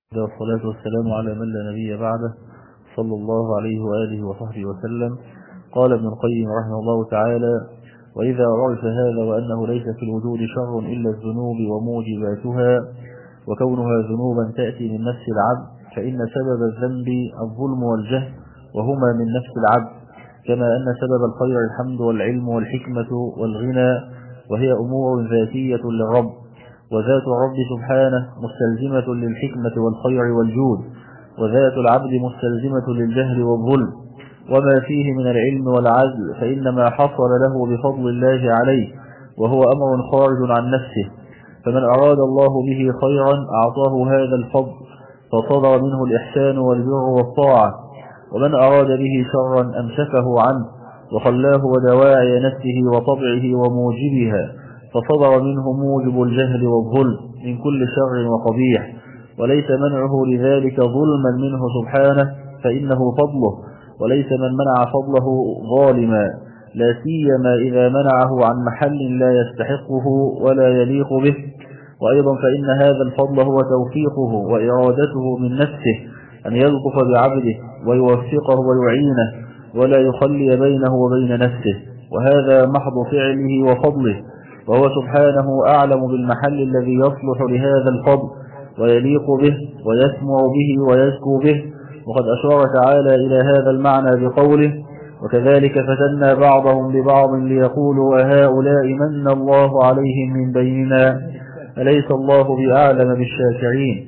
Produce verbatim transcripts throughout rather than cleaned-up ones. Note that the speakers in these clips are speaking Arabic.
والصلاة والسلام على من لا نبي بعده صلى الله عليه وآله وصحبه وسلم. قال ابن القيم رحمه الله تعالى: وإذا عرف هذا وأنه ليس في الوجود شر إلا الذنوب وموجباتها وكونها ذنوبا تأتي من نفس العبد، فإن سبب الذنب الظلم والجهل وهما من نفس العبد، كما أن سبب الخير الحمد والعلم والحكمة والغنى، وهي أمور ذاتية للرب، وذات الرب سبحانه مستلزمة للحكمة والخير والجود، وذات العبد مستلزمة للجهل والظلم. وما فيه من العلم والعدل فإنما حصل له بفضل الله عليه، وهو أمر خارج عن نفسه، فمن أراد الله به خيرا أعطاه هذا الفضل فصدر منه الإحسان والبر والطاعة، ومن أراد به شرا أمسكه عنه وخلاه ودواعي نفسه وطبعه وموجبها، فصدر منه موجب الجهل والظلم من كل شر وقبيح، وليس منعه لذلك ظلما منه سبحانه، فإنه فضله، وليس من منع فضله ظالما، لا سيما إذا منعه عن محل لا يستحقه ولا يليق به. وأيضا فإن هذا الفضل هو توفيقه وإرادته من نفسه أن يلطف بعبده ويوفقه ويعينه، ولا يخلي بينه وبين نفسه، وهذا محض فعله وفضله، وهو سبحانه أعلم بالمحل الذي يصلح لهذا الفضل ويليق به ويسمع به ويزكو به. وقد أشار تعالى إلى هذا المعنى بقوله: وكذلك فتنا بعضهم ببعض ليقولوا أهؤلاء من الله عليهم من بيننا أليس الله بأعلم بالشاكرين.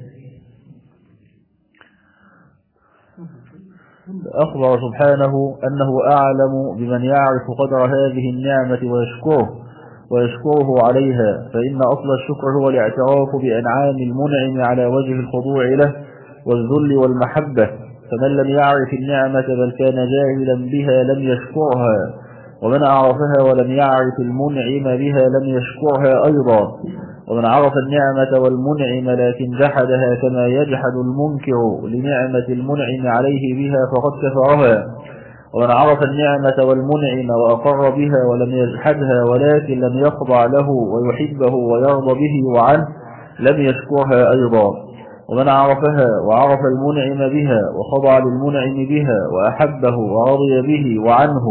أخبر سبحانه أنه أعلم بمن يعرف قدر هذه النعمة ويشكره ويشكره عليها، فإن أصل الشكر هو الاعتراف بأنعام المنعم على وجه الخضوع له والذل والمحبة، فمن لم يعرف النعمة بل كان جاهلا بها لم يشكرها، ومن عرفها ولم يعرف المنعم بها لم يشكرها أيضا، ومن عرف النعمة والمنعم لكن جحدها كما يجحد المنكر لنعمة المنعم عليه بها فقد كفرها، ومن عرف النعمة والمنعم وأقر بها ولم يجحدها ولكن لم يخضع له ويحبه ويرضى به وعنه لم يشكرها أيضا، ومن عرفها وعرف المنعم بها وخضع للمنعم بها وأحبه ورضي به وعنه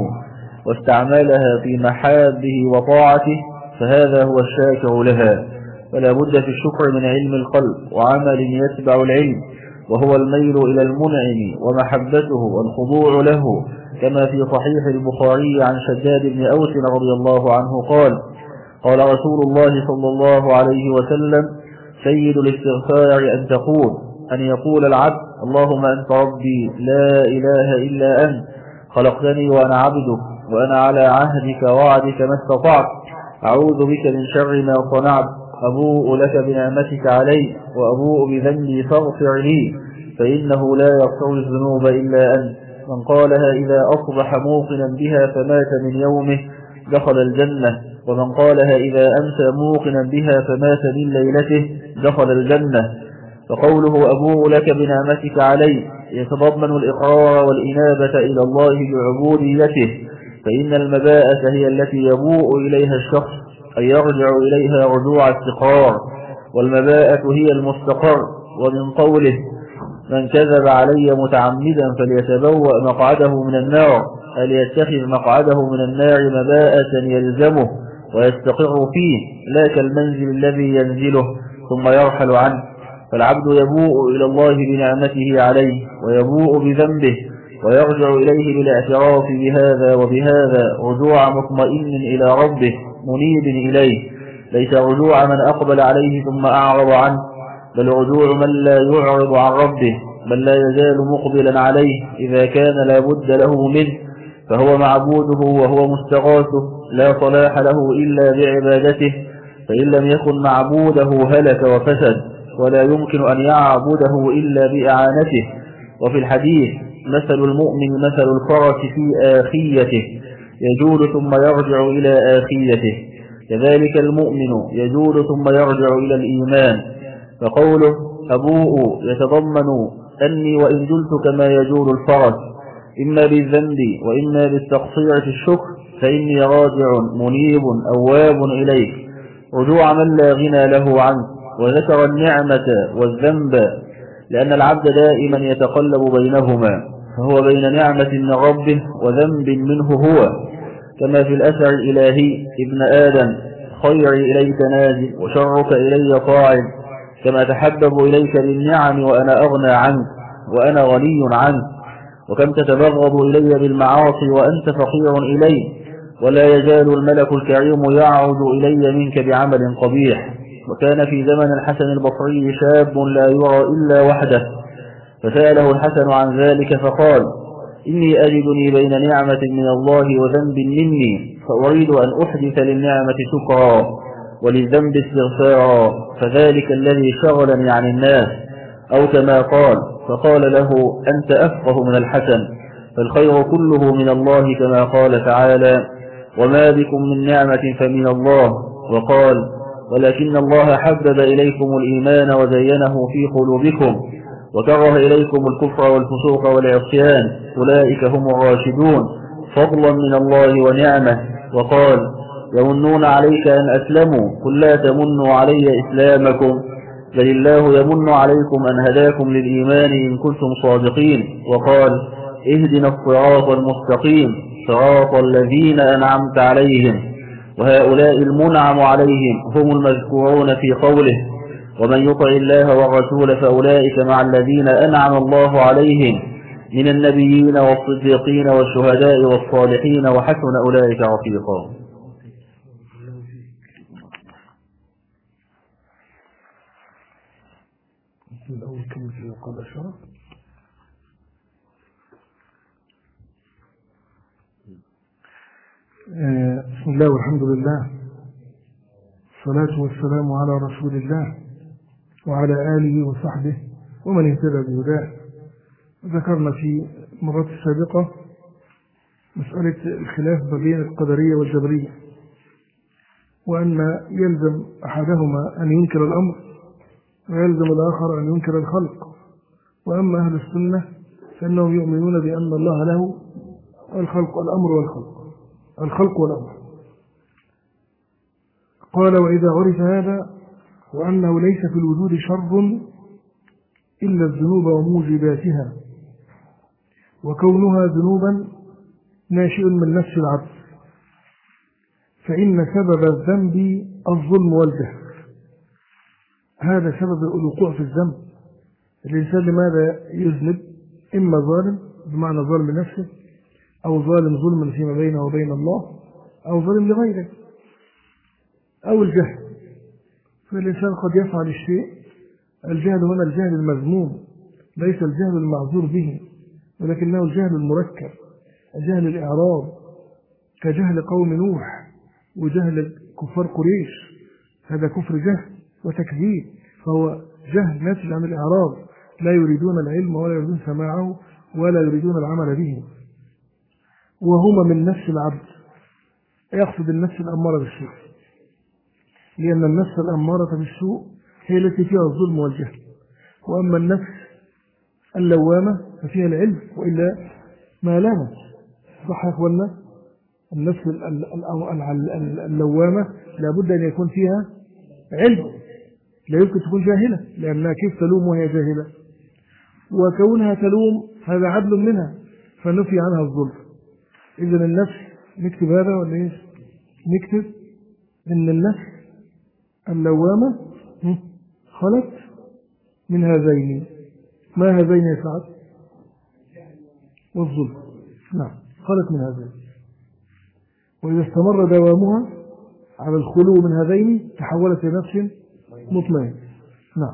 واستعملها في محابه وطاعته فهذا هو الشاكر لها. فلا بد في الشكر من علم القلب وعمل يتبع العلم، وهو الميل إلى المنعم ومحبته والخضوع له، كما في صحيح البخاري عن شداد بن أوس رضي الله عنه قال: قال رسول الله صلى الله عليه وسلم: سيد الاستغفار أن تقول أن يقول العبد: اللهم أنت ربي لا إله إلا أنت، خلقتني وأنا عبدك، وأنا على عهدك ووعدك ما استطعت، أعوذ بك من شر ما صنعت، أبوء لك بنعمتك علي وأبوء بذنبي فاغفر لي، فإنه لا يغفر الذنوب إلا أنت. من قالها إذا أصبح موقنا بها فمات من يومه دخل الجنة، ومن قالها إذا أمسى موقنا بها فمات من ليلته دخل الجنة. فقوله أبوء لك بنعمتك علي يتضمن الإقرار والإنابة إلى الله بعبوديته، فإن المباءة هي التي يبوء إليها الشخص أن يرجع إليها رجوع استقرار، والمباءة هي المستقر. ومن قوله: من كذب علي متعمدا فليتبوأ مقعده من النار، أن يتخذ مقعده من النار مباءة يلزمه ويستقر فيه، لا كالمنزل الذي ينزله ثم يرحل عنه. فالعبد يبوء إلى الله بنعمته عليه ويبوء بذنبه ويرجع إليه بالاعتراف بهذا وبهذا رجوع مطمئن إلى ربه منيب إليه، ليس رجوع من أقبل عليه ثم أعرض عنه، بل رجوع من لا يعرض عن ربه بل لا يزال مقبلا عليه إذا كان لا بد له منه، فهو معبوده وهو مستغاثه، لا صلاح له إلا بعبادته، فإن لم يكن معبوده هلك وفسد، ولا يمكن أن يعبده إلا بإعانته. وفي الحديث: مثل المؤمن مثل الفرس في آخيته يجول ثم يرجع إلى آخيته، كذلك المؤمن يجول ثم يرجع إلى الإيمان. فقوله أبوء يتضمن أني وإن جلت كما يجول الفرس إما بالذنب وإما بالتقصير في الشكر فإني راجع منيب أواب إليك، رجوع من لا غنى له عنه. وذكر النعمة والذنب لأن العبد دائما يتقلب بينهما، فهو بين نعمة من ربه وذنب منه هو، كما في الأثر الإلهي: ابن آدم خيري إليك نازل وشرك إلي قاعد، كما تحبب إليك بالنعم وأنا أغنى عنك وأنا غني عنك، وكم تتبغض إلي بالمعاصي وأنت فقير إلي، ولا يزال الملك الكريم يعود إلي منك بعمل قبيح. وكان في زمن الحسن البصري شاب لا يرى إلا وحده، فسأله الحسن عن ذلك فقال: إني أجدني بين نعمة من الله وذنب مني، فأريد أن أحدث للنعمة شكرا وللذنب استغفارا، فذلك الذي شغلني عن الناس. أو كما قال، فقال له: أنت أفقه من الحسن، فالخير كله من الله، كما قال تعالى: وما بكم من نعمة فمن الله. وقال: ولكن الله حبب إليكم الإيمان وزينه في قلوبكم وكره إليكم الكفر والفسوق والعصيان، أولئك هم الراشدون، فضلا من الله ونعمة. وقال: يمنون عليك أن أسلموا، قل لا تمنوا علي إسلامكم، بل الله يمن عليكم أن هداكم للإيمان إن كنتم صادقين. وقال: اهدنا الصراط المستقيم، صراط الذين أنعمت عليهم. وهؤلاء المنعم عليهم هم المذكورون في قوله: ومن يطع الله والرسول فأولئك مع الذين أنعم الله عليهم من النبيين والصديقين والشهداء والصالحين وحسن أولئك رفيقا. الأول كلمة في قال أشرف. بسم الله والحمد لله، الصلاة والسلام على رسول الله وعلى آله وصحبه ومن اهتدى بهداه. ذكرنا في مرات السابقة مسألة الخلاف بين القدرية والجبرية، وأن يلزم أحدهما أن ينكر الأمر ويلزم الآخر أن ينكر الخلق. وأما أهل السنة فإنهم يؤمنون بأن الله له الخلق، الأمر والخلق، الخلق والأمر. قال: وإذا عرف هذا وأنه ليس في الوجود شر إلا الذنوب وموجباتها، وكونها ذنوبا ناشئ من نفس العبد، فإن سبب الذنب الظلم والجهل. هذا سبب الوقوع في الذنب. الإنسان لماذا يذنب؟ إما ظالم بمعنى ظالم لنفسه، أو ظالم ظلما فيما بينه وبين الله، أو ظالم لغيره، أو الجهل. فالإنسان قد يفعل الشيء. الجهل هنا الجهل المذموم، ليس الجهل المعذور به، ولكنه الجهل المركب، جهل الإعراض، كجهل قوم نوح وجهل كفار قريش. هذا كفر جهل وتكذيب، فهو جهل ناتج عن الإعراض، لا يريدون العلم ولا يريدون سماعه ولا يريدون العمل به. وهما من نفس العبد، يقصد النفس الأمارة بالسوء، لأن النفس الأمارة بالسوء هي التي فيها الظلم والجهل. وأما النفس اللوامة ففيها العلم، وإلا ما لامت. صح يا أخوانا؟ النفس اللوامة لابد أن يكون فيها علم، لا يمكن تكون جاهلة، لأنها كيف تلوم وهي جاهلة؟ وكونها تلوم هذا عدل منها، فنفي عنها الظلم. إذن النفس، نكتب هذا ولا إيش؟ نكتب إن النفس اللوامة خلت من هذين. ما هذين يا سعد؟ والظلم. نعم، خلت من هذين. وإذا استمر دوامها على الخلو من هذين تحولت إلى نفس مطمئن. نعم.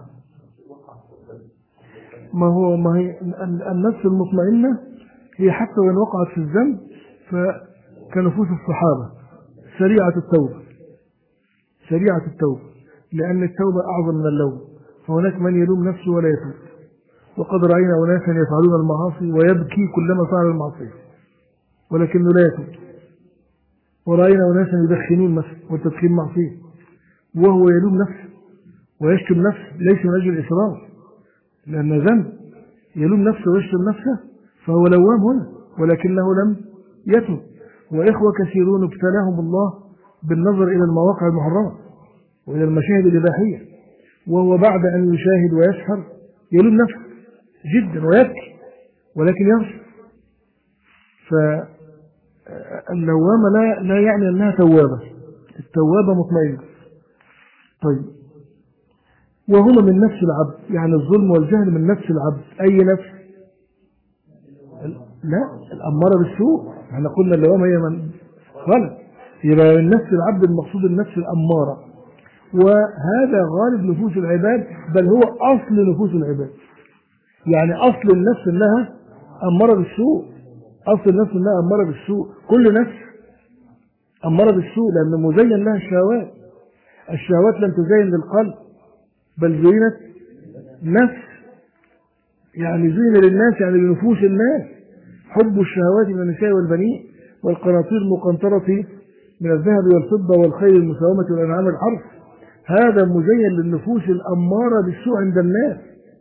ما هو ما هي النفس المطمئنة هي حتى وإن وقعت في الذنب فكنفوس الصحابة سريعة التوبة، سريعة التوبة، لأن التوبة أعظم من اللوم. فهناك من يلوم نفسه ولا يتوب. وقد رأينا أناسا يفعلون المعاصي ويبكي كلما فعل المعصية ولكنه لا يتوب. ورأينا أناسا يدخنون مثلا، والتدخين معصية، وهو يلوم نفسه ويشتم نفسه، ليس من أجل الإصرار، لأن ذنب. يلوم نفسه ويشتم نفسه فهو لوام هنا، ولكنه لم يتوب. وإخوة كثيرون ابتلاهم الله بالنظر إلى المواقع المحرمة وإلى المشاهد الإباحية، وهو بعد أن يشاهد ويسحر يلوم نفسه جدا ويبكي ولكن يغفر. فاللوامة لا, لا يعني أنها توابة، التوابة مطمئنة. طيب وهما من نفس العبد، يعني الظلم والجهل من نفس العبد. أي نفس؟ لا، الأمارة بالسوء. احنا قلنا اللوامة هي من غلط، يبقى من نفس العبد المقصود النفس الأمارة، وهذا غالب نفوس العباد، بل هو أصل نفوس العباد. يعني أصل النفس أنها أمارة بالسوء، أصل النفس أنها أمارة بالسوء. كل نفس أمارة بالسوء لأن مزين لها الشهوات. الشهوات لم تزين للقلب بل زينت نفس، يعني زين للناس يعني لنفوس الناس حب الشهوات من النساء والبنين والقناطير المقنطرة من الذهب والفضة والخيل المساومة والأنعام والحرث. هذا مزين للنفوس الأمارة بالسوء عند الناس.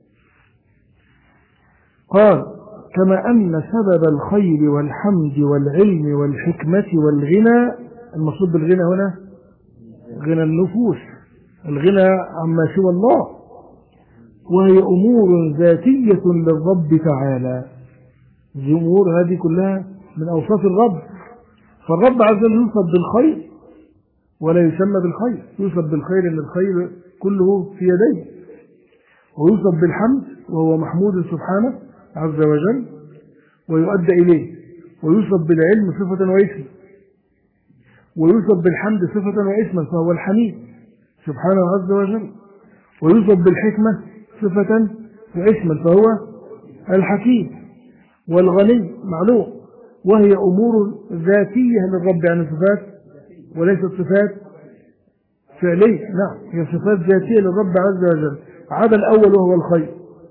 قال كما أن سبب الخير والحمد والعلم والحكمة والغنى، المقصود بالغنى هنا غنى النفوس، الغنى عما سوى الله، وهي أمور ذاتية للرب تعالى. الأمور هذه كلها من أوصاف الرب. فالرب عز وجل يوصف بالخير ولا يسمى بالخير، يوصف بالخير أن الخير كله في يديه، ويوصف بالحمد وهو محمود سبحانه عز وجل ويؤدى إليه، ويوصف بالعلم صفة واسما، ويوصف بالحمد صفة واسما فهو الحميد سبحانه عز وجل، ويوصف بالحكمة صفة واسما فهو الحكيم، والغني معلوم. وهي أمور ذاتية للرب، يعني صفات وليست صفات فعلية. نعم، هي صفات ذاتية للرب عز وجل. عدا الأول وهو الخير،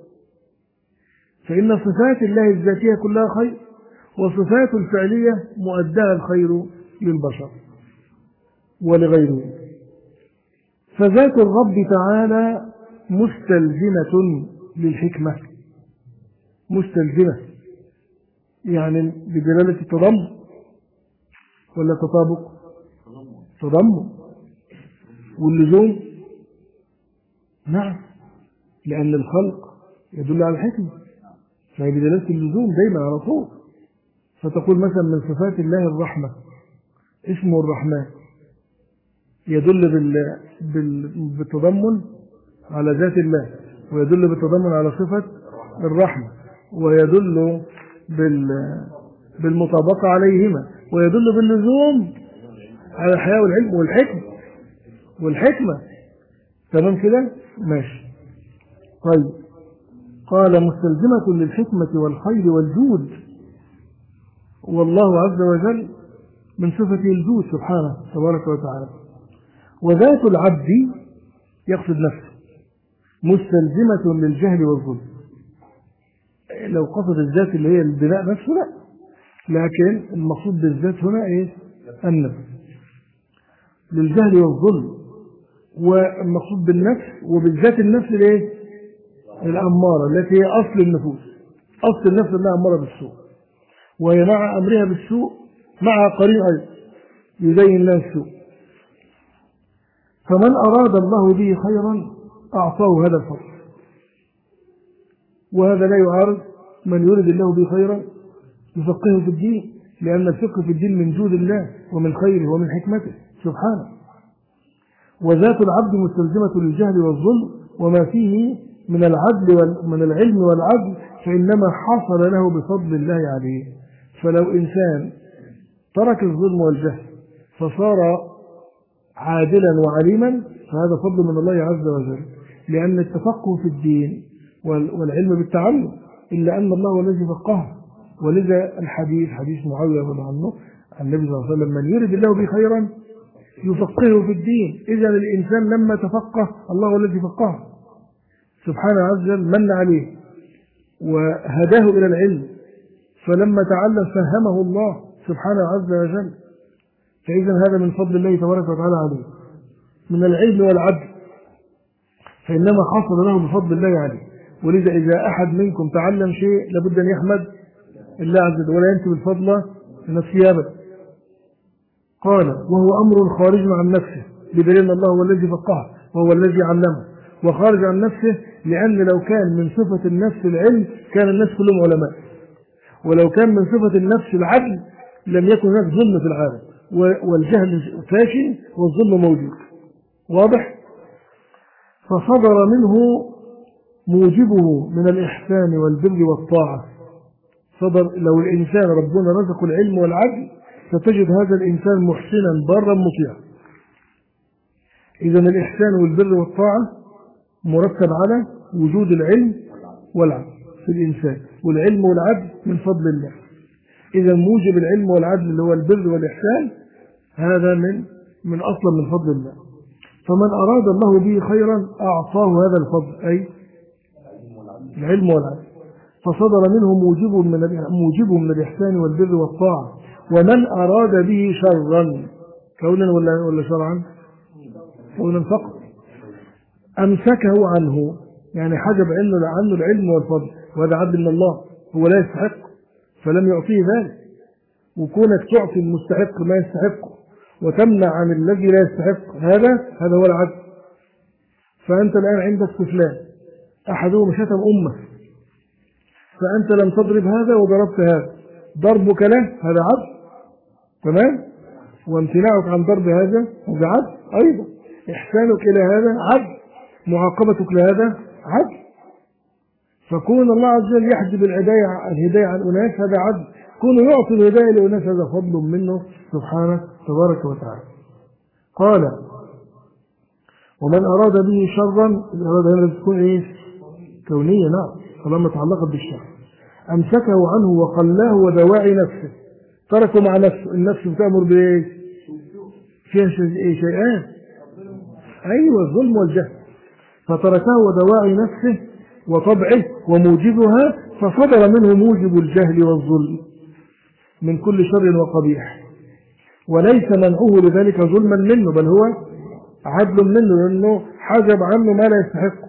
فإن صفات الله الذاتية كلها خير، وصفات الفعلية مؤداها الخير للبشر ولغيره. فذات الرب تعالى مستلزمة للحكمة، مستلزمة يعني بدلالة التضمن ولا تطابق؟ تضمن. واللزوم نعم، لأن الخلق يدل على الحكمة، فهي بدلالة اللزوم دايما على طول. فتقول مثلا من صفات الله الرحمة، اسمه الرحمن يدل بال... بال... بالتضمن على ذات الله، ويدل بالتضمن على صفة الرحمة، ويدل بال... بالمطابقة عليهما، ويدل باللزوم على الحياة والعلم والحكمة والحكمة. تمام كده؟ ماشي. طيب قال مستلزمة للحكمة والخير والجود، والله عز وجل من صفته الجود سبحانه تبارك وتعالى. وذات العبد يقصد نفسه مستلزمة للجهل والظلم. لو قصد الذات اللي هي البناء نفسه لا، لكن المقصود بالذات هنا ايه؟ النفس، للجهل والظلم. والمقصود بالنفس وبالذات النفس الايه؟ الأمارة التي هي أصل النفوس. أصل النفس انها أمارة بالسوء، وهي مع أمرها بالسوء مع قرين أيضا يزين لها السوء. فمن أراد الله به خيرا أعطاه هذا الفضل، وهذا لا يعارض من يريد الله به خيرا يفقهه في الدين، لأن الفقه في الدين من جود الله ومن خيره ومن حكمته سبحانه. وذات العبد مستلزمة للجهل والظلم وما فيه من العدل ومن العلم والعدل، فإنما حصل له بفضل الله عليه. فلو إنسان ترك الظلم والجهل فصار عادلا وعليما فهذا فضل من الله عز وجل، لأن التفقه في الدين والعلم بالتعلم، إلا أن الله الذي فقهه. ولذا الحديث حديث معاوية رضي الله عنه عن النبي صلى الله عليه وسلم: من يرد الله به خيرا يفقهه في الدين. إذا الإنسان لما تفقه الله الذي فقهه سبحانه عز وجل، من عليه وهداه إلى العلم، فلما تعلم فهمه الله سبحانه عز وجل. فإذا هذا من فضل الله تبارك وتعالى عليه من العلم والعدل، فإنما حصل له بفضل الله عليه. ولذا إذا أحد منكم تعلم شيء لابد أن يحمد الله عز وجل ولا ينسب الفضل لنفسه أبدا. قال: وهو أمر خارج عن نفسه، بدليل أن الله هو الذي فقهه وهو الذي علمه، وخارج عن نفسه، لأن لو كان من صفة النفس العلم كان الناس كلهم علماء، ولو كان من صفة النفس العدل لم يكن هناك ظلم في العالم، والجهل فاشي والظلم موجود. واضح؟ فصدر منه موجبه من الإحسان والبر والطاعة. صدر لو الإنسان ربنا رزق العلم والعدل ستجد هذا الإنسان محسنا برا مطيعا. إذا الإحسان والبر والطاعة مرتب على وجود العلم والعدل في الإنسان، والعلم والعدل من فضل الله. إذا موجب العلم والعدل اللي هو البر والإحسان هذا من من أصلا من فضل الله. فمن أراد الله به خيرا أعطاه هذا الفضل، أي العلم والعدل. فصدر منه موجب من موجب من الإحسان والبر والطاعة. ومن أراد به شرا كونا ولا ولا شرعا؟ كونا فقط أمسكه عنه، يعني حجب عنه عنه العلم والفضل، وهذا عدل من الله، هو لا يستحق فلم يعطيه ذلك. وكونك تعطي المستحق ما يستحقه وتمنع عن الذي لا يستحق، هذا هذا هو العدل. فأنت الآن عندك طفلان، أحدهما شتم أمه، فأنت لم تضرب هذا وضربت هذا، ضربك له هذا عدل، تمام؟ وامتناعك عن ضرب هذا هذا عدل أيضا. إحسانك إلى هذا عدل، معاقبتك لهذا عدل. فكون الله عز وجل يحجب الهداية عن أناس هذا عدل، كون يعطي الهداية لأناس هذا فضل منه سبحانه تبارك وتعالى. قال ومن أراد به شرا، الإرادة هنا تكون إيه؟ كونية، نعم، طالما تعلقت بالشر. أمسكه عنه وقلاه ودواعي نفسه، تركه مع نفسه. النفس بتأمر بإيه؟ فيها شيئان، أيوة، الظلم والجهل. فتركه ودواعي نفسه وطبعه وموجبها، فصدر منه موجب الجهل والظلم من كل شر وقبيح، وليس منعه لذلك ظلما منه، بل هو عدل منه، لأنه حجب عنه ما لا يستحقه.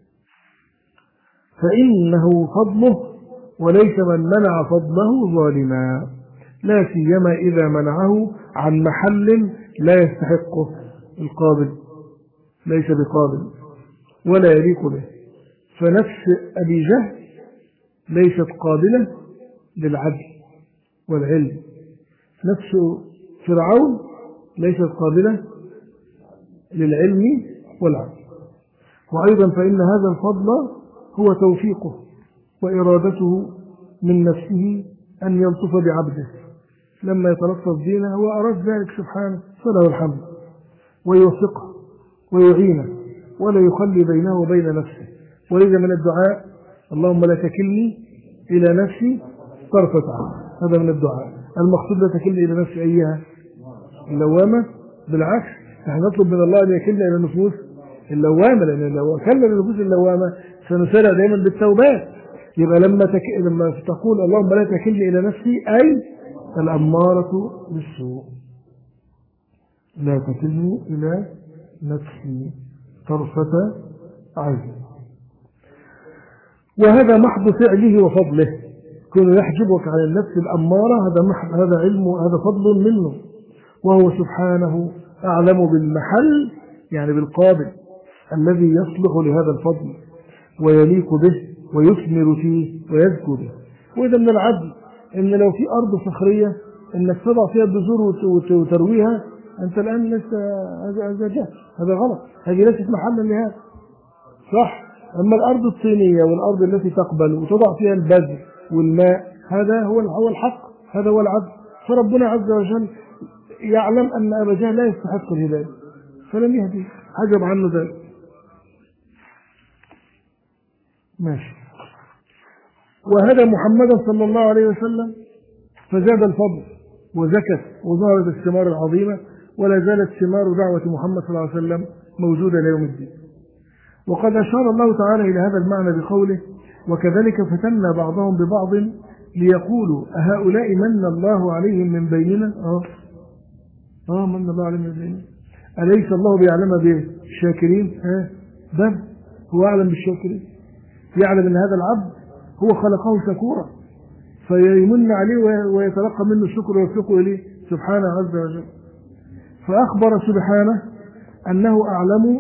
فإنه فضله، وليس من منع فضله ظالما، لا سيما إذا منعه عن محل لا يستحقه القابل، ليس بقابل ولا يليق به. فنفس أبي جهل ليست قابلة للعدل والعلم، نفس فرعون ليست قابلة للعلم والعدل. وأيضا فإن هذا الفضل هو توفيقه وإرادته من نفسه أن يلطف بعبده لما يتلطف دينه، هو أراد ذلك سبحانه فله الحمد، ويوفقه ويعينه ولا يخلي بينه وبين نفسه. ولذا من الدعاء اللهم لا تكلني إلى نفسي طرفة عين، هذا من الدعاء. المقصود لا تكلني إلى نفسي أيها اللوامة، بالعكس نحن نطلب من الله أن يكلنا إلى النفوس اللوامة، لأن لو كلنا النفوس اللوامة سنسارع دائما بالتوبات. يبقى لما تك... لما تقول اللهم لا تكلني إلى نفسي، أي الأمارة بالسوء، لا تكلني إلى نفسي طرفة عين. وهذا محض فعله وفضله، كونه يحجبك عن النفس الأمارة، هذا محض، هذا علم، هذا فضل منه، وهو سبحانه أعلم بالمحل، يعني بالقابل الذي يصلح لهذا الفضل ويليق به ويثمر فيه ويزكو به. وإذا من العدل إن لو في أرض صخرية إنك تضع فيها البذور وترويها، أنت الآن لسه هذا جهل، هذا غلط، هذه ليست محلا لهذا، صح؟ أما الأرض الطينية والأرض التي تقبل وتضع فيها البذر والماء، هذا هو هو الحق، هذا هو العدل. فربنا عز وجل يعلم أن أبا جهل لا يستحق الهداية فلم يهدي، حجب عنه ذلك. ماشي. وهذا محمدا صلى الله عليه وسلم فزاد الفضل وزكت وظهرت الثمار العظيمة، ولا زالت ثمار دعوة محمد صلى الله عليه وسلم موجودة ليوم الدين. وقد أشار الله تعالى إلى هذا المعنى بقوله وكذلك فتنا بعضهم ببعض ليقولوا أهؤلاء من الله عليهم من بيننا. آه آه من الله عليهم من بيننا، أليس الله بيعلم بالشاكرين؟ آه بل هو أعلم بالشاكرين، يعلم أن هذا العبد هو خلقه شكورا فيمن عليه ويتلقى منه الشكر ويوفقه إليه سبحانه عز وجل. فأخبر سبحانه أنه أعلم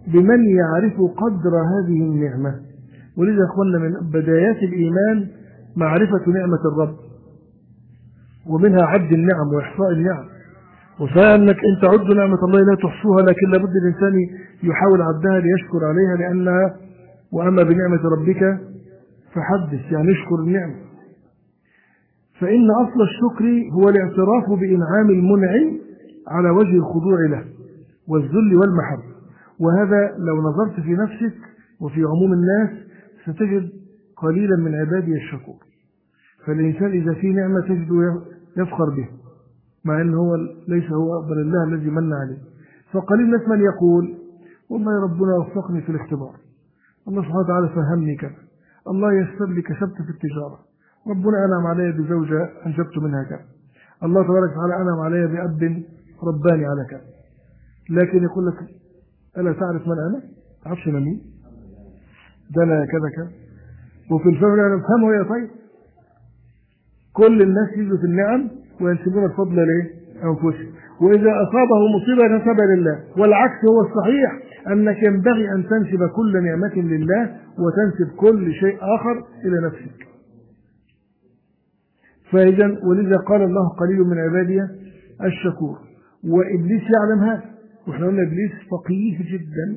بمن يعرف قدر هذه النعمة. ولذا أخوانا من بدايات الإيمان معرفة نعمة الرب، ومنها عد النعم وإحصاء النعم. وفأنك إن تعد نعمة الله لا تحصوها، لكن لابد الإنسان يحاول عدها ليشكر عليها، لأنها وأما بنعمة ربك فحدث، يعني اشكر النعمة. فإن أصل الشكر هو الاعتراف بإنعام المنعم على وجه الخضوع له والذل والمحبة. وهذا لو نظرت في نفسك وفي عموم الناس ستجد قليلا من عبادي الشكور. فالإنسان إذا في نعمة تجده يفخر به، مع أنه هو ليس هو بل الله الذي من عليه. فقليل الناس من يقول والله ربنا وفقني في الاختبار، الله سبحانه وتعالى فهمني كذا، الله يسر لي كسبت في التجارة، ربنا أنعم علي بزوجة أنجبت منها كذا، الله تبارك وتعالى أنعم علي بأب رباني على كذا. لكن يقول لك ألا تعرف من أنا؟ تعرفش من مين؟ ده أنا كذا كذا. وفي الفهم أنا أفهمه يا طيب. كل الناس يجوا في النعم وينسبون الفضل ليه؟ أنفسهم. وإذا أصابه مصيبة نسبها لله، والعكس هو الصحيح، أنك ينبغي أن تنسب كل نعمة لله وتنسب كل شيء آخر إلى نفسك. فإذا ولذا قال الله قليل من عبادي الشكور. وإبليس يعلم هذا، وإحنا قلنا إبليس فقيه جدا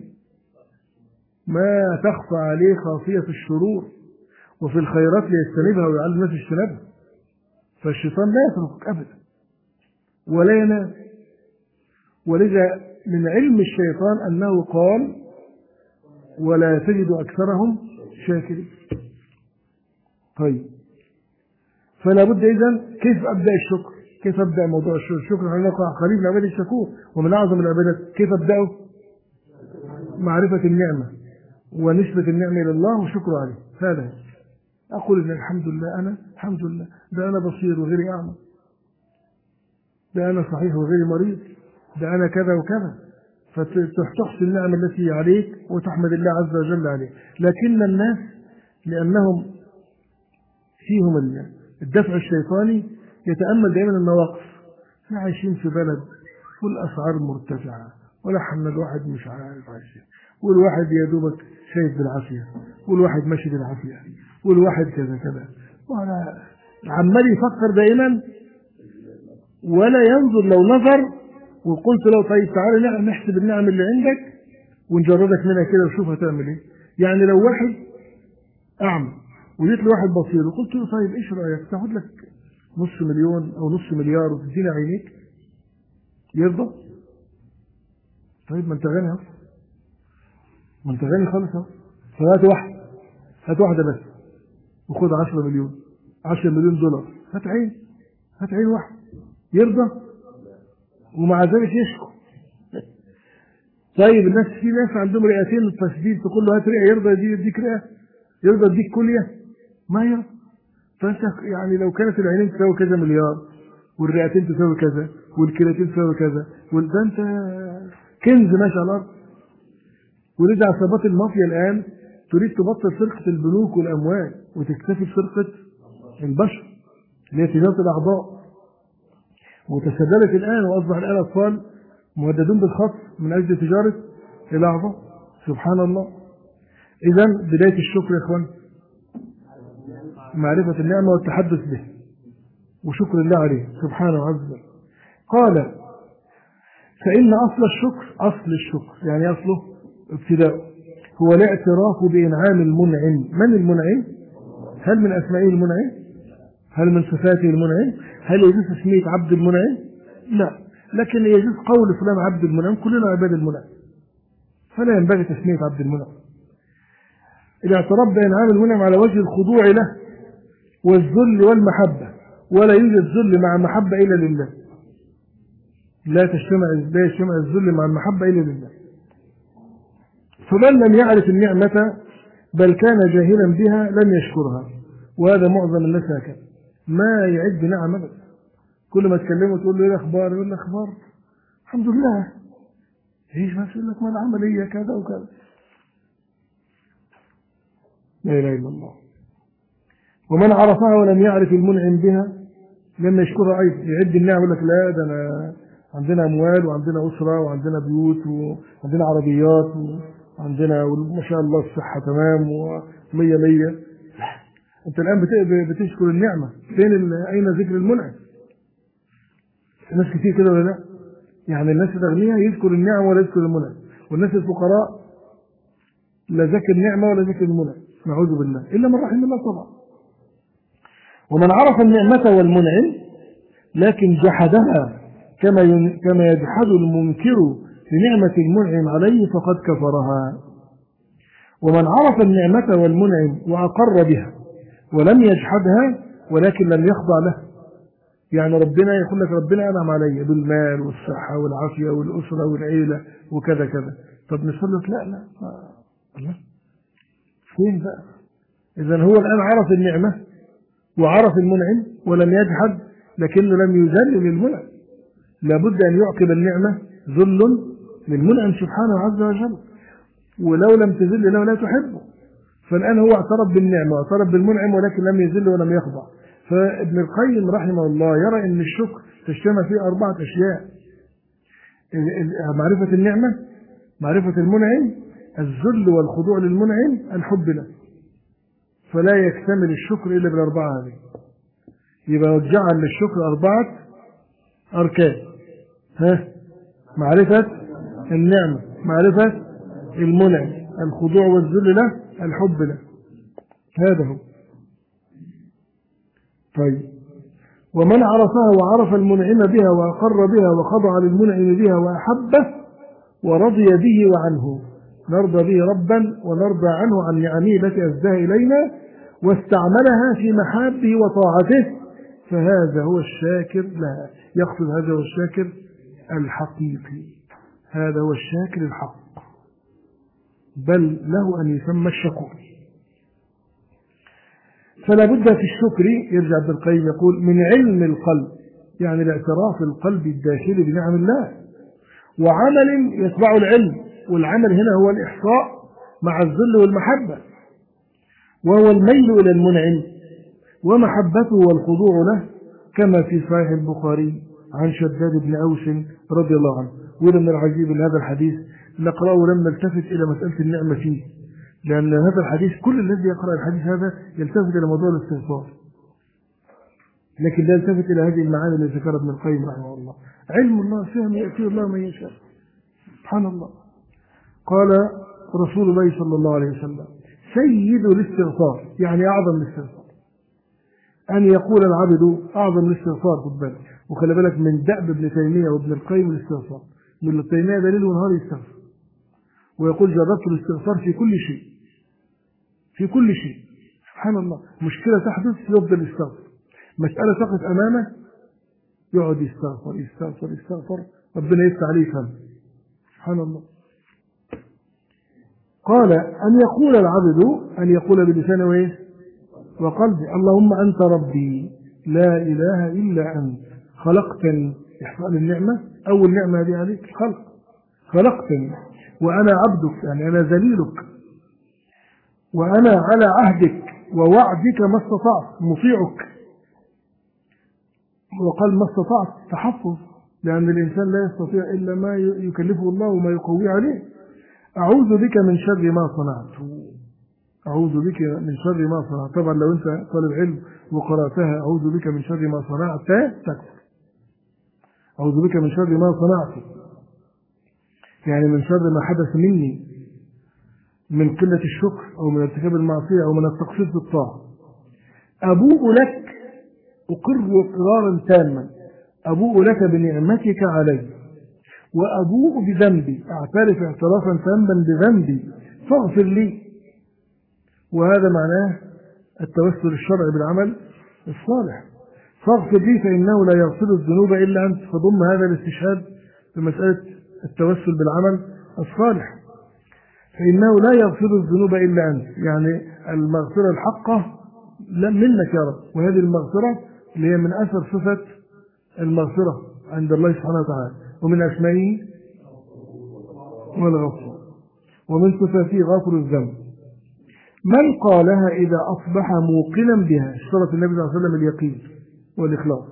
ما تخفى عليه خافية الشرور، وفي الخيرات ليجتنبها ويعلم الناس اجتنابها. فالشيطان لا يتركك أبدا ولا ينام. ولذا من علم الشيطان أنه قال ولا تجد أكثرهم شاكرين. طيب فلا بد إذن كيف أبدأ الشكر؟ كيف أبدأ موضوع الشكر؟ الشكر على قريب من عبادة الشكور ومن أعظم العبادات. كيف أبدأه؟ معرفة النعمة ونسبة النعمة إلى الله وشكر عليه. هذا أقول إن الحمد لله، أنا الحمد لله ده أنا بصير وغيري أعمى، ده أنا صحيح وغيري مريض، ده أنا كذا وكذا. فتحصي النعمة التي عليك وتحمد الله عز وجل عليه. لكن الناس لأنهم فيهم الدفع الشيطاني يتأمل دائما النواقص. احنا عايشين في بلد والأسعار مرتفعة ولحم الواحد مش عارف عايشين، والواحد يا دوبك شايف بالعافية، والواحد ماشي بالعافية، والواحد كذا كذا، وأنا عمال يفكر دائما ولا ينظر. لو نظر وقلت له طيب تعالى نحسب النعم اللي عندك ونجردك منها كده وشوف هتعمل ايه. يعني لو واحد أعمى وجيت لواحد بصير وقلت له طيب ايش رأيك تاخد لك نص مليون او نص مليار وتدينا عينيك، يرضى؟ طيب ما انت غني اهو، ما انت غني خالص اهو، فهات واحد، هات واحدة بس وخد عشرة مليون، عشرة مليون دولار، هات عين، هات عين واحد، يرضى؟ ومع ذلك يشكو. طيب الناس في ناس عندهم رئتين تسديد، تقول له هات رئة يرضى يديك رئة؟ يرضى يديك كلية؟ ما يرضى. فانت يعني لو كانت العينين تساوي كذا مليار والرئتين تساوي كذا والكليتين تساوي كذا، وده انت كنز ماشي على الارض. ولذا عصابات المافيا الان تريد تبطل سرقة البنوك والاموال وتكتفي بسرقة البشر اللي هي تجارة الاعضاء. وتسللت الان واصبح الان اطفال مهددون بالخطف من اجل تجارة الاعضاء. سبحان الله. اذا بداية الشكر يا اخوان معرفة النعمة والتحدث به وشكر الله عليه سبحانه عز وجل. قال فإن أصل الشكر، أصل الشكر يعني أصله ابتداء، هو الاعتراف بإنعام المنعم. من المنعم؟ هل من أسمائه المنعم؟ هل من صفاته المنعم؟ هل يجوز تسمية عبد المنعم؟ لا، لكن يجوز قول فلان عبد المنعم، كلنا عباد المنعم، فلا ينبغي تسمية عبد المنعم. الاعتراف بإنعام المنعم على وجه الخضوع له والذل والمحبة، ولا يوجد ذل مع المحبة إلا لله. لا تجتمع لا يجتمع الذل مع المحبة إلا لله. فمن لم يعرف النعمة بل كان جاهلا بها لم يشكرها، وهذا معظم الناس هكذا، ما يعد نعم أبدا. كل ما تكلمه تقول له ايه الأخبار؟ يقول له أخبار الحمد لله. ايش ما يقول لك ما العملية كذا وكذا. لا إله إلا الله. ومن عرفها ولم يعرف المنعم بها لم يشكرها أيضا. يعد النعم يقول لك لا ده أنا عندنا أموال وعندنا أسرة وعندنا بيوت وعندنا عربيات عندنا ما شاء الله الصحة تمام ومية مية. أنت الآن بتشكر النعمة، فين أين ذكر المنعم؟ الناس كتير كده ولا لا؟ يعني الناس الأغنياء يذكر النعمة ولا يذكر المنعم، والناس الفقراء لا ذكر النعمة ولا ذكر المنعم، نعوذ بالله، إلا من رحم الله طبعا. ومن عرف النعمة والمنعم لكن جحدها كما كما يجحد المنكر لنعمة المنعم عليه فقد كفرها. ومن عرف النعمة والمنعم وأقر بها ولم يجحدها ولكن لم يخضع له، يعني ربنا يقول لك ربنا أنعم علي بالمال والصحة والعافية والأسرة والعيلة وكذا كذا، طب نسأل لك لا لا الله فين بقى؟ إذن هو الآن عرف النعمة وعرف المنعم ولم يجحد لكنه لم يذل للمنعم، لابد أن يعقب النعمة ذل للمنعم سبحانه عز وجل، ولو لم تذل له لا تحبه. فالآن هو اعترف بالنعمة واعترف بالمنعم ولكن لم يذل ولم يخضع. فابن القيم رحمه الله يرى أن الشكر تجتمع فيه أربعة أشياء: معرفة النعمة، معرفة المنعم، الذل والخضوع للمنعم، الحب له. فلا يكتمل الشكر إلا بالأربعة هذه. يبقى جعل للشكر أربعة أركان: ها معرفة النعمة، معرفة المنعم، الخضوع والذل له، الحب له. هذا هو. طيب، ومن عرفها وعرف المنعم بها وأقر بها وخضع للمنعم بها وأحبه ورضي به وعنه، نرضى به ربا ونرضى عنه عن نعمه التي أسداها إلينا واستعملها في محابه وطاعته، فهذا هو الشاكر لها. يقصد هذا هو الشاكر الحقيقي، هذا هو الشاكر الحق، بل له أن يسمى الشكور. فلا بد في الشكر، يرجع ابن القيم يقول، من علم القلب، يعني الاعتراف القلب الداخلي بنعم الله، وعمل يتبع العلم، والعمل هنا هو الإحصاء مع الذل والمحبة، وهو الميل إلى المنعم ومحبته والخضوع له، كما في صحيح البخاري عن شداد بن أوس رضي الله عنه. وده من العجيب ان هذا الحديث نقرأه لم نلتفت إلى مسألة النعمة فيه، لأن هذا الحديث كل الذي يقرأ الحديث هذا يلتفت إلى موضوع الاستغفار، لكن لا يلتفت إلى هذه المعاني التي ذكرها ابن القيم رحمه الله. علم الله فهم يأتي الله من يشاء، سبحان الله. قال رسول الله صلى الله عليه وسلم: سيد الاستغفار، يعني أعظم الاستغفار، أن يقول العبد أعظم الاستغفار. خد بالك، وخلي بالك من دأب ابن تيمية وابن القيم الاستغفار. ابن تيمية دليل ونهار يستغفر، ويقول جربت الاستغفار في كل شيء، في كل شيء. سبحان الله، مشكلة تحدث يفضل يستغفر، مسألة تقف أمامه يقعد يستغفر يستغفر يستغفر، ربنا يفتح عليه فهم. سبحان الله. قال: أن يقول العبد، أن يقول بلسانه إيه؟ وقلبه: اللهم أنت ربي لا إله إلا أنت خلقتني. إحصاء النعمة، أول نعمة هذه عليك خلق، خلقتني وأنا عبدك، يعني أنا ذليلك، وأنا على عهدك ووعدك ما استطعت، مطيعك. وقال ما استطعت تحفظ، لأن الإنسان لا يستطيع إلا ما يكلفه الله وما يقوي عليه. أعوذ بك من شر ما صنعت، أعوذ بك من شر ما صنعت. طبعا لو أنت طالب علم وقرأتها أعوذ بك من شر ما صنعت تكفر. أعوذ بك من شر ما صنعت، يعني من شر ما حدث مني من قلة الشكر أو من ارتكاب المعصية أو من التقصير في الطاعة. أبوء لك، أقر إقرارا تاما، أبوء لك بنعمتك علي وأبوء بذنبي، أعترف اعترافا تاما بذنبي فاغفر لي. وهذا معناه التوسل الشرعي بالعمل الصالح، فاغفر لي فإنه لا يغفر الذنوب إلا أنت. فضم هذا الاستشهاد بمسألة التوسل بالعمل الصالح، فإنه لا يغفر الذنوب إلا أنت، يعني المغفرة الحقة منك يا رب. وهذه المغفرة اللي هي من أثر صفة المغفرة عند الله سبحانه وتعالى، ومن أسمائه والغفور، ومن صفاته غافر الذنب. من قالها إذا أصبح موقنا بها، اشترط النبي صلى الله عليه وسلم اليقين والإخلاص،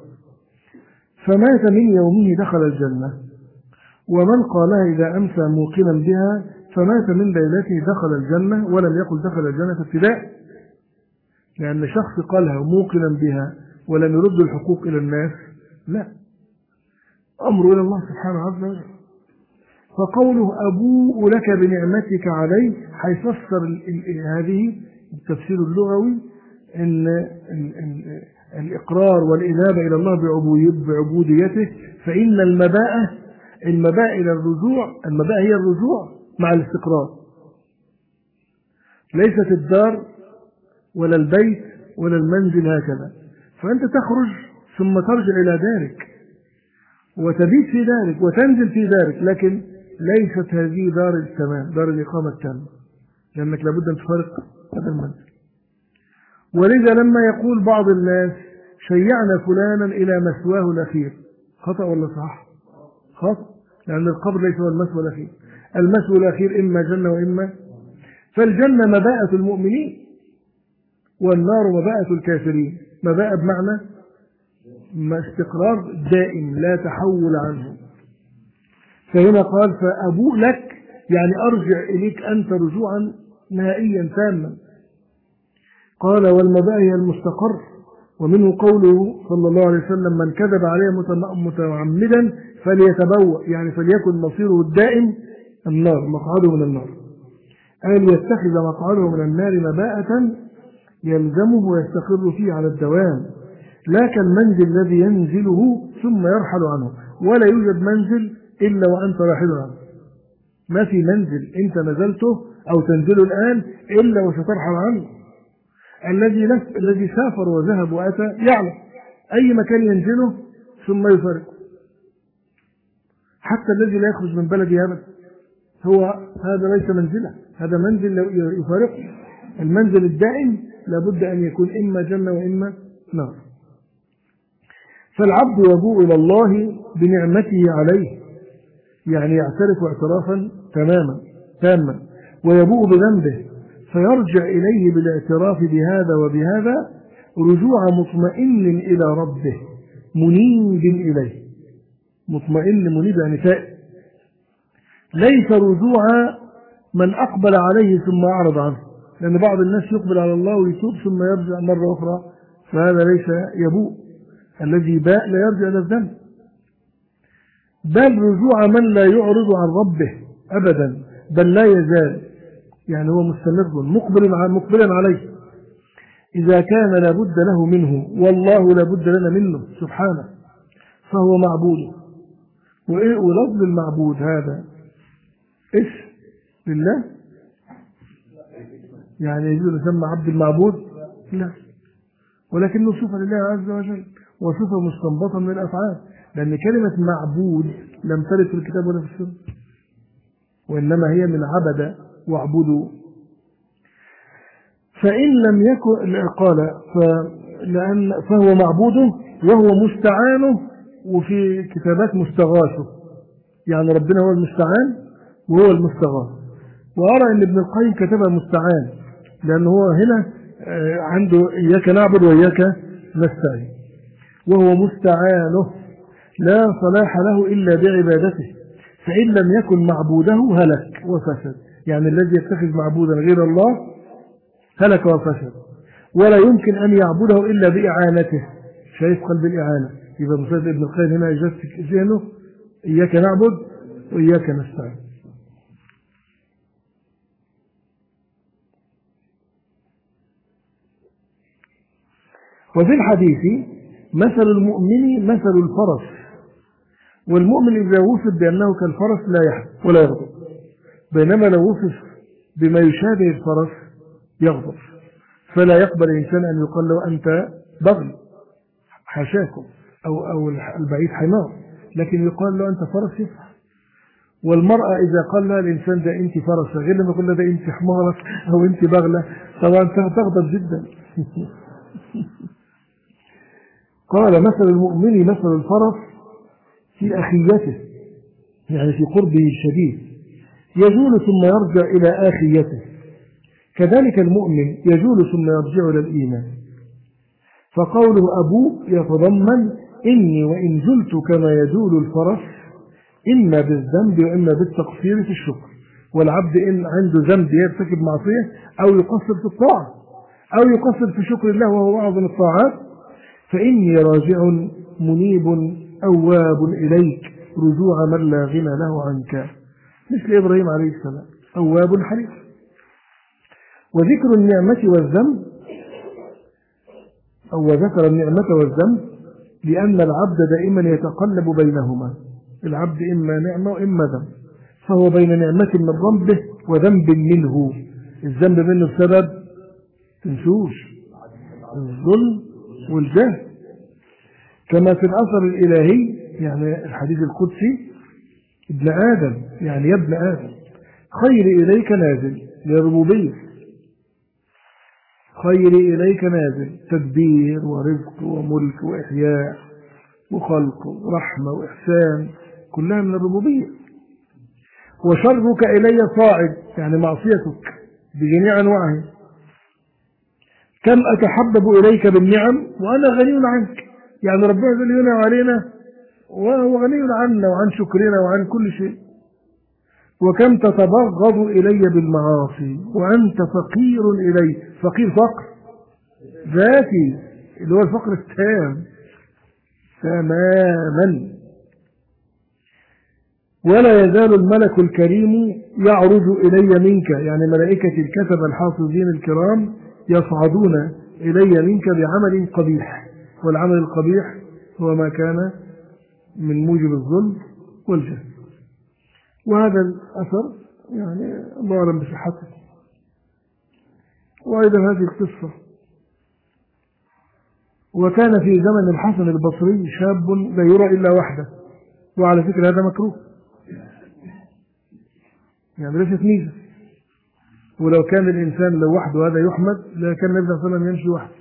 فمات من يومه دخل الجنة. ومن قالها إذا أمسى موقنا بها فمات من ليلته دخل الجنة، ولم يقل دخل الجنة ابتداء، لأن شخص قالها موقنا بها ولم يرد الحقوق إلى الناس، لا، أمر إلى الله سبحانه عز وجل. فقوله أبوء لك بنعمتك علي، هيفسر هذه التفسير اللغوي إن الإقرار والإنابة إلى الله بعبوديته، فإن المباء المباء إلى الرجوع، المباء هي الرجوع مع الاستقرار، ليست الدار ولا البيت ولا المنزل هكذا. فأنت تخرج ثم ترجع إلى دارك وتبيت في دارك وتنزل في دارك، لكن ليست هذه دار التمام، دار الإقامة التامة، لأنك لابد أن تفارق هذا المنزل. ولذا لما يقول بعض الناس شيعنا فلانا إلى مسواه الأخير، خطأ ولا صح؟ خطأ، لأن القبر ليس هو المسوى الأخير، المسوى الأخير إما جنة وإما، فالجنة مباءة المؤمنين والنار مباءة الكافرين، مباءة بمعنى استقرار دائم لا تحول عنه. فهنا قال فأبوء لك يعني أرجع إليك أنت رجوعا نهائيا تاما. قال والمباء هي المستقر، ومنه قوله صلى الله عليه وسلم من كذب عليه متعمدا فليتبوأ، يعني فليكن مصيره الدائم النار، مقعده من النار، أي يتخذ مقعده من النار مباءة يلزمه ويستقر فيه على الدوام، لا كالمنزل الذي ينزله ثم يرحل عنه، ولا يوجد منزل إلا وأنت راحل عنه. ما في منزل أنت نزلته أو تنزله الآن إلا وسترحل عنه. الذي الذي سافر وذهب وأتى يعلم أي مكان ينزله ثم يفارقه، حتى الذي لا يخرج من بلده أبدا، هو هذا ليس منزله، هذا منزل يفارقه. المنزل الدائم لابد أن يكون إما جنة وإما نار. فالعبد يبوء إلى الله بنعمته عليه، يعني يعترف اعترافا تماما تاما، ويبوء بذنبه فيرجع إليه بالاعتراف بهذا وبهذا رجوع مطمئن إلى ربه منيب إليه. مطمئن منيب يعني تائب، ليس رجوع من أقبل عليه ثم أعرض عنه، لأن بعض الناس يقبل على الله ويتوب ثم يرجع مرة أخرى، فهذا ليس يبوء. الذي باء لا يرجع إلى الذنب، بل رجوع من لا يعرض عن ربه أبدا، بل لا يزال، يعني هو مستمر مقبل مقبلا عليه إذا كان لابد له منه، والله لابد لنا منه سبحانه، فهو معبود. ولفظ المعبود هذا اسم لله، يعني يجوز يسمى عبد المعبود؟ لا، ولكنه صفة لله عز وجل وصفة مستنبطة من الأفعال، لأن كلمة معبود لم ترد في الكتاب ولا في السنة، وإنما هي من عبد واعبدوا. فإن لم يكن قال فلأن فهو معبوده وهو مستعانه، وفي كتابات مستغاثه، يعني ربنا هو المستعان وهو المستغاث. وأرى أن ابن القيم كتبها مستعان، لأنه هو هنا عنده إياك نعبد وإياك نستعين، وهو مستعانه لا صلاح له إلا بعبادته، فإن لم يكن معبوده هلك وفسد، يعني الذي يتخذ معبودا غير الله هلك وفسد، ولا يمكن أن يعبده إلا بإعانته. شايف قلب الإعانة، إذا مسألة ابن القيم هنا يجسك ذهنه إياك نعبد وإياك نستعين. وفي الحديث مثل المؤمن مثل الفرس، والمؤمن إذا وصف بأنه كالفرس لا يحب ولا يغضب، بينما لو وصف بما يشابه الفرس يغضب. فلا يقبل الإنسان أن يقال له أنت بغل حاشاكم، أو, أو البعيد حمار، لكن يقال له أنت فرس يفرح. والمرأة إذا قال لها الإنسان ده أنت فرس، غير لما يقول لها ده أنت حمارك أو أنت بغلة، طبعا تغضب جدا. قال مثل المؤمن مثل الفرس في أخيته، يعني في قربه الشديد، يجول ثم يرجع إلى آخيته، كذلك المؤمن يجول ثم يرجع إلى الإيمان. فقوله أبو يتضمن إني وإن جلت كما يجول الفرس، إما بالذنب وإما بالتقصير في الشكر، والعبد إن عنده ذنب يرتكب معصية أو يقصر في الطاعة أو يقصر في شكر الله وهو أعظم الطاعات، فإني راجع منيب أواب إليك رجوع من لا غنى له عنك، مثل إبراهيم عليه السلام أواب حليم. وذكر النعمة والذنب أو ذكر النعمة والذنب لأن العبد دائما يتقلب بينهما، العبد إما نعمة وإما ذنب، فهو بين نعمة من ربه وذنب منه. الذنب منه بسبب تنسوش الظلم والجهل، كما في الأثر الإلهي يعني الحديث القدسي ابن آدم يعني يا ابن آدم خيري إليك نازل للربوبية، خيري إليك نازل تدبير ورزق وملك وإحياء وخلق ورحمة وإحسان كلها من الربوبية. وشرك إلي صاعد يعني معصيتك بجميع أنواعها. كم أتحبب إليك بالنعم وأنا غني عنك، يعني ربنا ذل ينعم علينا وهو غني عنا وعن شكرنا وعن كل شيء. وكم تتبغض إلي بالمعاصي وأنت فقير إلي، فقير فقر ذاتي اللي هو الفقر التام تماما. ولا يزال الملك الكريم يعرج إلي منك، يعني ملائكة الكتب الحافظين الكرام يصعدون إلي منك بعمل قبيح، والعمل القبيح هو ما كان من موجب الظلم والجهل. وهذا الأثر يعني الله أعلم بصحته. وأيضا هذه القصة، وكان في زمن الحسن البصري شاب لا يرى إلا وحده، وعلى فكرة هذا مكروه يعني ليست ميزة، ولو كان الإنسان لو وحده هذا يحمد لكان النبي صلى الله عليه وسلم يمشي وحده.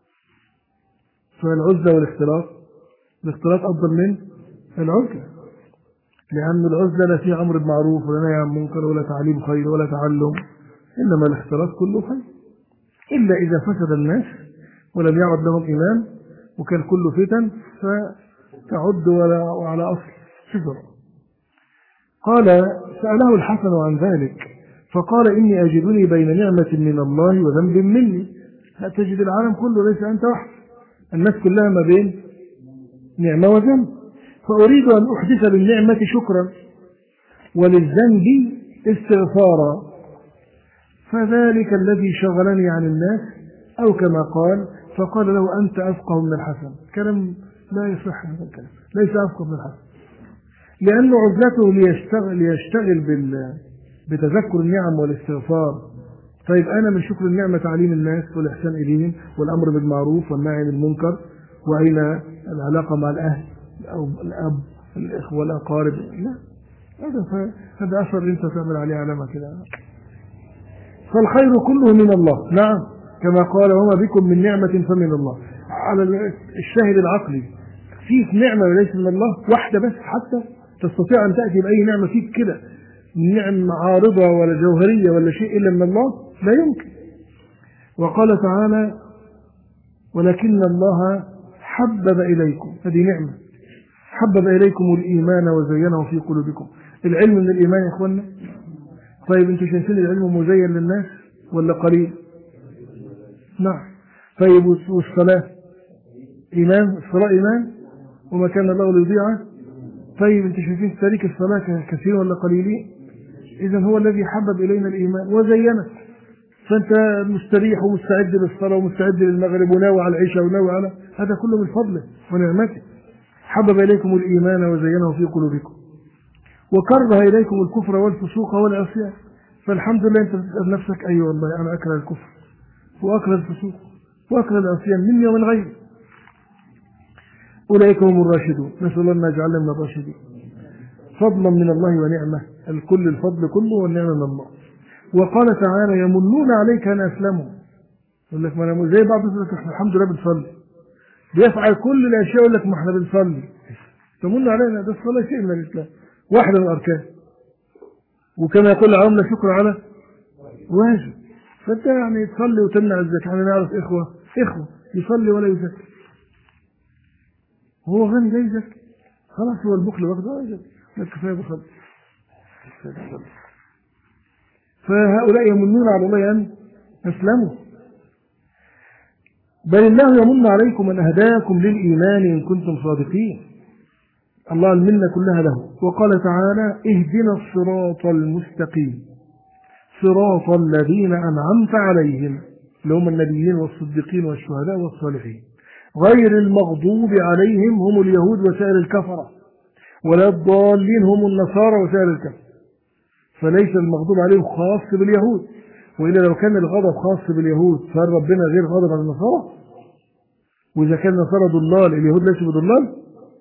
فالعزلة والاختلاط، الاختلاط أفضل من العزلة، لأن العزلة لا فيها أمر بمعروف ولا نهي عن منكر ولا تعليم خير ولا تعلم، إنما الاختلاط كله خير، إلا إذا فسد الناس ولم يعد لهم إمام وكان كله فتن فتعد وعلى أصل شجر. قال سأله الحسن عن ذلك فقال إني أجدني بين نعمة من الله وذنب مني. تجد العالم كله ليس أنت وحدك، الناس كلها ما بين نعمة وذنب، فأريد أن أحدث بالنعمة شكرا وللذنب استغفارا، فذلك الذي شغلني عن الناس، أو كما قال فقال له أنت أفقه من الحسن. كلام لا يصح هذا الكلام، ليس أفقه من الحسن، لأن عزلته ليشتغل, ليشتغل بال... بتذكر النعم والاستغفار. طيب أنا من شكر النعمة تعليم الناس والإحسان إليهم والأمر بالمعروف والنهي عن المنكر، وأين العلاقة مع الأهل أو الأب الإخوة والأقارب؟ لا، هذا هذا أثر أنت تعمل عليه علامة كده. فالخير كله من الله، نعم كما قال وما بكم من نعمة فمن الله. على الشاهد العقلي فيك نعمة وليس من الله واحدة بس، حتى تستطيع أن تأتي بأي نعمة فيك كده نعم عارضة ولا جوهرية ولا شيء إلا من الله؟ لا يمكن. وقال تعالى ولكن الله حبب إليكم، هذه نعمة، حبب إليكم الإيمان وزينه في قلوبكم. العلم من الإيمان يا إخوانا. طيب أنتم شايفين العلم مزين للناس ولا قليل؟ نعم. طيب والصلاة إيمان؟ الصلاة إيمان وما كان الله ليضيعه. طيب أنتم شايفين تارك الصلاة كثير ولا قليلين؟ إذا هو الذي حبب إلينا الإيمان وزينه، فأنت مستريح ومستعد للصلاة ومستعد للمغرب وناوي على العشاء وناوي على هذا كله من فضله ونعمته. حبب إليكم الإيمان وزينه في قلوبكم وكره إليكم الكفر والفسوق والعصيان. فالحمد لله أنت تسأل نفسك أي أيوة والله أنا أكره الكفر وأكره الفسوق وأكره العصيان مني ومن غيري. أولئك هم الراشدون، نسأل الله أن يجعلنا من الراشدين فضلا من الله ونعمة، الكل الفضل كله والنعمة من الله. وقال تعالى يمنون عليك أن أسلموا، يقول لك ما أنا زي بعض الناس الحمد لله بنصلي، بيفعل كل الأشياء يقول لك ما احنا بنصلي. تمن علينا، ده الصلاة شيء من الإسلام، واحدة من الأركان، وكما يقول العامة شكر على واجب. فأنت يعني تصلي وتمنع الزكاة. احنا نعرف إخوة إخوة يصلي ولا يزكي، هو غني لا يزكي، خلاص هو البخل واخده يزكي، لا كفاية بصلي. فهؤلاء يمنون على الله أن أسلموا. بل الله يمن عليكم أن أهداكم للإيمان إن كنتم صادقين. الله المنة كلها له. وقال تعالى اهدنا الصراط المستقيم صراط الذين أنعمت عليهم اللي هم النبيين والصديقين والشهداء والصالحين غير المغضوب عليهم هم اليهود وسائر الكفرة ولا الضالين هم النصارى وسائر الكفرة. فليس المغضوب عليهم خاص باليهود، وإلا لو كان الغضب خاص باليهود فهل ربنا غير غضب على النصارى؟ وإذا كان النصارى ضلال اليهود ليسوا بضلال؟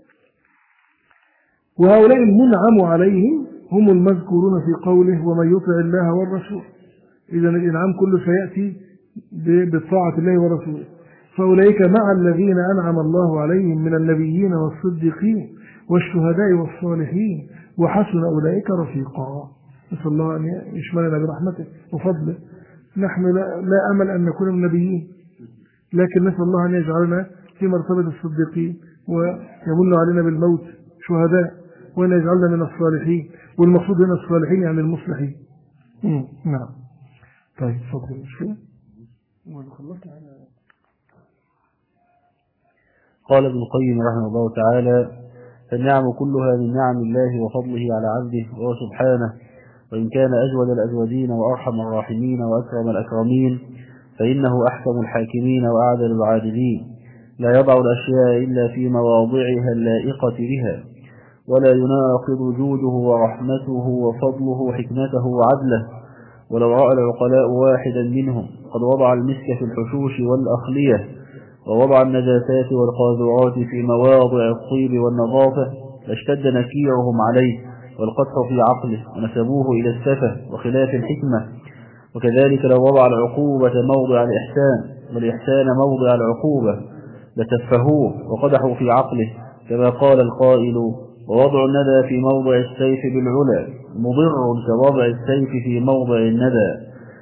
وهؤلاء المنعم عليهم هم المذكورون في قوله ومن يطع الله والرسول. إذا الإنعام كله سيأتي بطاعة الله ورسوله. فأولئك مع الذين أنعم الله عليهم من النبيين والصديقين والشهداء والصالحين وحسن أولئك رفيقا. نسأل الله أن يشملنا برحمته وفضله. نحن لا أمل أن نكون من النبيين، لكن نسأل الله أن يجعلنا في مرتبة الصديقين ويمن علينا بالموت شهداء، وأن يجعلنا من الصالحين. والمقصود هنا الصالحين يعني المصلحين. نعم. طيب فضل المشكلة. قال ابن القيم رحمه الله تعالى فالنعم كلها من نعم الله وفضله على عبده وهو سبحانه، وإن كان أجود الأجودين وأرحم الراحمين وأكرم الأكرمين فإنه أحكم الحاكمين وأعدل العادلين، لا يضع الأشياء إلا في مواضعها اللائقة بها، ولا يناقض جوده ورحمته وفضله حكمته وعدله. ولو رأى العقلاء واحدا منهم قد وضع المسك في الحشوش والأخلية ووضع النجاسات والقاذورات في مواضع الطيب والنظافة لاشتد نكيرهم عليه والقدح في عقله ونسبوه إلى السفه وخلاف الحكمة. وكذلك لو وضع العقوبة موضع الإحسان والإحسان موضع العقوبة لتفهوه وقدحوا في عقله، كما قال القائل ووضع الندى في موضع السيف بالعلا مضر كوضع السيف في موضع الندى.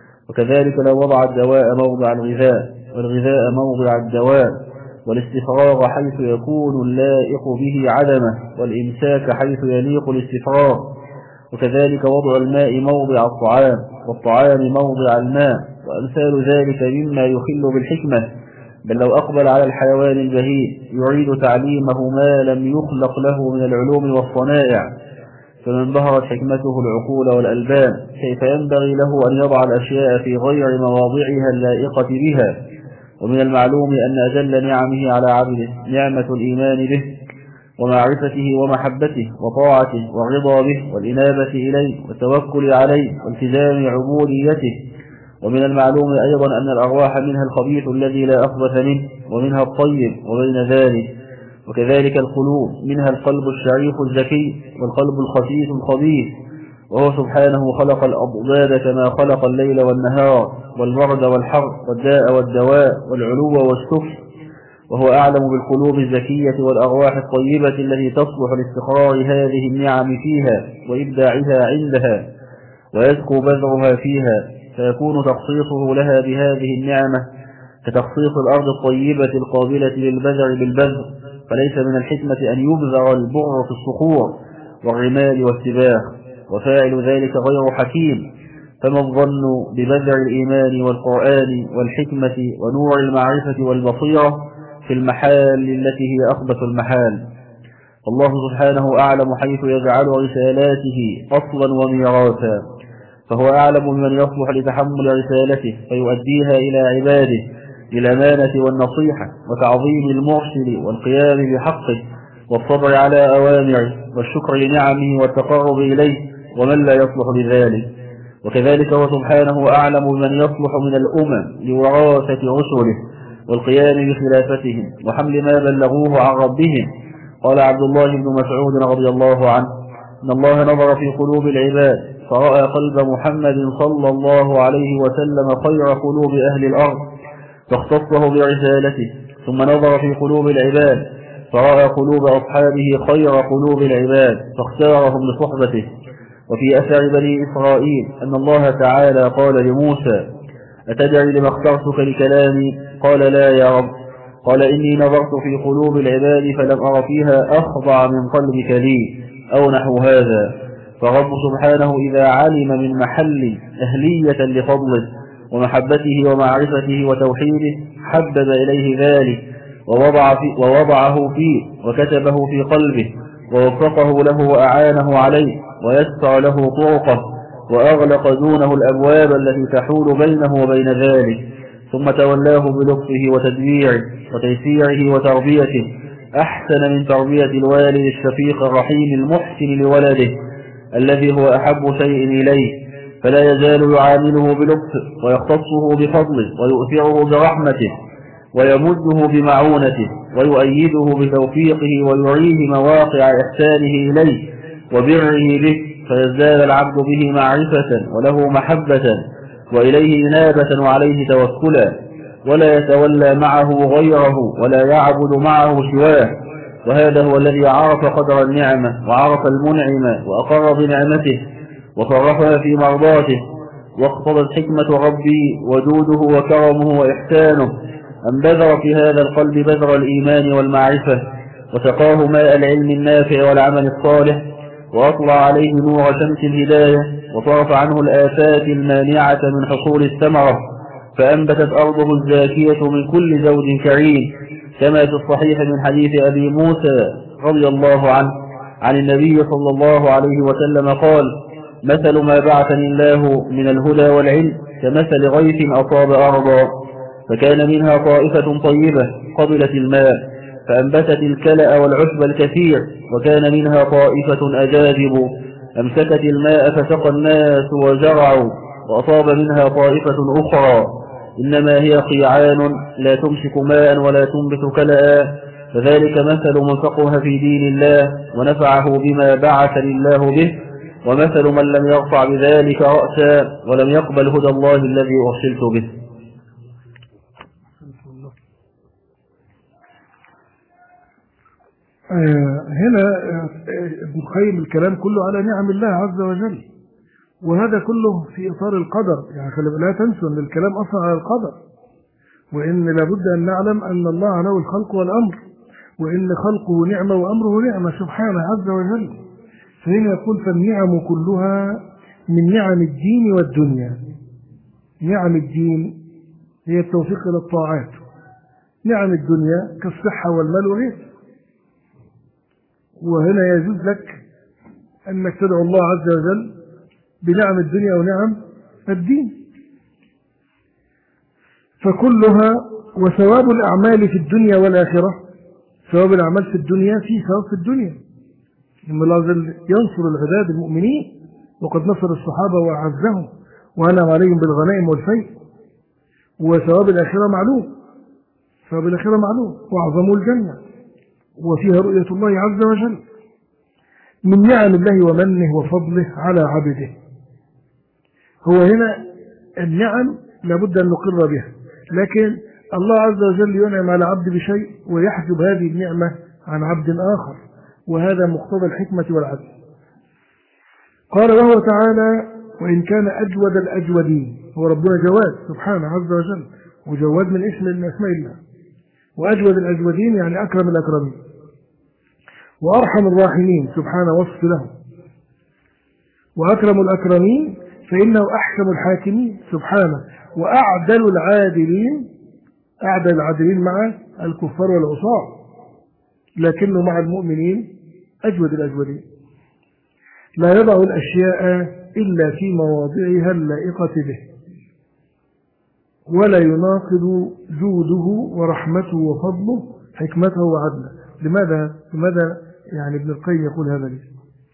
وكذلك لو وضع الدواء موضع الغذاء والغذاء موضع الدواء والاستفراغ حيث يكون اللائق به عدمه والإمساك حيث يليق الاستفراغ. وكذلك وضع الماء موضع الطعام والطعام موضع الماء وأمثال ذلك مما يخل بالحكمة. بل لو أقبل على الحيوان البهيم يريد تعليمه ما لم يخلق له من العلوم والصنائع فمن بهرت حكمته العقول والألبان كيف ينبغي له أن يضع الأشياء في غير مواضعها اللائقة بها. ومن المعلوم أن أجل نعمه على عبده نعمة الإيمان به ومعرفته ومحبته وطاعته والرضا به والإنابة إليه والتوكل عليه والتزام عبوديته. ومن المعلوم أيضا أن الأرواح منها الخبيث الذي لا أخبث منه ومنها الطيب وبين ذلك. وكذلك القلوب منها القلب الشريف الزكي والقلب الخسيس الخبيث. وهو سبحانه خلق الأضداد كما خلق الليل والنهار والبرد والحر والداء والدواء والعلو والسفل. وهو أعلم بالقلوب الزكية والأرواح الطيبة التي تصلح لاستقرار هذه النعم فيها وإبداعها عندها ويزكو بذرها فيها، فيكون تخصيصه لها بهذه النعمة كتخصيص الأرض الطيبة القابلة للبذر بالبذر. فليس من الحكمة أن يبذر البر في الصخور والرمال والسباخ، وفاعل ذلك غير حكيم. فما الظن ببذر الإيمان والقرآن والحكمة ونور المعرفة والبصيرة في المحال التي هي أخبث المحال. الله سبحانه أعلم حيث يجعل رسالاته أصلا وميراثا، فهو أعلم بمن يصلح لتحمل رسالته فيؤديها إلى عباده بالأمانة والنصيحة وتعظيم المرسل والقيام بحقه والصبر على أوامره والشكر لنعمه والتقرب إليه ومن لا يصلح لذلك. وكذلك هو سبحانه أعلم بمن يصلح من الأمم لوراثة رسله والقيام بخلافتهم وحمل ما بلغوه عن ربهم. قال عبد الله بن مسعود رضي الله عنه إن الله نظر في قلوب العباد فرأى قلب محمد صلى الله عليه وسلم خير قلوب أهل الأرض فاختصه برسالته، ثم نظر في قلوب العباد فرأى قلوب أصحابه خير قلوب العباد فاختارهم لصحبته. وفي أثر بني إسرائيل أن الله تعالى قال لموسى أتدري لما اخترتك لكلامي؟ قال لا يا رب. قال إني نظرت في قلوب العباد فلم أر فيها أخضع من قلبك لي أو نحو هذا. فالرب سبحانه إذا علم من محل أهلية لفضله ومحبته ومعرفته وتوحيده حبب إليه ذلك ووضع في ووضعه فيه وكتبه في قلبه ووفقه له وأعانه عليه ويسر له طرقه وأغلق دونه الأبواب التي تحول بينه وبين ذلك، ثم تولاه بلطفه وتدبيره وتيسيره وتربيته أحسن من تربية الوالد الشفيق الرحيم المحسن لولده الذي هو أحب شيء إليه، فلا يزال يعامله بلطف ويختصه بفضله ويؤثره برحمته ويمده بمعونته ويؤيده بتوفيقه ويريه مواقع إحسانه إليه وبره به، فيزداد العبد به معرفة وله محبة وإليه إنابة وعليه توكلا، ولا يتولى معه غيره ولا يعبد معه سواه. وهذا هو الذي عرف قدر النعمة وعرف المنعم وأقر بنعمته وصرفها في مرضاته، واقتضت حكمة ربي وجوده وكرمه وإحسانه أن بذر في هذا القلب بذر الإيمان والمعرفة وسقاه ماء العلم النافع والعمل الصالح، وأطلع عليه نور شمس الهداية وصرف عنه الآفات المانعة من حصول الثمرة، فأنبتت أرضه الزاكية من كل زوج كريم، كما في الصحيح من حديث أبي موسى رضي الله عنه عن النبي صلى الله عليه وسلم قال: مثل ما بعثني الله من الهدى والعلم كمثل غيث أصاب أرضا فكان منها طائفة طيبة قبلت الماء فأنبتت الكلأ والعشب الكثير، وكان منها طائفة أجاذب أمسكت الماء فسقى الناس وزرعوا، وأصاب منها طائفة أخرى إنما هي قيعان لا تمسك ماء ولا تنبت كلأ، فذلك مثل من فقه في دين الله ونفعه بما بعث الله به، ومثل من لم يرفع بذلك رأسا ولم يقبل هدى الله الذي أرسلت به. هنا ابن القيم الكلام كله على نعم الله عز وجل، وهذا كله في إطار القدر. يعني لا تنسوا أن الكلام أصلا على القدر، وإن لابد أن نعلم أن الله له الخلق والأمر، وإن خلقه نعمة وأمره نعمة سبحانه عز وجل. فهنا يقول: فالنعم كلها من نعم الدين والدنيا. نعم الدين هي التوفيق إلى الطاعات، نعم الدنيا كالصحة والمال وغيره. وهنا يجوز لك أنك تدعو الله عز وجل بنعم الدنيا ونعم الدين، فكلها. وثواب الأعمال في الدنيا والآخرة، ثواب الأعمال في الدنيا في ثواب في الدنيا، إن الله عز وجل ينصر العباد المؤمنين، وقد نصر الصحابة وأعزهم وأنعم عليهم بالغنائم والفيء. وثواب الآخرة معلوم، ثواب الآخرة معلوم، وأعظم الجنة وفيها رؤية الله عز وجل. من نعم الله ومنه وفضله على عبده. هو هنا النعم لابد أن نقر بها، لكن الله عز وجل ينعم على عبد بشيء ويحجب هذه النعمة عن عبد آخر، وهذا مقتضى الحكمة والعدل. قال وهو تعالى: وإن كان أجود الأجودين. هو ربنا جواد سبحانه عز وجل، وجواد من اسم من أسماء الله، وأجود الأجودين يعني أكرم الأكرمين، وأرحم الراحمين سبحانه وصف له، وأكرم الأكرمين فإنه أحكم الحاكمين سبحانه، وأعدل العادلين، أعدل العادلين مع الكفار والعصاة، لكنه مع المؤمنين أجود الأجودين. لا يضع الأشياء إلا في مواضعها اللائقة به، ولا يناقض جوده ورحمته وفضله حكمته وعدله. لماذا لماذا يعني ابن القيم يقول هذا ليه؟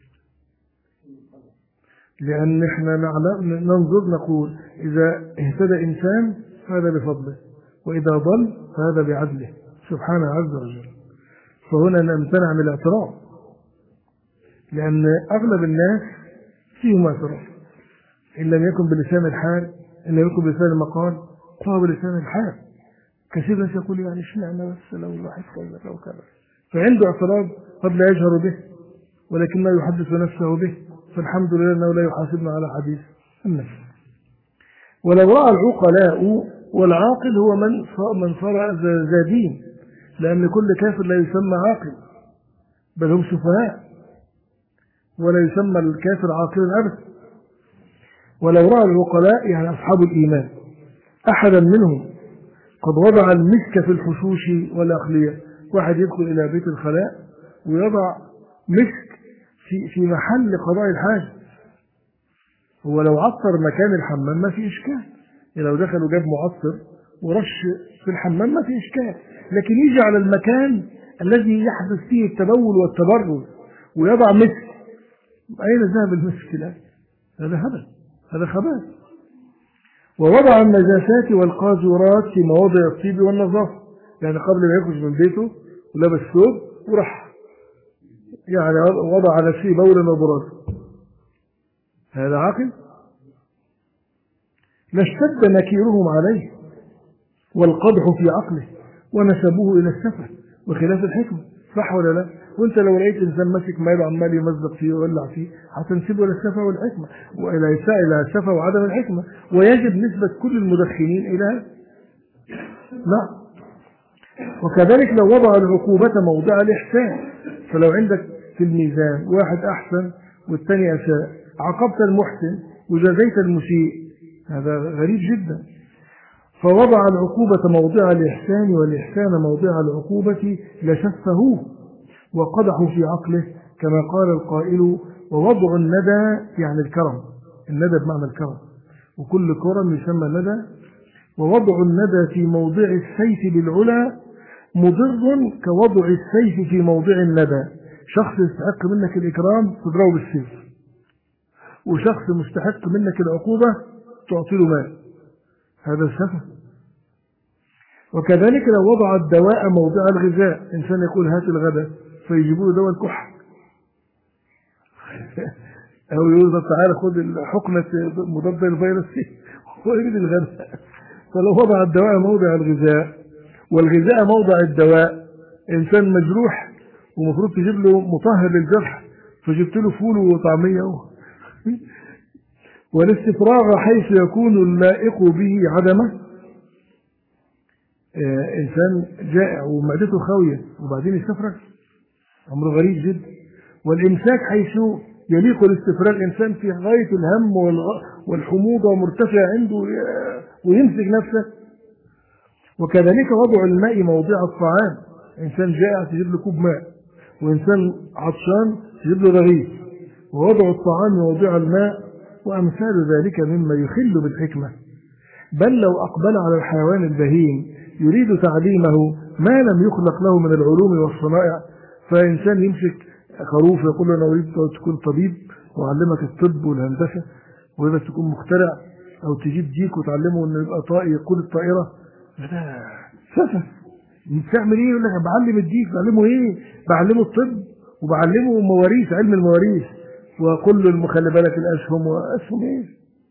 لأن احنا ننظر نقول: إذا اهتدى إنسان فهذا بفضله، وإذا ضل فهذا بعدله سبحانه عز وجل. فهنا نمتنع من الاعتراف، لأن أغلب الناس فيهم اعتراف، إن لم يكن بلسان الحال، إن لم يكن بلسان المقال، فهو بلسان الحال. كثير ناس يقول: يعني اشمعنى بس لو الواحد كذا أو كذا، فعنده اعتراض قد لا يجهر به ولكن ما يحدث نفسه به، فالحمد لله أنه لا يحاسبنا على حديث النفس. ولو رأى العقلاء، والعاقل هو من من صار ذا دين، لأن كل كافر لا يسمى عاقل، بل هم سفهاء. ولا يسمى الكافر عاقلا أبدا. ولو رأى العقلاء يعني أصحاب الإيمان أحدا منهم قد وضع المسك في الحشوش والأخلية، واحد يدخل إلى بيت الخلاء ويضع مسك في في محل قضاء الحاجة، هو لو عطر مكان الحمام ما في إشكال، يعني لو دخل وجاب معطر ورش في الحمام ما في إشكال، لكن يجي على المكان الذي يحدث فيه التبول والتبرد ويضع مسك، أين ذهب المسك الآن؟ هذا هبل، هذا خبث. ووضع النجاسات والقاذورات في مواضع الطيب والنظافة، يعني قبل ما يخرج من بيته ولبس ثوب وراح يعني وضع على شيء بولا وبراز، هذا عاقل؟ لاشتد نكيرهم عليه والقدح في عقله ونسبوه إلى السفه وخلاف الحكمة، صح ولا لا؟ وانت لو لقيت انسان ماسك ماله عمال يمزق فيه ويولع فيه هتنسبه الى السفه والحكمه والى الى السفه وعدم الحكمه، ويجب نسبه كل المدخنين الى هذا. لا. وكذلك لو وضع العقوبة موضع الإحسان، فلو عندك في الميزان واحد أحسن والثاني أساء، عاقبت المحسن وجزيت المسيء، هذا غريب جدا. فوضع العقوبة موضع الإحسان والإحسان موضع العقوبة لشفهوه وقدحوا في عقله، كما قال القائل: ووضع الندى يعني الكرم، الندى بمعنى الكرم، وكل كرم يسمى ندى. ووضع الندى في موضع السيف بالعلا مضر كوضع السيف في موضع الندى، شخص يستحق منك الإكرام تضربه بالسيف، وشخص مستحق منك العقوبة تعطي له مال، هذا السفه. وكذلك لو وضع الدواء موضع الغذاء، إنسان يقول هات الغداء فيجيبوا له دواء الكحة أو يقول له تعالى خذ الحقنة مضاد الفيروس ويريد الغداء. فلو وضع الدواء موضع الغذاء والغذاء موضع الدواء، إنسان مجروح ومفروض تجيب له مطهر للجرح فجبت له فول وطعمية والاستفراغ حيث يكون اللائق به عدمه، آه إنسان جائع ومعدته خاوية وبعدين يستفرغ، أمر غريب جدا. والإمساك حيث يليق الاستفراغ، إنسان في غاية الهم والحموضة ومرتفع عنده ويمسك نفسه. وكذلك وضع الماء موضع الطعام، إنسان جائع تجيب له كوب ماء، وإنسان عطشان تجيب له رغيف. ووضع الطعام موضع الماء وأمثال ذلك مما يخل بالحكمة. بل لو أقبل على الحيوان البهيم يريد تعليمه ما لم يخلق له من العلوم والصنائع، فإنسان يمسك خروف يقول له أنا أريد تكون طبيب وأعلمك الطب والهندسة، وإذا تكون مخترع، أو تجيب ديك وتعلمه أنه يبقى طائر يقود الطائرة، هذا سفه. بتعمل إيه؟ يقول لك بعلم الديك، بعلمه إيه؟ بعلمه الطب وبعلمه مواريث، علم المواريث، وكل المخلي بالك الأسهم وأسهم إيه؟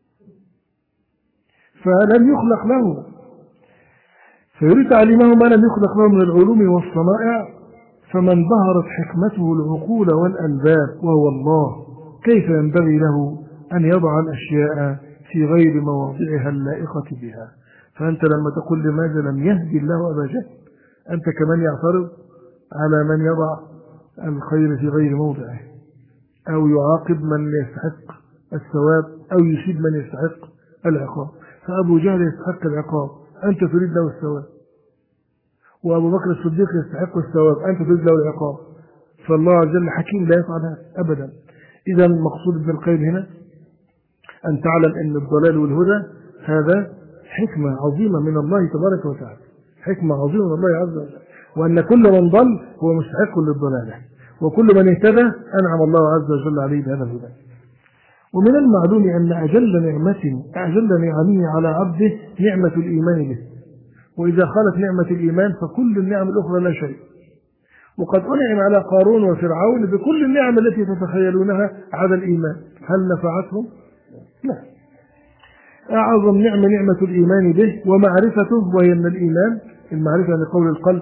فلم يخلق له، فيريد تعليمه ما لم يخلق له من العلوم والصنائع. فمن ظهرت حكمته العقول والألباب وهو الله، كيف ينبغي له أن يضع الأشياء في غير مواضعها اللائقة بها؟ فأنت لما تقول لماذا لم يهدي الله أبا جهل، أنت كمان يعترض على من يضع الخير في غير موضعه، أو يعاقب من يستحق الثواب، أو يشيد من يستحق العقاب. فأبو جهل يستحق العقاب، أنت تريد له الثواب، وأبو بكر الصديق يستحق الثواب، أنت تريد له العقاب. فالله عز وجل حكيم لا يفعل هذا أبدا. إذا المقصود ابن القيم هنا أن تعلم أن الضلال والهدى هذا حكمة عظيمة من الله تبارك وتعالى، حكمة عظيمة من الله عز وجل، وأن كل من ضل هو مستحق للضلالة، وكل من اهتدى أنعم الله عز وجل عليه بهذا الهدى. ومن المعلوم أن أجل نعمة أجل نعمه على عبده نعمة الإيمان به، وإذا خالت نعمة الإيمان فكل النعم الأخرى لا شيء. وقد أنعم على قارون وفرعون بكل النعم التي تتخيلونها على الإيمان، هل نفعتهم؟ لا. أعظم نعمة نعمة الإيمان به ومعرفته، وهي من الإيمان المعرفة لقول القلب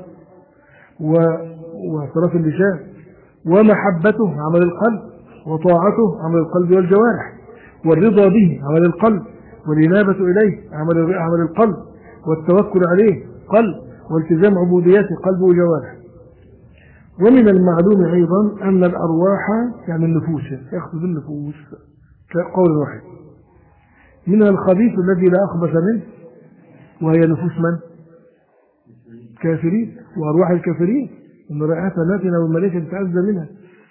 واعتراف اللسان، ومحبته عمل القلب، وطاعته عمل القلب والجوارح، والرضا به عمل القلب، والإنابة إليه عمل عمل القلب، والتوكل عليه قلب، والتزام عبوديته قلب وجوارح. ومن المعلوم أيضا أن الأرواح يعني النفوس يقصد النفوس كقول واحد منها الخبيث الذي لا أخبث منه وهي نفوس من؟ كافرين وأرواح الكافرين إن رائحة ناتنا والملائكة تتعزى منها.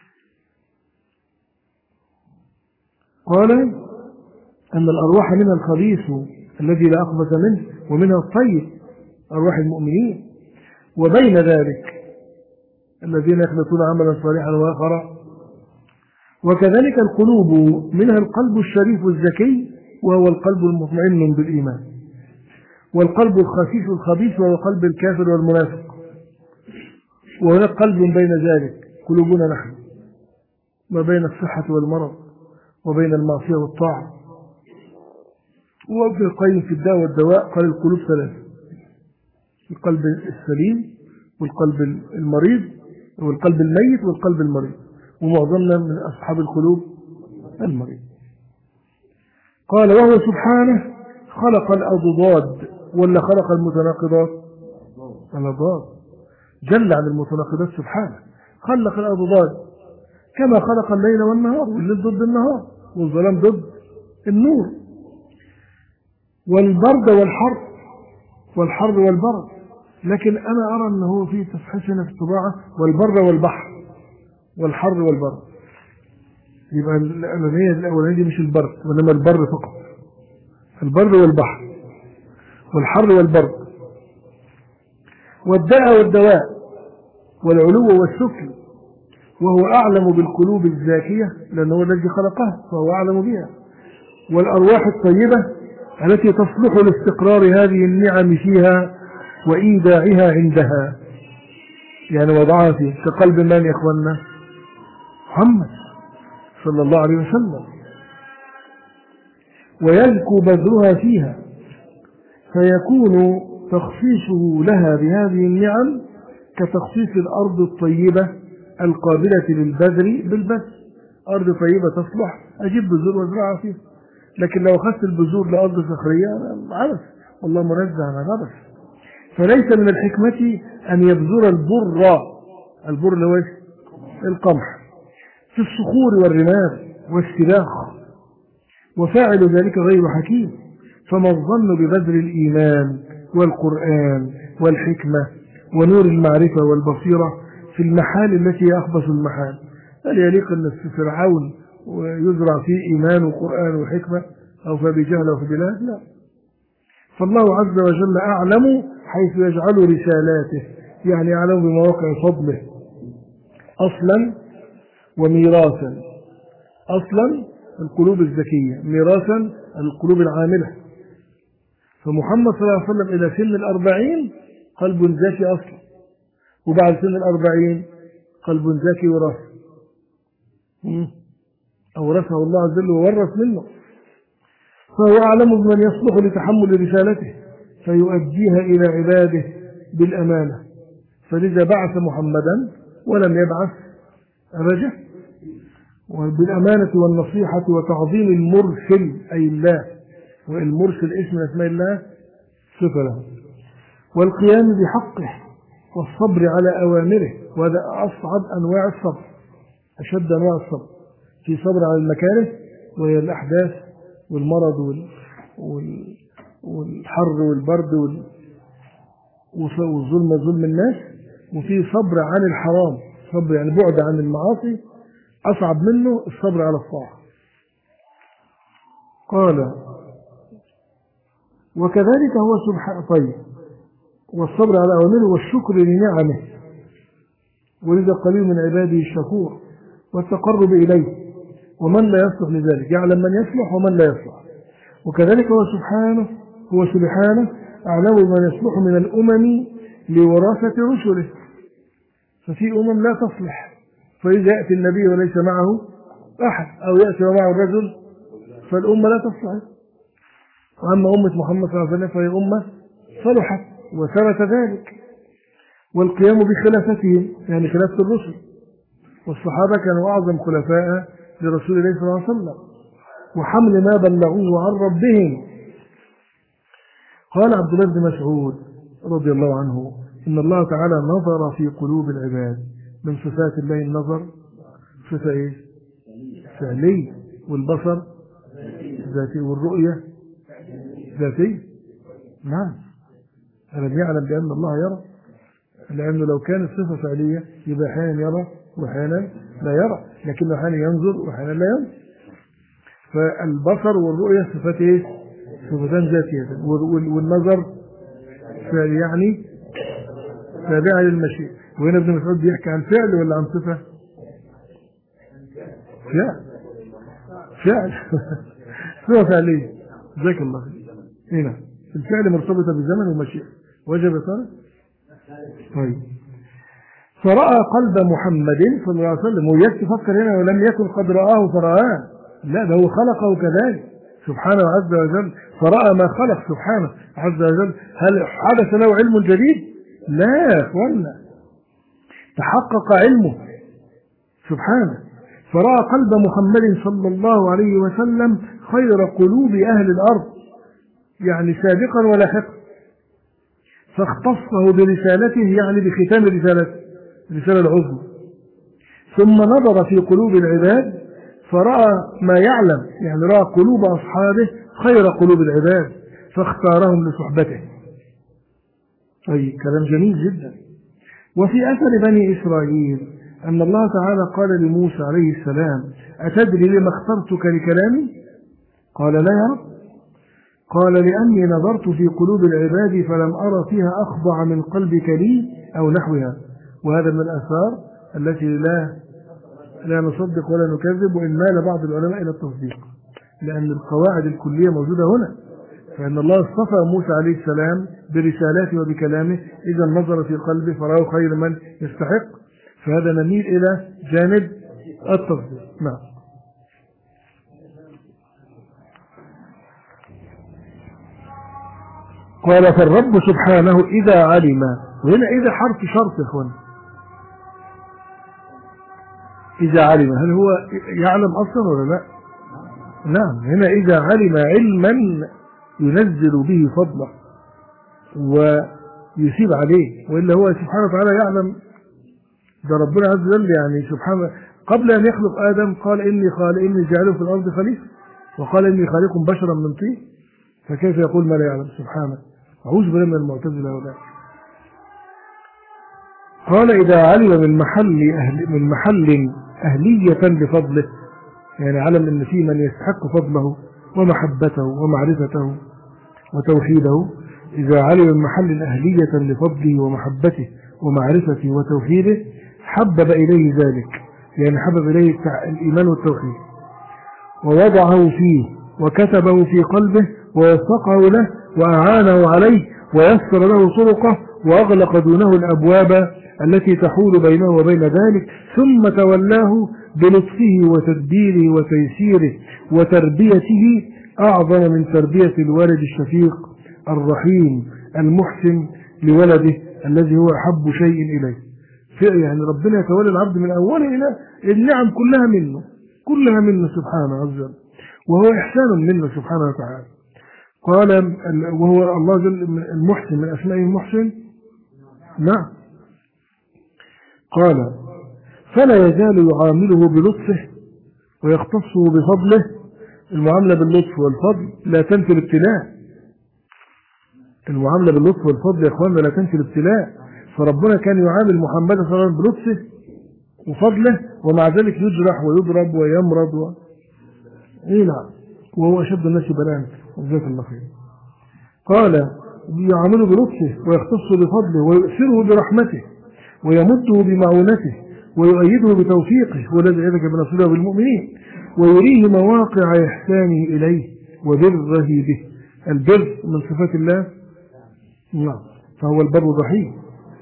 قال أن الأرواح منها الخبيث الذي لا أخبث منه ومنها الطيب أرواح المؤمنين، وبين ذلك الذين يخلطون عملا صالحا وآخر. وكذلك القلوب منها القلب الشريف الزكي وهو القلب المطمئن بالإيمان، والقلب الخسيس الخبيث وهو قلب الكافر والمنافق، وهناك قلب بين ذلك قلوبنا نحن ما بين الصحة والمرض وبين المعصية والطاعة. وابن القيم في الداء والدواء قال القلوب ثلاثة: القلب السليم والقلب المريض والقلب الميت والقلب المريض، ومعظمنا من أصحاب القلوب المريض. قال وهو سبحانه خلق الأضداد ولا خلق المتناقضات؟ الأضداد جل عن المتناقضات سبحانه، خلق الأضداد كما خلق الليل والنهار، والليل ضد النهار والظلام ضد النور، والبرد والحر والحر والبرد. لكن أنا أرى أنه في تصحيح هنا في الطباعة والبر والبحر والحر والبرد، يبقى الأولانية الأولانية دي مش البرد وإنما البر فقط، البر والبحر والحر والبرد، والداء والدواء والعلو والسفل، وهو أعلم بالقلوب الزاكية لأنه هو الذي خلقها فهو أعلم بها، والأرواح الطيبة التي تصلح لاستقرار هذه النعم فيها وإيداعها عندها. يعني وضعها فيه كقلب من يا إخواننا؟ محمد صلى الله عليه وسلم، ويزكو بذرها فيها فيكون تخصيصه لها بهذه النعم كتخصيص الأرض الطيبة القابلة للبذر بالبذر. أرض طيبة تصلح أجيب بذور وازرعها فيها، لكن لو أخذت البذور لأرض صخرية عبث، والله منزه عن عبث. فليس من الحكمة أن يبذر البر، البر اللي هو القمح، في الصخور والرمال والسلاخ، وفاعل ذلك غير حكيم. فما الظن ببذر الإيمان والقرآن والحكمة ونور المعرفة والبصيرة في المحال التي هي أخبث المحال؟ هل يليق أن في فرعون ويزرع فيه إيمان وقرآن وحكمة أو فبجهل أو فبلاد؟ لا. فالله عز وجل أعلم حيث يجعل رسالاته، يعني أعلم بمواقع فضله أصلا وميراثا. أصلا القلوب الذكية، ميراثا القلوب العاملة. فمحمد صلى الله عليه وسلم إلى سن الأربعين قلب ذكي أصلا، وبعد سن الأربعين قلب ذكي وراث، أورثه الله عز وجل وورث منه. فهو أعلم بمن يصلح لتحمل رسالته فيؤديها إلى عباده بالأمانة، فلذا بعث محمدا ولم يبعث رجل، وبالأمانة والنصيحة وتعظيم المرسل أي الله، والمرسل اسم من أسماء الله صفة له، والقيام بحقه والصبر على أوامره. وهذا أصعب أنواع الصبر، أشد أنواع الصبر، في صبر على المكاره وهي الأحداث والمرض وال... وال... والحر والبرد وال... والظلم ظلم الناس، وفي صبر عن الحرام، صبر يعني بعد عن المعاصي أصعب منه الصبر على الطاعة. قال وكذلك هو سبحانه طيب والصبر على أوامره والشكر لنعمه، ولذا قليل من عباده الشكور والتقرب إليه، ومن لا يصلح لذلك يعلم من يصلح ومن لا يصلح. وكذلك هو سبحانه هو سبحانه أعلم من يصلح من الأمم لوراثة رسله، ففي أمم لا تصلح، فإذا يأتي النبي وليس معه أحد أو يأتي ومعه الرجل فالأمة لا تصلح. وأما أمة محمد صلى الله عليه وسلم فهي أمة صلحت وثبت ذلك. والقيام بخلافتهم يعني خلافة الرسل، والصحابة كانوا أعظم خلفاء لرسول الله صلى الله عليه وسلم، وحمل ما بلغوه عن ربهم. قال عبد الله بن مسعود رضي الله عنه إن الله تعالى نظر في قلوب العباد من صفات الله النظر صفة ايه؟ فعلية. والبصر ذاتي، والرؤية ذاتي. نعم. ألم يعلم بأن الله يرى؟ لأنه لو كانت صفة فعلية يبقى أحيانا يرى وأحيانا لا يرى، لكنه أحيانا ينظر وأحيانا لا ينظر. فالبصر والرؤية صفات ايه؟ صفتان ذاتية. والنظر فعل يعني تابعة للمشيئة. وهنا ابن مسعود بيحكي عن فعل ولا عن صفة؟ فعل. فعل. صفة فعلية. جزاك الله خير. هنا الفعل مرتبطة بزمن ومشيئة. وجب صار؟ طيب. فرأى قلب محمد صلى الله عليه وسلم، ويكفي فكر هنا ولم يكن قد رآه فرآه، لا ده هو خلقه كذلك سبحانه عز وجل. فرأى ما خلق سبحانه عز وجل. هل حدث له علم جديد؟ لا يا اخوانا، تحقق علمه سبحانه. فرأى قلب محمد صلى الله عليه وسلم خير قلوب أهل الأرض، يعني سابقا ولاحقا، فاختصه برسالته، يعني بختام رسالته، الرسالة العظمى. ثم نظر في قلوب العباد فرأى ما يعلم، يعني رأى قلوب أصحابه خير قلوب العباد فاختارهم لصحبته. أي كلام جميل جدا. وفي أثر بني إسرائيل أن الله تعالى قال لموسى عليه السلام: أتدري لما اخترتك لكلامي؟ قال: لا يا رب. قال: لأني نظرت في قلوب العباد فلم أرى فيها أخضع من قلبك لي أو نحوها. وهذا من الآثار التي لا لا نصدق ولا نكذب، وإن مال بعض العلماء إلى التصديق، لأن القواعد الكلية موجودة هنا. فإن الله اصطفى موسى عليه السلام برسالاته وبكلامه، إذا نظر في قلبه فراه خير من يستحق، فهذا نميل إلى جانب التصديق. نعم. قال: فالرب سبحانه إذا علم، وهنا إذا حرف شرط يا إخوان. إذا علم، هل هو يعلم أصلا ولا لا؟ نعم. هنا إذا علم علما ينزل به فضله ويسيب عليه، وإلا هو سبحانه وتعالى يعلم. ده ربنا عز وجل يعني سبحانه قبل أن يخلق آدم قال: إني خالق إني جاعله في الأرض خليفة، وقال: إني خالق بشرا من طين. فكيف يقول ما لا يعلم سبحانه؟ أعوذ بالله من المعتزلة ولا. قال: إذا علم من محل أهل من محل أهلية لفضله، يعني علم أن في من يستحق فضله ومحبته ومعرفته وتوحيده. إذا علم من محل أهلية لفضله ومحبته ومعرفته وتوحيده حبب إليه ذلك، يعني حبب إليه الإيمان والتوحيد، ووضعه فيه وكتبه في قلبه ووفقه له وأعانه عليه ويسر له طرقه وأغلق دونه الأبواب التي تحول بينه وبين ذلك، ثم تولاه بلطفه وتدبيره وتيسيره وتربيته أعظم من تربية الوالد الشفيق الرحيم المحسن لولده الذي هو أحب شيء إليه. يعني ربنا يتولى العبد من أوله إلى النعم كلها منه، كلها منه سبحانه عز وجل، وهو إحسان منه سبحانه وتعالى. قال: وهو الله جل المحسن، من أسمائه المحسن. نعم. قال: فلا يزال يعامله بلطفه ويختصه بفضله. المعاملة باللطف والفضل لا تنفي الابتلاء. المعاملة باللطف والفضل يا اخواننا لا تنفي الابتلاء. فربنا كان يعامل محمد صلى الله عليه وسلم بلطفه وفضله، ومع ذلك يجرح ويضرب ويمرض و... ايه نعم، وهو اشد الناس بلاء. جزاك الله خير. قال: يعامله بلطفه ويختصه بفضله ويؤثره برحمته ويمده بمعونته ويؤيده بتوفيقه، والذي يدك بنصره بالمؤمنين، ويريه مواقع إحسانه إليه وبره به. البر من صفات الله، نعم، فهو البر الرحيم.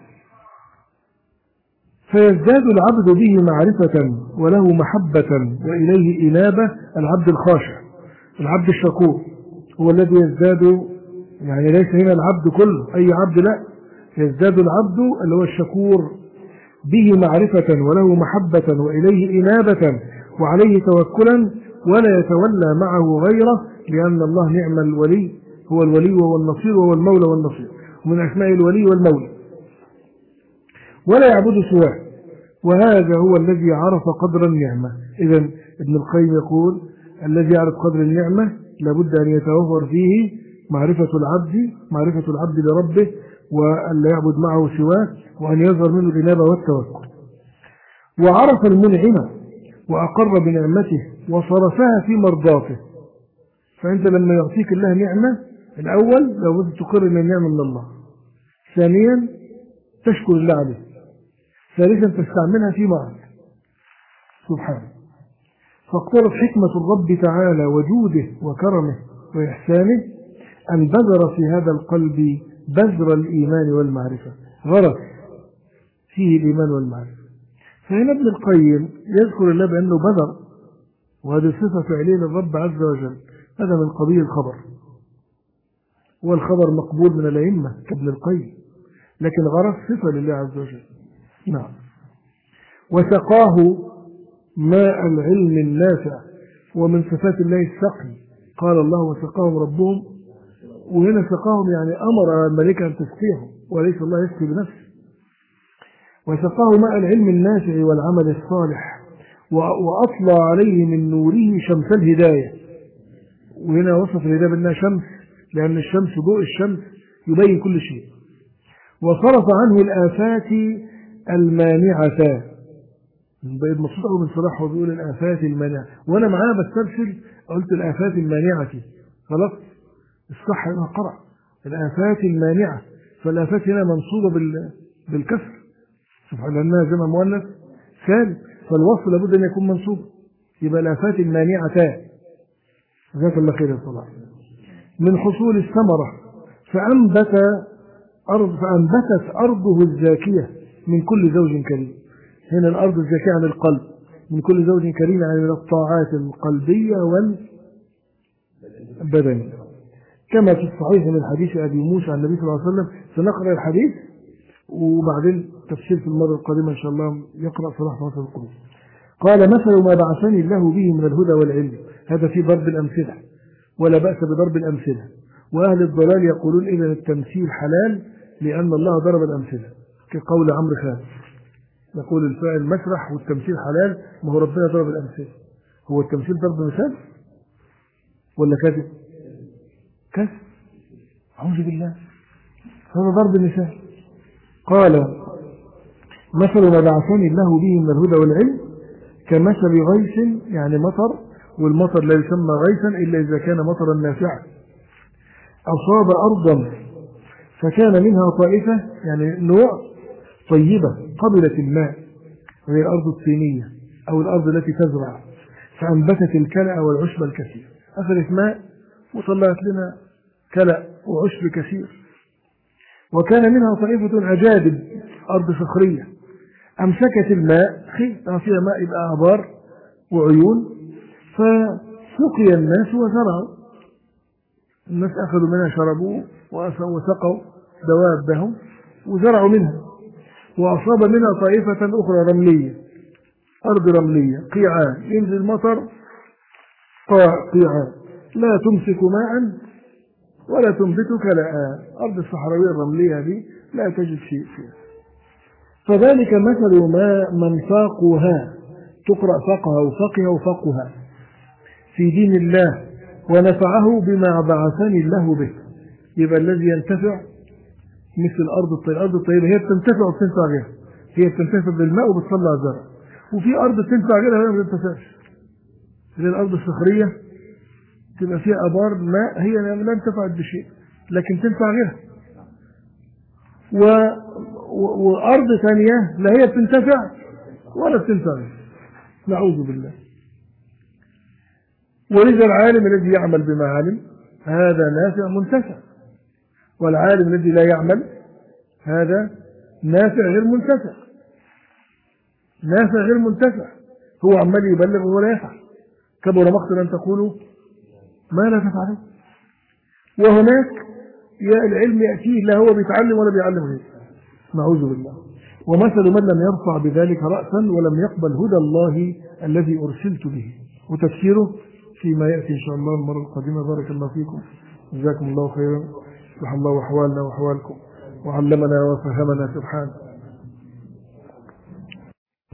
فيزداد العبد به معرفة وله محبة وإليه إنابة. العبد الخاشع، العبد الشكور هو الذي يزداد، يعني ليس هنا العبد كله أي عبد، لا، يزداد العبد اللي هو الشكور به معرفة وله محبة وإليه إنابة وعليه توكلا، ولا يتولى معه غيره، لأن الله نعم الولي، هو الولي وهو النصير وهو المولى والنصير، ومن أسماء الولي والمولى. ولا يعبد سواه، وهذا هو الذي عرف قدر النعمة. إذا ابن القيم يقول الذي يعرف قدر النعمة لابد أن يتوفر فيه معرفة العبد معرفة العبد لربه، وأن لا يعبد معه سواه، وأن يظهر منه الإنابة والتوكل. وعرف المنعم وأقر بنعمته وصرفها في مرضاته. فأنت لما يعطيك الله نعمة، الأول لابد تقر أن النعمة من الله، ثانيا تشكر الله عليه، ثالثا تستعملها في معك سبحانه. فاقترب حكمة الرب تعالى وجوده وكرمه وإحسانه أن بذر في هذا القلب بذر الإيمان والمعرفة، غرس فيه الإيمان والمعرفة. فهنا ابن القيم يذكر الله بأنه بذر، وهذه صفة فعلية للرب عز وجل، هذا من قبيل الخبر، والخبر مقبول من الأئمة كابن القيم، لكن غرس صفة لله عز وجل. نعم. وسقاه ماء العلم النافع، ومن صفات الله السقي، قال الله وسقاهم ربهم، وهنا سقاهم يعني أمر الملائكة أن تسقيهم، وليس الله يسقي بنفسه. وسقاه ماء العلم النافع والعمل الصالح، وأطلع عليه من نوره شمس الهداية. وهنا وصف الهداية بأنها شمس، لأن الشمس ضوء الشمس يبين كل شيء. وصرف عنه الآفات المانعة. بقيت مصدقه من صلاح وبيقول الآفات المانعة، وأنا معاه بسترسل قلت الآفات المانعة، خلاص الصح هنا قرأ الآفات المانعة، فالآفات هنا منصوبة بالكسر سبحان لأنها جمع مؤنث سالم، فالوصف لابد أن يكون منصوب، يبقى الآفات المانعة. جزاك الله خير يا صلاح. من حصول الثمرة فأنبت أرض فأنبتت أرضه الزاكية من كل زوج كريم. هنا الأرض الزاكية عن القلب، من كل زوج كريم يعني من الطاعات القلبية والبدنية، كما في الصحيح من حديث أبي موسى عن النبي صلى الله عليه وسلم. سنقرأ الحديث وبعدين تفسير في المرة القادمة إن شاء الله يقرأ صلاح ناصر القدس. قال مثل ما بعثني الله به من الهدى والعلم، هذا في ضرب الأمثلة ولا بأس بضرب الأمثلة. وأهل الضلال يقولون إذا التمثيل حلال لأن الله ضرب الأمثلة، كقول عمرو خالد يقول الفاعل مسرح والتمثيل حلال، ما هو ربنا ضرب الأمثلة. هو التمثيل ضرب مثال ولا كذب؟ كذب، أعوذ بالله، هذا ضرب مثال. قال مثل ما بعثني الله به من الهدى والعلم كمثل غيث، يعني مطر، والمطر لا يسمى غيثا إلا إذا كان مطرا نافعا، أصاب أرضا فكان منها طائفة، يعني نوع طيبة قبلت الماء، وهي الأرض الطينية أو الأرض التي تزرع، فأنبتت الكلأ والعشب الكثير. أخذت ماء وطلعت لنا كلأ وعشب كثير. وكان منها طائفة أجادب، أرض صخرية، أمسكت الماء، فيها ماء يبقى آبار وعيون، فسقي الناس وزرعوا، الناس أخذوا منها شربوه وسقوا دوابهم وزرعوا منها. وأصاب منها طائفة أخرى رملية، أرض رملية قيعان، ينزل مطر قيعان، لا تمسك ماء ولا تنبت كلأ، أرض الصحراوية الرملية دي لا تجد شيء فيها. فذلك مثل ما من فاقها، تقرأ فقها وفقها وفقها في دين الله ونفعه بما بعثني الله به. يبقى الذي ينتفع مثل الأرض الطيبة، الأرض الطيبة هي بتنتفع وبتنفع غيرها، هي بتنتفع بالماء وبتطلع زرع، وفي أرض بتنفع غيرها وهي ما بتنتفعش، زي الأرض الصخرية تبقى فيها أبار ماء هي لا انتفعت بشيء لكن تنفع غيرها، و... و... وأرض ثانية لا هي بتنتفع ولا بتنفع غيرها، نعوذ بالله. ولذا العالم الذي يعمل بما علم هذا نافع منتفع، والعالم الذي لا يعمل هذا نافع غير منتفع، نافع غير منتفع، هو عمال يبلغ ولا يفعل. كبر مقتا أن تقولوا ما لا تفعلون. وهناك يا العلم يأتيه لا هو بيتعلم ولا بيعلم غيره، نعوذ بالله. ومثل من لم يرفع بذلك رأسا ولم يقبل هدى الله الذي أرسلت به. وتفسيره فيما يأتي إن شاء الله المرة القادمة. بارك الله فيكم، جزاكم الله خيرا، صلح الله أحوالنا وأحوالكم، وعلمنا وفهمنا سبحانه.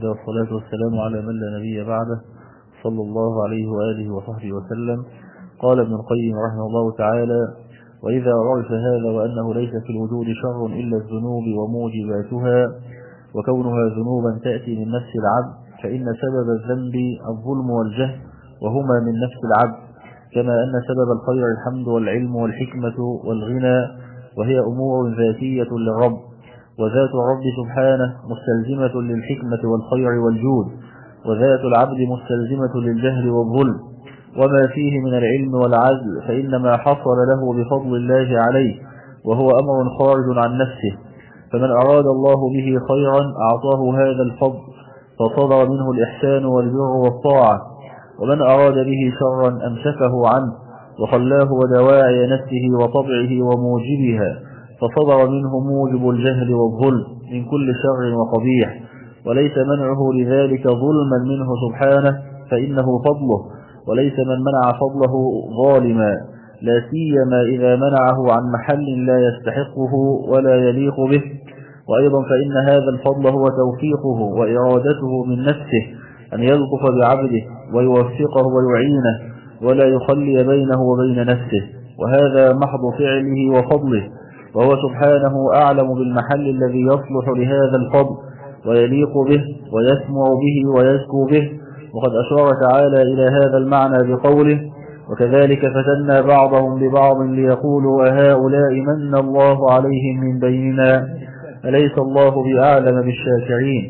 الله والصلاة والسلام على من لا نبي بعده صلى الله عليه وآله وصحبه وسلم. قال ابن القيم رحمه الله تعالى: وإذا عرف هذا وأنه ليس في الوجود شر إلا الذنوب وموجباتها وكونها ذنوبا تأتي من نفس العبد، فإن سبب الذنب الظلم والجهل وهما من نفس العبد، كما أن سبب الخير الحمد والعلم والحكمة والغنى، وهي أمور ذاتية للرب، وذات الرب سبحانه مستلزمة للحكمة والخير والجود، وذات العبد مستلزمة للجهل والظلم. وما فيه من العلم والعدل فإنما حصل له بفضل الله عليه، وهو أمر خارج عن نفسه، فمن أراد الله به خيرا أعطاه هذا الفضل فصدر منه الإحسان والبر والطاعة، ومن أراد به شرا أمسكه عنه وخلاه ودواعي نفسه وطبعه وموجبها، فصدر منه موجب الجهل والظلم من كل شر وقبيح، وليس منعه لذلك ظلما منه سبحانه فإنه فضله، وليس من منع فضله ظالما، لا سيما إذا منعه عن محل لا يستحقه ولا يليق به. وأيضا فإن هذا الفضل هو توفيقه وإرادته من نفسه أن يلطف بعبده ويوفقه ويعينه ولا يخلي بينه وبين نفسه، وهذا محض فعله وفضله، وهو سبحانه أعلم بالمحل الذي يصلح لهذا الفضل ويليق به ويسمع به ويزكو به. وقد أشار تعالى إلى هذا المعنى بقوله: وكذلك فتنا بعضهم ببعض ليقولوا أهؤلاء من الله عليهم من بيننا أليس الله بأعلم بالشاكرين.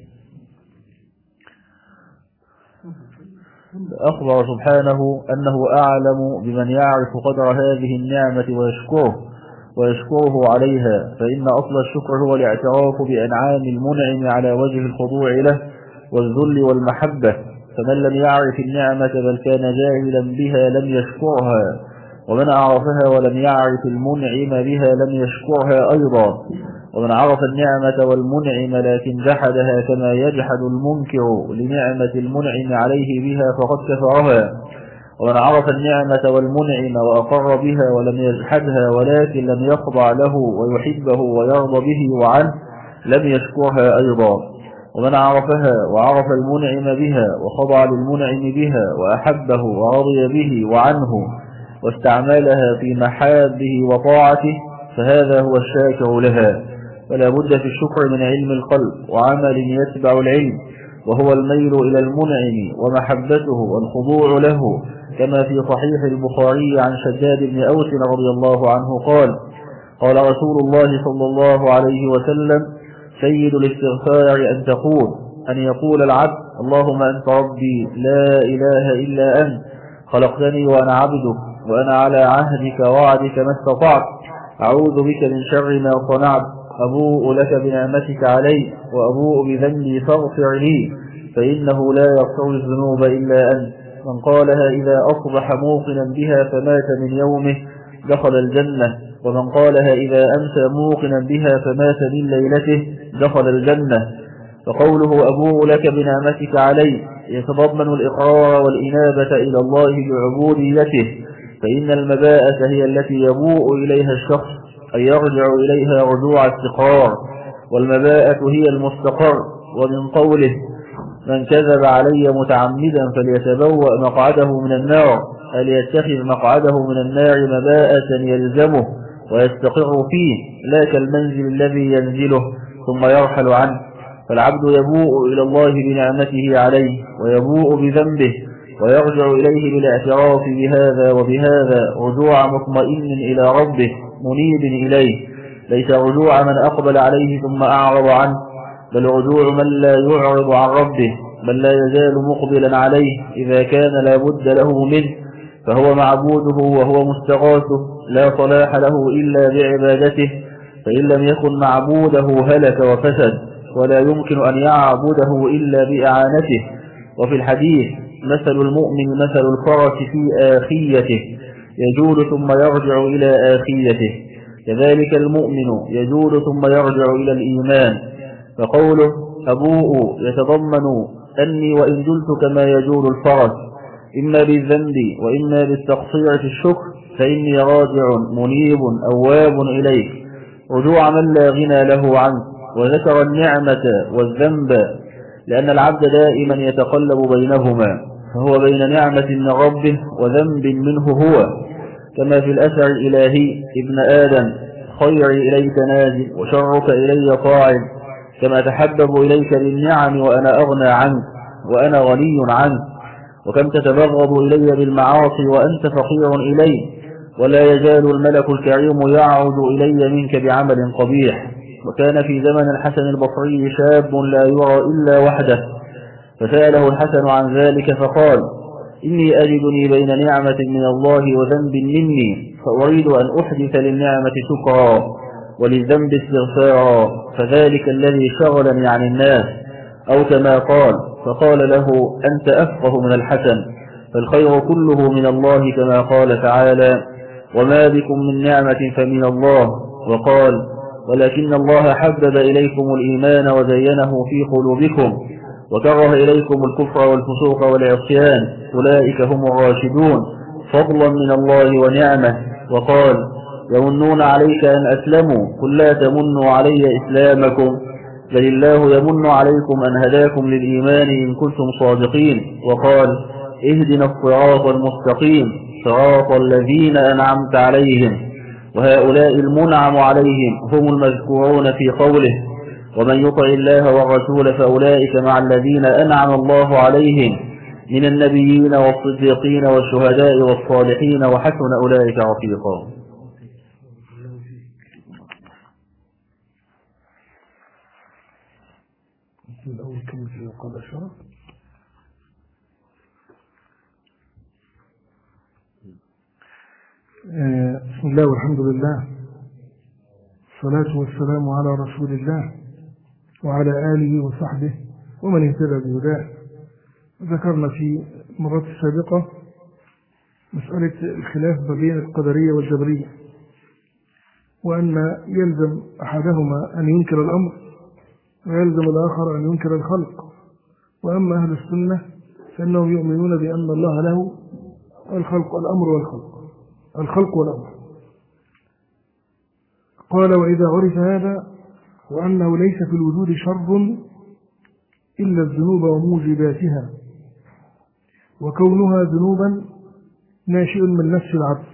أخبر سبحانه أنه أعلم بمن يعرف قدر هذه النعمة ويشكره ويشكره عليها، فإن أصل الشكر هو الاعتراف بأنعام المنعم على وجه الخضوع له والذل والمحبة، فمن لم يعرف النعمة بل كان جاهلا بها لم يشكرها، ومن عرفها ولم يعرف المنعم بها لم يشكرها أيضا، ومن عرف النعمة والمنعم لكن جحدها كما يجحد المنكر لنعمة المنعم عليه بها فقد كفرها، ومن عرف النعمة والمنعم وأقر بها ولم يجحدها ولكن لم يخضع له ويحبه ويرضى به وعنه لم يشكرها أيضا، ومن عرفها وعرف المنعم بها وخضع للمنعم بها وأحبه ورضي به وعنه واستعملها في محابه وطاعته فهذا هو الشاكر لها. فلا بد في الشكر من علم القلب وعمل يتبع العلم، وهو الميل إلى المنعم ومحبته والخضوع له، كما في صحيح البخاري عن شداد بن أوس رضي الله عنه قال: قال رسول الله صلى الله عليه وسلم: سيد الاستغفار أن تقول أن يقول العبد: اللهم أنت ربي لا إله إلا أنت، خلقتني وأنا عبدك، وأنا على عهدك ووعدك ما استطعت، أعوذ بك من شر ما صنعت، أبوء لك بنعمتك علي وأبوء بذنبي فاغفر لي، فإنه لا يغفر الذنوب إلا أنت. من قالها إذا أصبح موقنا بها فمات من يومه دخل الجنة، ومن قالها إذا أمسى موقنا بها فمات من ليلته دخل الجنة. فقوله أبوء لك بنعمتك علي يتضمن الإقرار والإنابة إلى الله بعبوديته، فإن المباءة هي التي يبوء إليها الشخص أن يرجع إليها رجوع استقرار، والمباءة هي المستقر. ومن قوله: من كذب علي متعمدا فليتبوأ مقعده من النار، أن يتخذ مقعده من النار مباءة يلزمه ويستقر فيه، لا كالمنزل الذي ينزله ثم يرحل عنه. فالعبد يبوء إلى الله بنعمته عليه ويبوء بذنبه ويرجع إليه بالاعتراف بهذا وبهذا رجوع مطمئن إلى ربه منيب إليه، ليس رجوع من أقبل عليه ثم أعرض عنه، بل رجوع من لا يعرض عن ربه بل لا يزال مقبلا عليه إذا كان لا بد له منه، فهو معبوده وهو مستغاثه، لا صلاح له إلا بعبادته، فإن لم يكن معبوده هلك وفسد، ولا يمكن أن يعبده إلا بإعانته. وفي الحديث: مثل المؤمن مثل الفرس في آخيته يجول ثم يرجع إلى آخيته، كذلك المؤمن يجول ثم يرجع إلى الإيمان. فقوله أبوء يتضمن أني وإن جلت كما يجول الفرس إما بالذنب وإما بالتقصير في الشكر فإني راجع منيب أواب إليك، رجوع من لا غنى له عنه. وذكر النعمة والذنب لأن العبد دائما يتقلب بينهما، فهو بين نعمة من ربه وذنب منه هو، كما في الأثر الإلهي: ابن آدم خيري إليك نازل وشرك إلي قاعد، كما تحبب إليك بالنعم وأنا أغنى عنك وأنا غني عنك، وكم تتبغض إلي بالمعاصي وأنت فقير إلي، ولا يزال الملك الكريم يعود إلي منك بعمل قبيح. وكان في زمن الحسن البصري شاب لا يرى إلا وحده، فسأله الحسن عن ذلك فقال: إني أجدني بين نعمة من الله وذنب مني، فأريد أن أحدث للنعمة شكرا وللذنب استغفارا، فذلك الذي شغلني عن الناس، أو كما قال. فقال له: أنت أفقه من الحسن، فالخير كله من الله، كما قال تعالى: وما بكم من نعمة فمن الله. وقال: ولكن الله حبب إليكم الإيمان وزينه في قلوبكم وكره إليكم الكفر والفسوق والعصيان، أولئك هم الراشدون، فضلا من الله ونعمة. وقال: يمنون عليك أن أسلموا، قل لا تمنوا علي إسلامكم، بل الله يمن عليكم أن هداكم للإيمان إن كنتم صادقين. وقال: اهدنا الصراط المستقيم، صراط الذين أنعمت عليهم، وهؤلاء المنعم عليهم هم المذكورون في قوله: ومن يطع الله والرسول فأولئك مع الذين أنعم الله عليهم من النبيين والصديقين والشهداء والصالحين وحسن أولئك رفيقا. الأول كلمة قال الشرف. بسم الله والحمد لله، الصلاة والسلام على رسول الله وعلى آله وصحبه ومن اهتدى بهداه. ذكرنا في المرات السابقة مسألة الخلاف بين القدرية والجبرية، وأن يلزم أحدهما أن ينكر الأمر ويلزم الآخر أن ينكر الخلق. وأما أهل السنة فإنهم يؤمنون بأن الله له الخلق والأمر والخلق الخلق والأمر. قال: وإذا عرف هذا وأنه ليس في الوجود شر إلا الذنوب وموجباتها، وكونها ذنوبا ناشئ من نفس العبد،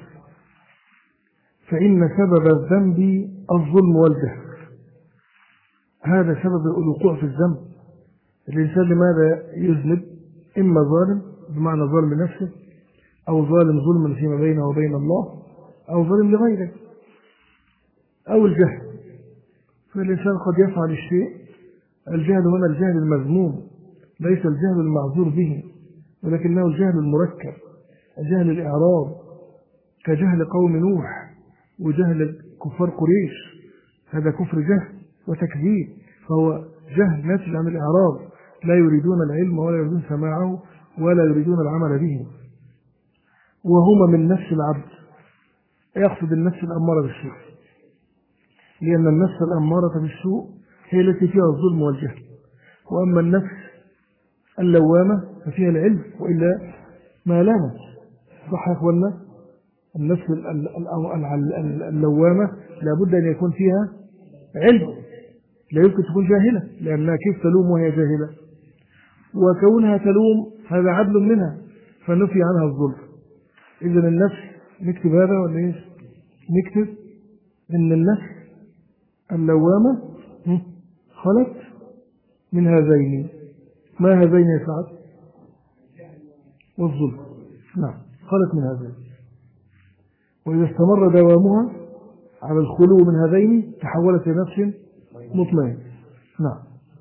فإن سبب الذنب الظلم والجهل. هذا سبب الوقوع في الذنب. الإنسان لماذا يذنب؟ إما ظالم بمعنى ظالم لنفسه، أو ظالم ظلما فيما بينه وبين الله، أو ظالم لغيره، أو الجهل. فالإنسان قد يفعل الشيء. الجهل هنا الجهل المذموم، ليس الجهل المعذور به، ولكنه الجهل المركب، جهل الإعراض، كجهل قوم نوح وجهل كفار قريش. هذا كفر جهل وتكذيب، فهو جهل ناتج عن الإعراض، لا يريدون العلم ولا يريدون سماعه ولا يريدون العمل به. وهما من نفس العبد، يقصد النفس الأمارة بالسوء، لأن النفس الأمارة بالسوء هي التي فيها الظلم والجهل. وأما النفس اللوامة ففيها العلم، وإلا ما لامت. صح يا أخوانا؟ النفس اللوامة لابد أن يكون فيها علم، لا يمكن تكون جاهلة، لأنها كيف تلوم وهي جاهلة؟ وكونها تلوم هذا عدل منها، فنفي عنها الظلم. إذن النفس، نكتب هذا ولا إيش؟ نكتب إن النفس اللوامة خلت من هذين. ما هذين يا سعد؟ والظلم. نعم، خلت من هذين. وإذا استمر دوامها على الخلو من هذين تحولت إلى نفس مطمئن. نعم.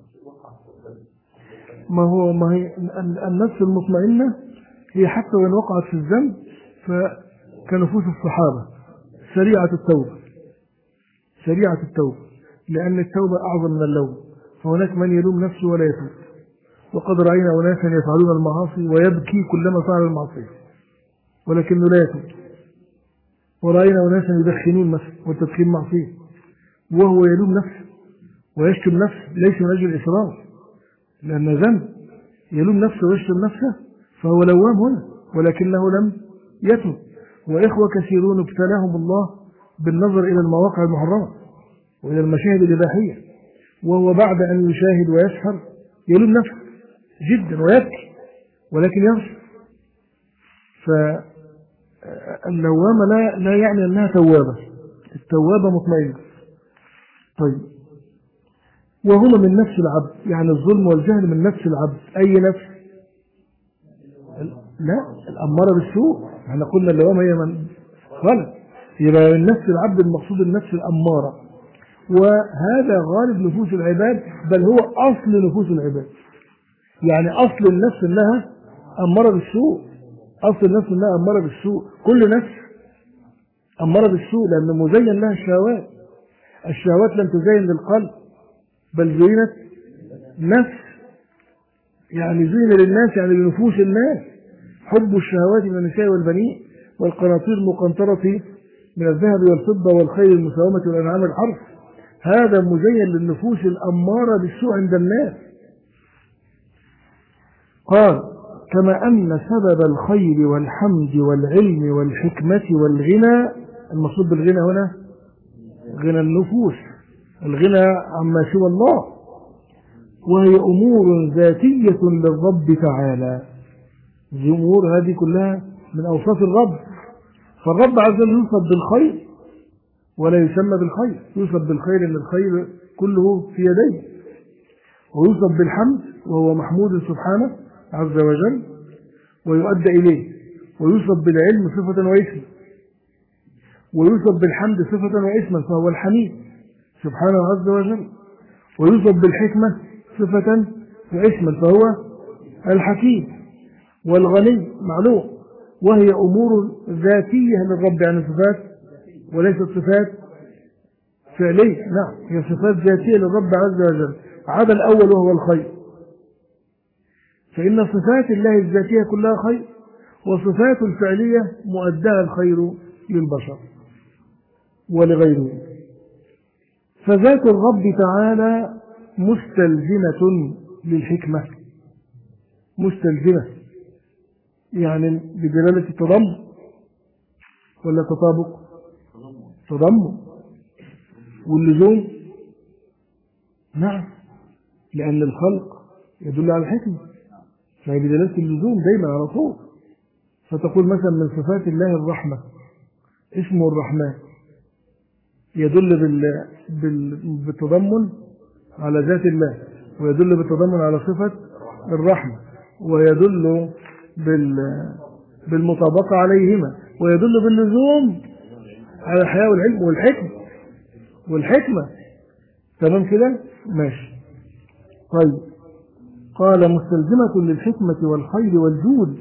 ما هو ما هي النفس المطمئنة هي حتى وإن وقعت في الذنب فكنفوس الصحابة سريعة التوبة، سريعة التوبة، لأن التوبة أعظم من اللوم. فهناك من يلوم نفسه ولا يتوب. وقد رأينا أناسا يفعلون المعاصي ويبكي كلما فعل المعصية ولكنه لا يتوب. ورأينا أناسا يدخنون مثلا، والتدخين معصية، وهو يلوم نفسه ويشتم نفسه، ليس من أجل الإصرار، لأن ذنب. يلوم نفسه ويشتم نفسه فهو لوام هنا، ولكنه لم يتوب. وإخوة كثيرون ابتلاهم الله بالنظر إلى المواقع المحرمة وإلى المشاهد الإباحية، وهو بعد أن يشاهد ويسحر يلوم نفسه جدا ويبكي ولكن يغفر. فاللوامة لا, لا يعني أنها توابة، التوابة مطمئنة. طيب وهما من نفس العبد، يعني الظلم والجهل من نفس العبد. أي نفس؟ لا، الأمارة بالسوء. احنا قلنا اللوامة هي من غلط، يبقى من نفس العبد المقصود النفس الأمارة، وهذا غالب نفوس العباد، بل هو أصل نفوس العباد. يعني أصل النفس أنها أمارة بالسوء، أصل النفس أنها أمارة بالسوء. كل نفس أمارة بالسوء لأن مزين لها الشهوات. الشهوات لم تزين للقلب بل زينت نفس، يعني زين للناس يعني لنفوس الناس حب الشهوات من النساء والبنين والقناطير المقنطرة من الذهب والفضة والخيل المساومة والأنعام والحرث. هذا مزين للنفوس الأمارة بالسوء عند الناس. قال كما أن سبب الخير والحمد والعلم والحكمة والغنى، المقصود بالغنى هنا غنى النفوس، الغنى عما سوى الله، وهي أمور ذاتية للرب تعالى. الأمور هذه كلها من أوصاف الرب. فالرب عز وجل يوصف بالخير ولا يسمى بالخير، يوصف بالخير أن الخير كله في يديه، ويوصف بالحمد وهو محمود سبحانه عز وجل ويؤدى إليه، ويوصف بالعلم صفة واسما، ويوصف بالحمد صفة واسما فهو الحميد سبحانه عز وجل، ويوصف بالحكمة صفة واسما فهو الحكيم، والغني معلوم. وهي أمور ذاتية للرب، يعني صفات وليست صفات فعلية. نعم، هي صفات ذاتية للرب عز وجل، عدا الأول وهو الخير. فإن صفات الله الذاتية كلها خير، وصفات الفعلية مؤداها الخير للبشر ولغيره. فذات الرب تعالى مستلزمة للحكمة، مستلزمة يعني بدلالة التضمن ولا تطابق؟ تضمن. واللزوم نعم، لأن الخلق يدل على الحكمة، فهي بدلالة اللزوم دايما على طول. فتقول مثلا من صفات الله الرحمة، اسمه الرحمن يدل بال... بال... بالتضمن على ذات الله، ويدل بالتضمن على صفة الرحمة، ويدل بال... بالمطابقة عليهما، ويدل باللزوم على الحياة والعلم والحكمة والحكمة. تمام كده؟ ماشي. طيب قال مستلزمة للحكمة والخير والجود،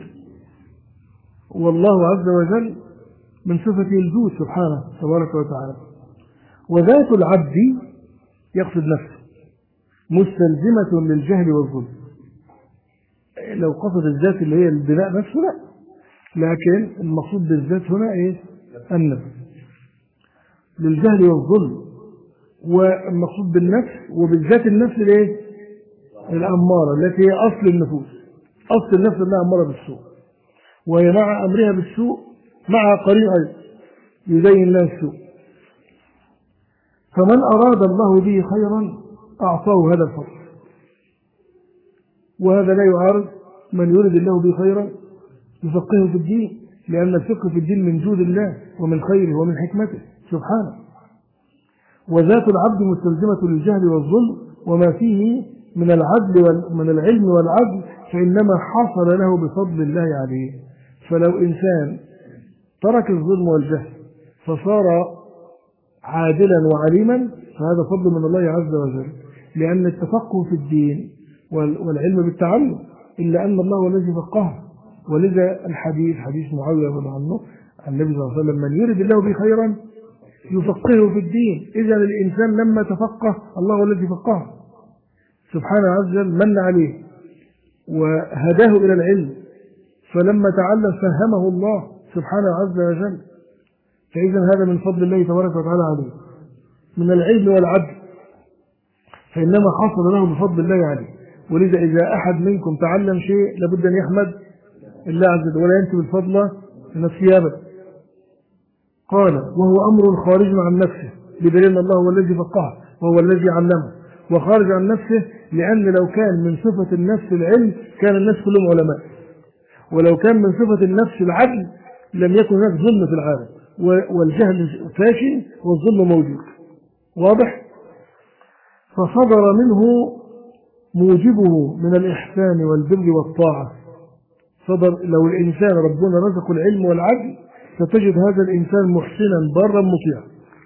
والله عز وجل من صفته الجود سبحانه تبارك وتعالى. وذات العبد يقصد نفسه مستلزمة للجهل والظلم. لو قصد الذات اللي هي البناء نفسه لا، لكن المقصود بالذات هنا ايه؟ النفس، للجهل والظلم. والمقصود بالنفس وبالذات النفس الايه؟ الأمارة التي هي أصل النفوس. أصل النفس أنها أمارة بالسوء، وهي مع أمرها بالسوء مع قرين أيضا يزين لها السوء. فمن أراد الله به خيرا أعطاه هذا الفضل، وهذا لا يعارض من يريد الله به خيرا يفقهه في الدين، لأن الفقه في الدين من جود الله ومن خيره ومن حكمته سبحانه. وذات العبد مستلزمة للجهل والظلم وما فيه من العدل ومن العلم والعدل، فإنما حصل له بفضل الله عليه. فلو إنسان ترك الظلم والجهل فصار عادلا وعليما فهذا فضل من الله عز وجل، لأن التفقه في الدين والعلم بالتعلم، إلا أن الله هو الذي فقهه. ولذا الحديث حديث معاوية رضي الله عنه عن النبي صلى الله عليه وسلم: من يرد الله به خيرا يفقهه في الدين. إذا الإنسان لما تفقه الله هو الذي فقهه سبحانه عز وجل، من عليه وهداه إلى العلم، فلما تعلم فهمه الله سبحانه عز وجل. فإذا هذا من فضل الله تبارك وتعالى عليه من العلم والعدل، فإنما حصل له بفضل الله عليه. ولذا إذا أحد منكم تعلم شيء لابد أن يحمد الله عز وجل ولا ينسب الفضل لنفسه أبدا. قال: وهو أمر خارج عن نفسه، بدليل أن الله هو الذي فقهه وهو الذي علمه، وخارج عن نفسه لأن لو كان من صفة النفس العلم كان الناس كلهم علماء، ولو كان من صفة النفس العدل لم يكن هناك ظلم في العالم، والجهل فاشي والظلم موجود. واضح؟ فصدر منه موجبه من الإحسان والبر والطاعة. صدر لو الإنسان ربنا رزق العلم والعدل ستجد هذا الإنسان محسنا برا مطيعا.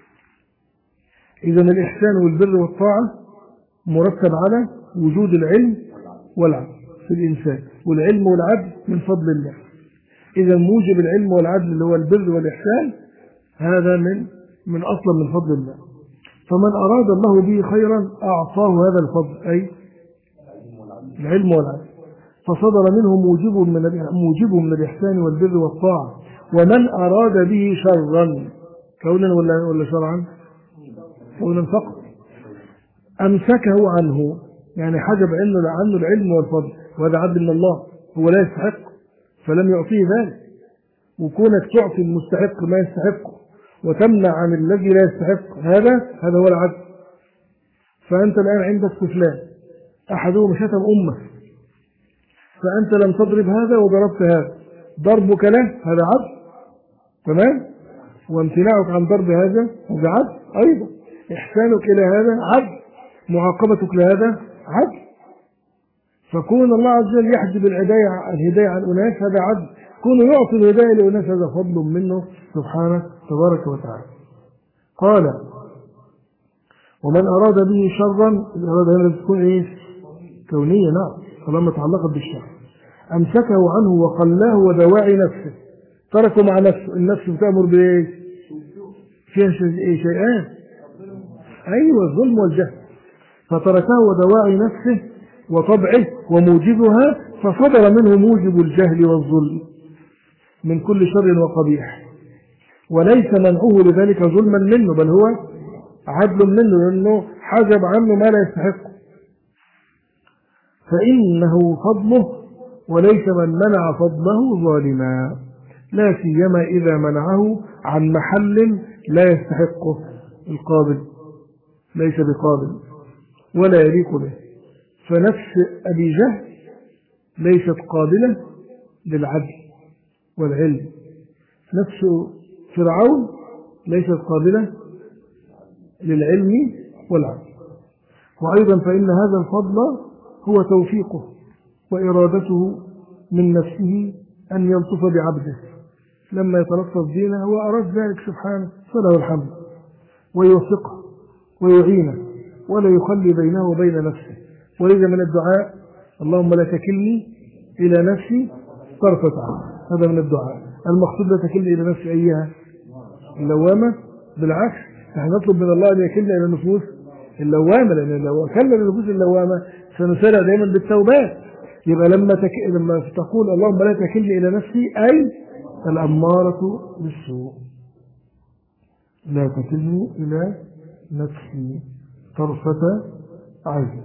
إذا الإحسان والبر والطاعة مرتب على وجود العلم والعدل في الإنسان، والعلم والعدل من فضل الله. إذا موجب العلم والعدل اللي هو البر والإحسان هذا من من أصلا من فضل الله. فمن أراد الله به خيرا أعطاه هذا الفضل، أي العلم والعدل. فصدر منه موجب من موجب من الإحسان والبر والطاعة. ومن أراد به شرا كونا ولا ولا شرعا؟ كونا فقط أمسكه عنه، يعني حجب عنه عنه العلم والفضل، وهذا عدل من الله، هو لا يستحق فلم يعطيه ذلك. وكونك تعطي المستحق ما يستحقه وتمنع عن الذي لا يستحق، هذا هذا هو العدل. فأنت الآن عندك طفلان، أحدهما شتم أمه، فأنت لم تضرب هذا وضربت هذا، ضربك له هذا عدل، تمام؟ وامتناعك عن ضرب هذا هذا عدل أيضا. إحسانك إلى هذا عدل، معاقبتك لهذا عدل. فكون الله عز وجل يحجب الهداية عن أناس هذا عدل، كون يعطي الهداية لأناس هذا فضل منه سبحانه تبارك وتعالى. قال ومن أراد به شرا، الإرادة هنا تكون إيه؟ كونية، نعم، طالما تعلقت بالشر. أمسكه عنه وقلاه ودواعي نفسه، تركه مع نفسه. النفس بتأمر بإيه؟ فيها شيئان، أيوة، الظلم والجهل. فتركه ودواعي نفسه وطبعه وموجبها، فصدر منه موجب الجهل والظلم من كل شر وقبيح، وليس منعه لذلك ظلما منه، بل هو عدل منه، لأنه حجب عنه ما لا يستحقه. فإنه فضله، وليس من منع فضله ظالما، لا سيما إذا منعه عن محل لا يستحقه القابل، ليس بقابل ولا يليق به. فنفس أبي جهل ليست قابلة للعدل والعلم، نفس فرعون ليست قابلة للعلم والعدل. وأيضا فإن هذا الفضل هو توفيقه وإرادته من نفسه أن يلطف بعبده لما يتلطف دينه، هو أراد ذلك سبحانه فله الحمد، ويوفقه ويعينه ولا يخلي بينه وبين نفسه. ولذا من الدعاء اللهم لا تكلني إلى نفسي طرفة عين، هذا من الدعاء. المقصود لا تكلني إلى نفسي أيها اللوامة، بالعكس نحن نطلب من الله أن يكلنا إلى النفوس اللوامة، لأن لو كلنا النفوس اللوامة سنسارع دائما بالتوبات. يبقى لما تك... لما تقول اللهم لا تكلني إلى نفسي، أي الأمارة بالسوء، لا تكلني إلى نفسي طرفة عين.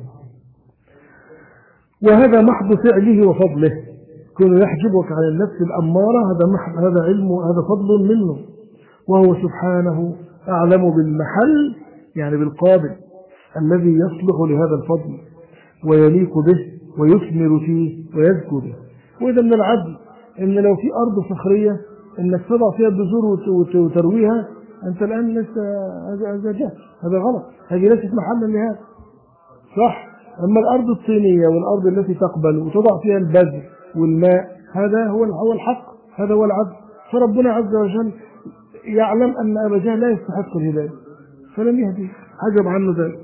وهذا محض فعله وفضله، كونه يحجبك عن النفس الأمارة، هذا محض، هذا علم، هذا فضل منه، وهو سبحانه أعلم بالمحل، يعني بالقابل الذي يصلح لهذا الفضل ويليق به ويثمر فيه ويزكو به. وإذا من العدل إن لو في أرض صخرية إنك تضع فيها البذور وترويها، أنت الآن لسه هذا جهل، هذا غلط، هذه ليست محلا لهذا، صح؟ أما الأرض الطينية والأرض التي تقبل وتضع فيها البذر والماء، هذا هو هو الحق، هذا هو العدل. فربنا عز وجل يعلم أن أبا جهل لا يستحق الهداية فلم يهدي، حجب عنه ذلك.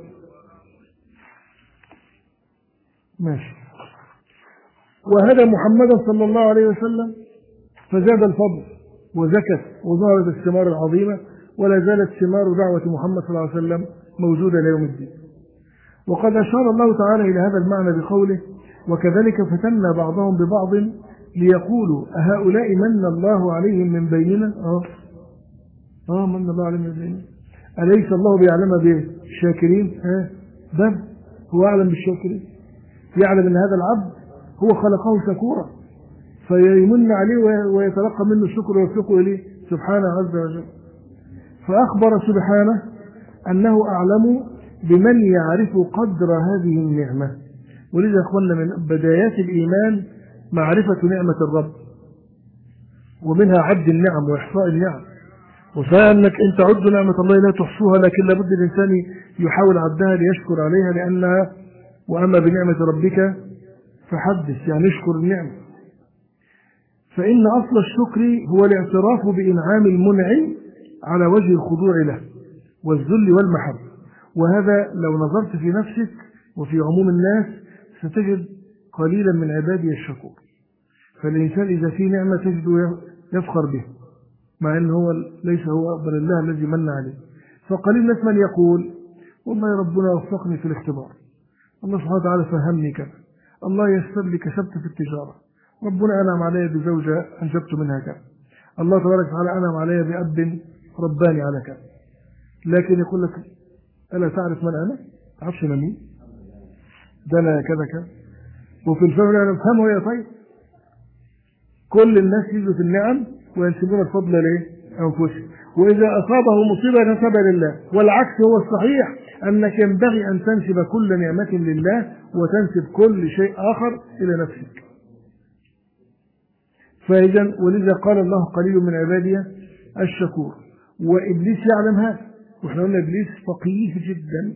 ماشي. وهذا محمدا صلى الله عليه وسلم فزاد الفضل وزكت وظهرت الثمار العظيمة، ولا زالت ثمار دعوة محمد صلى الله عليه وسلم موجودة ليوم الدين. وقد أشار الله تعالى إلى هذا المعنى بقوله وكذلك فتنا بعضهم ببعض ليقولوا أهؤلاء من الله عليهم من بيننا. آه آه من الله عليهم من بيننا، أليس الله بيعلم بالشاكرين؟ آه بل هو أعلم بالشاكرين، يعلم أن هذا العبد هو خلقه شكورا فيمن عليه ويتلقى منه الشكر ويوفقه إليه سبحانه عز وجل. فأخبر سبحانه أنه أعلم بمن يعرف قدر هذه النعمة ولذا يا اخواننا من بدايات الإيمان معرفة نعمة الرب، ومنها عد النعم وإحصاء النعم. وفأنك إن تعد نعمة الله لا تحصوها، لكن لابد الإنسان يحاول عدها ليشكر عليها، لأنها وأما بنعمة ربك فحدث، يعني اشكر النعمة. فإن أصل الشكر هو الاعتراف بإنعام المنعم على وجه الخضوع له والذل والمحبة. وهذا لو نظرت في نفسك وفي عموم الناس ستجد قليلا من عبادي الشكور. فالإنسان إذا في نعمة تجده يفخر به، مع أنه هو ليس هو بل الله الذي من عليه. فقليل الناس من يقول والله ربنا وفقني في الاختبار، الله سبحانه وتعالى فهمني كذا، الله يسر لي كسبت في التجارة، ربنا أنعم علي بزوجة أنجبت منها كذا، الله تبارك وتعالى أنعم علي بأب رباني على كذا. لكن يقول لك ألا تعرف من أنا؟ تعرفش من مين؟ ده أنا كذا كذا. وفي الفهم أنا أفهمه يا طيب. كل الناس يجوا في النعم وينسبون الفضل ليه؟ أنفسهم. وإذا أصابه مصيبة نسبها لله، والعكس هو الصحيح، أنك ينبغي أن تنسب كل نعمة لله وتنسب كل شيء آخر إلى نفسك. فإذا ولذا قال الله قليل من عبادي الشكور. وإبليس يعلم هذا، وإحنا قلنا إبليس فقيه جدا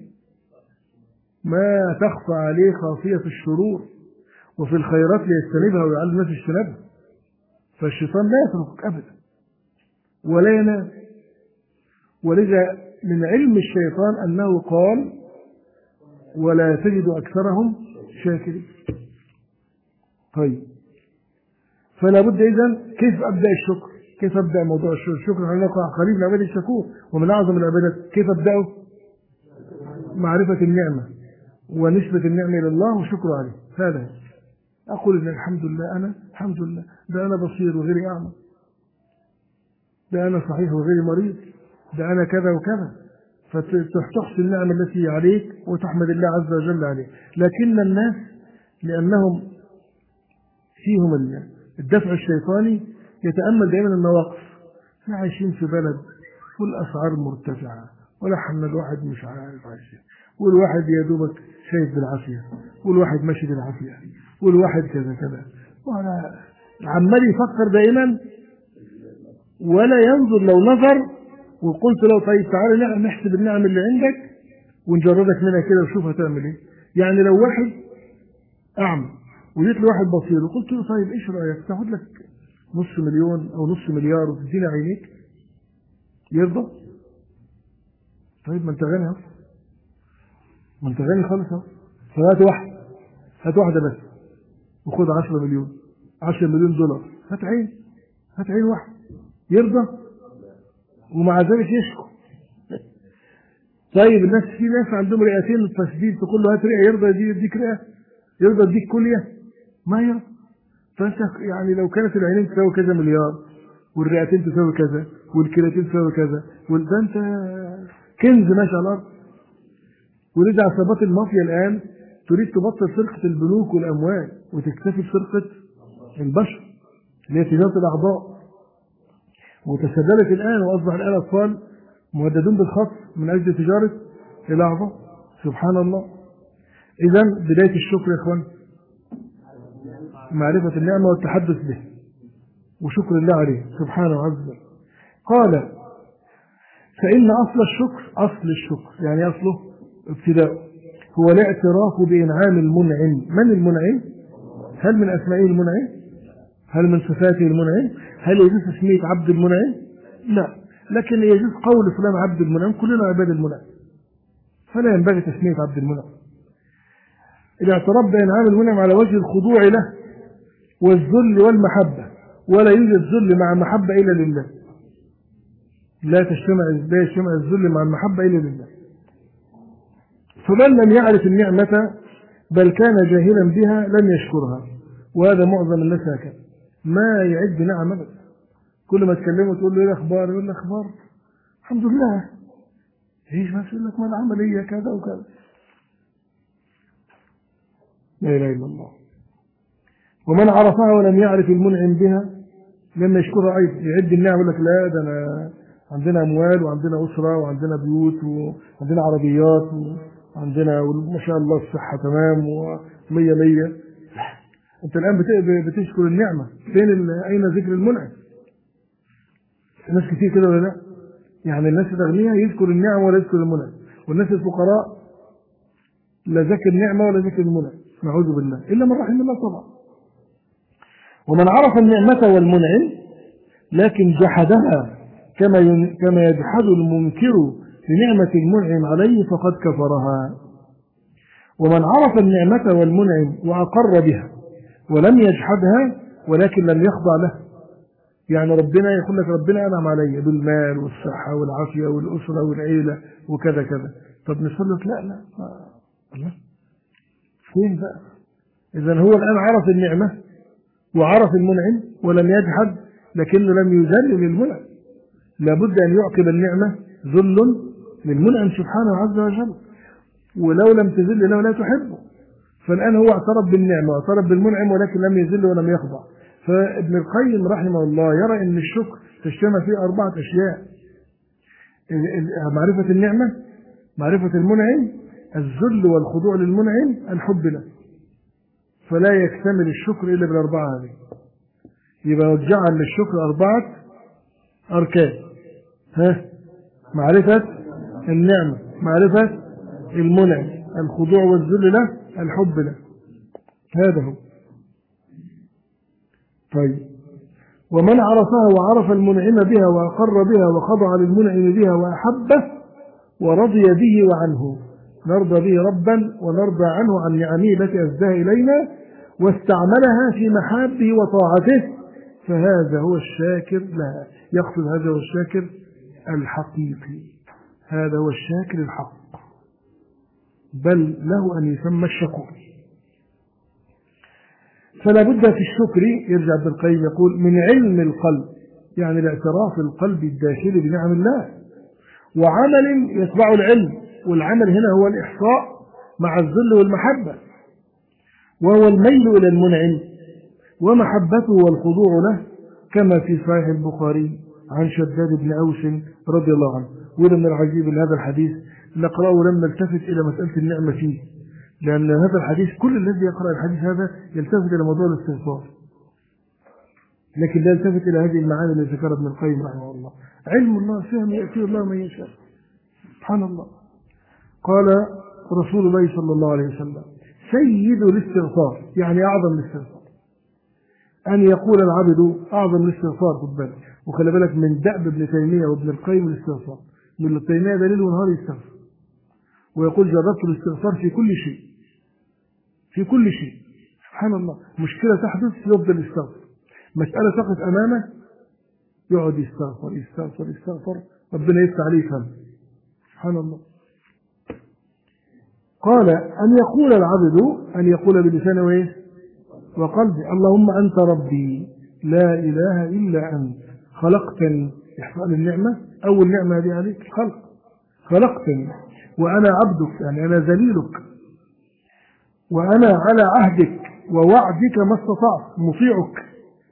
ما تخفى عليه خافية الشرور، وفي الخيرات ليجتنبها ويعلم الناس اجتنابها. فالشيطان لا يتركك أبدا ولا ينام. ولذا من علم الشيطان أنه قال ولا تجد أكثرهم شاكرين. طيب فلا بد إذن كيف أبدأ الشكر؟ كيف أبدأ موضوع الشكر؟ الشكر على قريب من عبادة الشكور ومن أعظم العبادات. كيف أبدأه؟ معرفة النعمة ونسبة النعمة إلى الله وشكر عليه. هذا أقول إن الحمد لله، أنا الحمد لله ده أنا بصير وغيري أعمى، ده أنا صحيح وغيري مريض، ده أنا كذا وكذا. فتحصي النعمة التي عليك وتحمد الله عز وجل عليه. لكن الناس لأنهم فيهم الدفع الشيطاني يتأمل دائما النواقص. احنا عايشين في بلد والأسعار مرتفعة ولحن الواحد مش عارف عايش، والواحد يا دوبك شايف بالعافية، والواحد ماشي بالعافية، والواحد كذا كذا، وأنا عمال يفكر دائما ولا ينظر. لو نظر وقلت له طيب تعالى نحسب النعم اللي عندك ونجردك منها كده وشوف هتعمل ايه. يعني لو واحد أعمى وجيت لواحد بصير وقلت له طيب ايش رأيك تاخد لك نص مليون او نص مليار وتدينا عينيك، يرضى؟ طيب ما انت غني اهو، ما انت غني خالص اهو، فهات واحده، هات واحده بس وخد عشرة مليون، عشرة مليون دولار، هات عين، هات عين واحده، يرضى؟ ومع ذلك يشكو. طيب الناس في ناس عندهم رئتين التشديد تقول له هات رئه، يرضى يديك رئه؟ يرضى يديك كليه؟ ما يرضى. فانت يعني لو كانت العينين تساوي كذا مليار والرئتين تساوي كذا والكليتين تساوي كذا، وده انت كنز ماشي على الارض. ولذا عصابات المافيا الان تريد تبطل سرقه البنوك والاموال وتكتفي بسرقه البشر اللي هي تجاره الاعضاء. وتسللت الان واصبح الان الاطفال مهددون بالخطف من اجل تجاره الاعضاء. سبحان الله. اذا بدايه الشكر يا اخوان معرفة النعمة والتحدث به وشكر الله عليه سبحانه عز وجل. قال فإن أصل الشكر، أصل الشكر يعني أصله ابتداء، هو الاعتراف بإنعام المنعم. من المنعم؟ هل من أسمائه المنعم؟ هل من صفاته المنعم؟ هل يجوز تسمية عبد المنعم؟ لا، لكن يجوز قول فلان عبد المنعم، كلنا عباد المنعم، فلا ينبغي تسمية عبد المنعم. الاعتراف بإنعام المنعم على وجه الخضوع له والذل والمحبة، ولا يوجد ذل مع المحبة إلا لله. لا تجتمع لا يجتمع الذل مع المحبة إلا لله. فمن لم يعرف النعمة بل كان جاهلا بها لم يشكرها، وهذا معظم الناس هكذا، ما يعد نعم أبدا. كل ما تكلمه تقول له ايه الأخبار؟ يقول له أخبار الحمد لله. ايش ما يقول لك ما العملية كذا وكذا. لا إله إلا الله. ومن عرفها ولم يعرف المنعم بها لم يشكرها أيضا. يعد النعم يقول لك لا ده أنا عندنا أموال وعندنا أسرة وعندنا بيوت وعندنا عربيات عندنا ما شاء الله الصحة تمام ومية مية. أنت الآن بتشكر النعمة، فين أين ذكر المنعم؟ الناس كتير كده ولا لا؟ يعني الناس الأغنياء يذكر النعمة ولا يذكر المنعم، والناس الفقراء لا ذكر النعمة ولا ذكر المنعم، نعوذ بالله، إلا من رحم الله طبعا. ومن عرف النعمة والمنعم لكن جحدها كما كما يجحد المنكر لنعمة المنعم عليه فقد كفرها. ومن عرف النعمة والمنعم وأقر بها ولم يجحدها ولكن لم يخضع له، يعني ربنا يقول لك ربنا أنعم علي بالمال والصحة والعافية والأسرة والعيلة وكذا كذا، طب نسأل لك لا لا الله فين بقى؟ إذن هو الآن عرف النعمة وعرف المنعم ولم يجحد لكنه لم يذل للمنعم، لابد أن يعقب النعمة ذل للمنعم سبحانه عز وجل، ولو لم تذل له لا تحبه. فالآن هو اعترف بالنعمة واعترف بالمنعم ولكن لم يذل ولم يخضع. فابن القيم رحمه الله يرى أن الشكر تجتمع فيه أربعة أشياء: معرفة النعمة، معرفة المنعم، الذل والخضوع للمنعم، الحب له. فلا يكتمل الشكر إلا بالأربعة هذه. يبقى جعل للشكر أربعة أركان: ها معرفة النعمة، معرفة المنعم، الخضوع والذل له، الحب له. هذا هو. طيب، ومن عرفها وعرف المنعم بها وأقر بها وخضع للمنعم بها وأحبه ورضي به وعنه، نرضى به ربا ونرضى عنه عن نعمه التي أسداها إلينا واستعملها في محابه وطاعته، فهذا هو الشاكر لها. يقصد هذا هو الشاكر الحقيقي، هذا هو الشاكر الحق، بل له أن يسمى الشكور. فلا بد في الشكر، يرجع ابن القيم يقول، من علم القلب، يعني الاعتراف القلب الداخلي بنعم الله، وعمل يتبع العلم، والعمل هنا هو الإحصاء مع الذل والمحبة، وهو الميل إلى المنعم ومحبته والخضوع له، كما في صحيح البخاري عن شداد بن أوس رضي الله عنه. وده من العجيب ان هذا الحديث نقرأه لم نلتفت إلى مسألة النعمة فيه، لأن هذا الحديث كل الذي يقرأ الحديث هذا يلتفت إلى موضوع الاستغفار، لكن لا يلتفت إلى هذه المعاني التي ذكرها ابن القيم رحمه الله. علم الله فهم يأتي الله من يشاء، سبحان الله. قال رسول الله صلى الله عليه وسلم: سيد الاستغفار، يعني أعظم الاستغفار، أن يقول العبد أعظم الاستغفار. خد بالك، وخلي بالك من دأب ابن تيمية وابن القيم الاستغفار. ابن تيمية دليل ونهار يستغفر، ويقول جربت الاستغفار في كل شيء، في كل شيء. سبحان الله، مشكلة تحدث يفضل يستغفر، مسألة تقف أمامه يقعد يستغفر يستغفر يستغفر، ربنا يفتح عليه فهم. سبحان الله. قال: أن يقول العبد، أن يقول بلسانه إيه؟ وقلبه: اللهم أنت ربي لا إله إلا أنت خلقتني. إحصاء النعمة، أول نعمة هذه عليك الخلق، خلقتني وأنا عبدك، يعني أنا ذليلك، وأنا على عهدك ووعدك ما استطعت، مطيعك.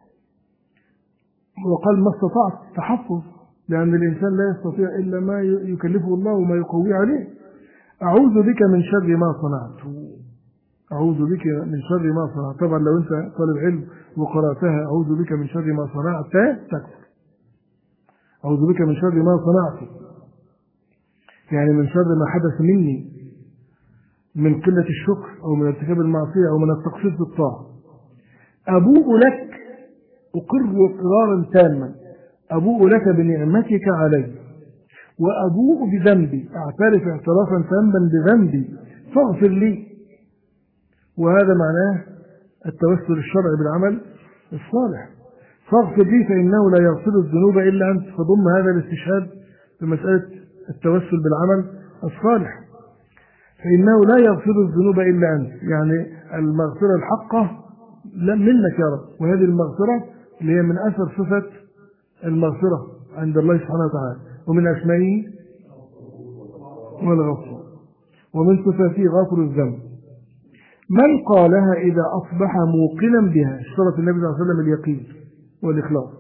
وقال ما استطعت تحفظ، لأن الإنسان لا يستطيع إلا ما يكلفه الله وما يقوي عليه. أعوذ بك من شر ما صنعت، أعوذ بك من شر ما صنعت. طبعا لو أنت طالب علم وقرأتها أعوذ بك من شر ما صنعت تكفر. أعوذ بك من شر ما صنعت، يعني من شر ما حدث مني من قلة الشكر أو من ارتكاب المعصية أو من التقصير في الطاعة. أبوء لك، أقر إقرارا تاما، أبوء لك بنعمتك علي وأبوء بذنبي، أعترف اعترافا تاما بذنبي فاغفر لي. وهذا معناه التوسل الشرعي بالعمل الصالح، فاغفر لي فإنه لا يغفر الذنوب إلا أنت. فضم هذا الاستشهاد بمسألة التوسل بالعمل الصالح، فإنه لا يغفر الذنوب إلا أنت، يعني المغفرة الحقة منك يا رب. وهذه المغفرة اللي هي من أثر صفة المغفرة عند الله سبحانه وتعالى، ومن أسمائه والغفور، ومن صفاته غافر الذنب. من قالها إذا أصبح موقنا بها، اشترط النبي صلى الله عليه وسلم اليقين والإخلاص،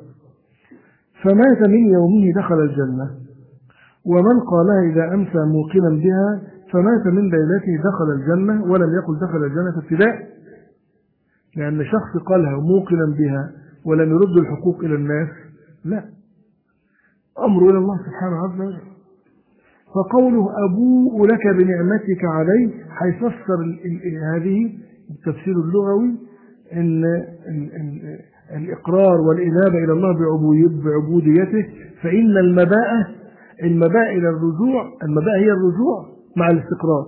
فمات من يومه دخل الجنة. ومن قالها إذا أمسى موقنا بها فمات من ليلته دخل الجنة، ولم يقل دخل الجنة ابتداء، لأن شخص قالها موقنا بها ولم يرد الحقوق إلى الناس، لا، أمر إلى الله سبحانه عز وجل. فقوله أبوء لك بنعمتك علي، هيفسر هذه التفسير اللغوي إن الإقرار والإنابة إلى الله بعبوديته، فإن المباء المباء إلى الرجوع، المباء هي الرجوع مع الاستقرار،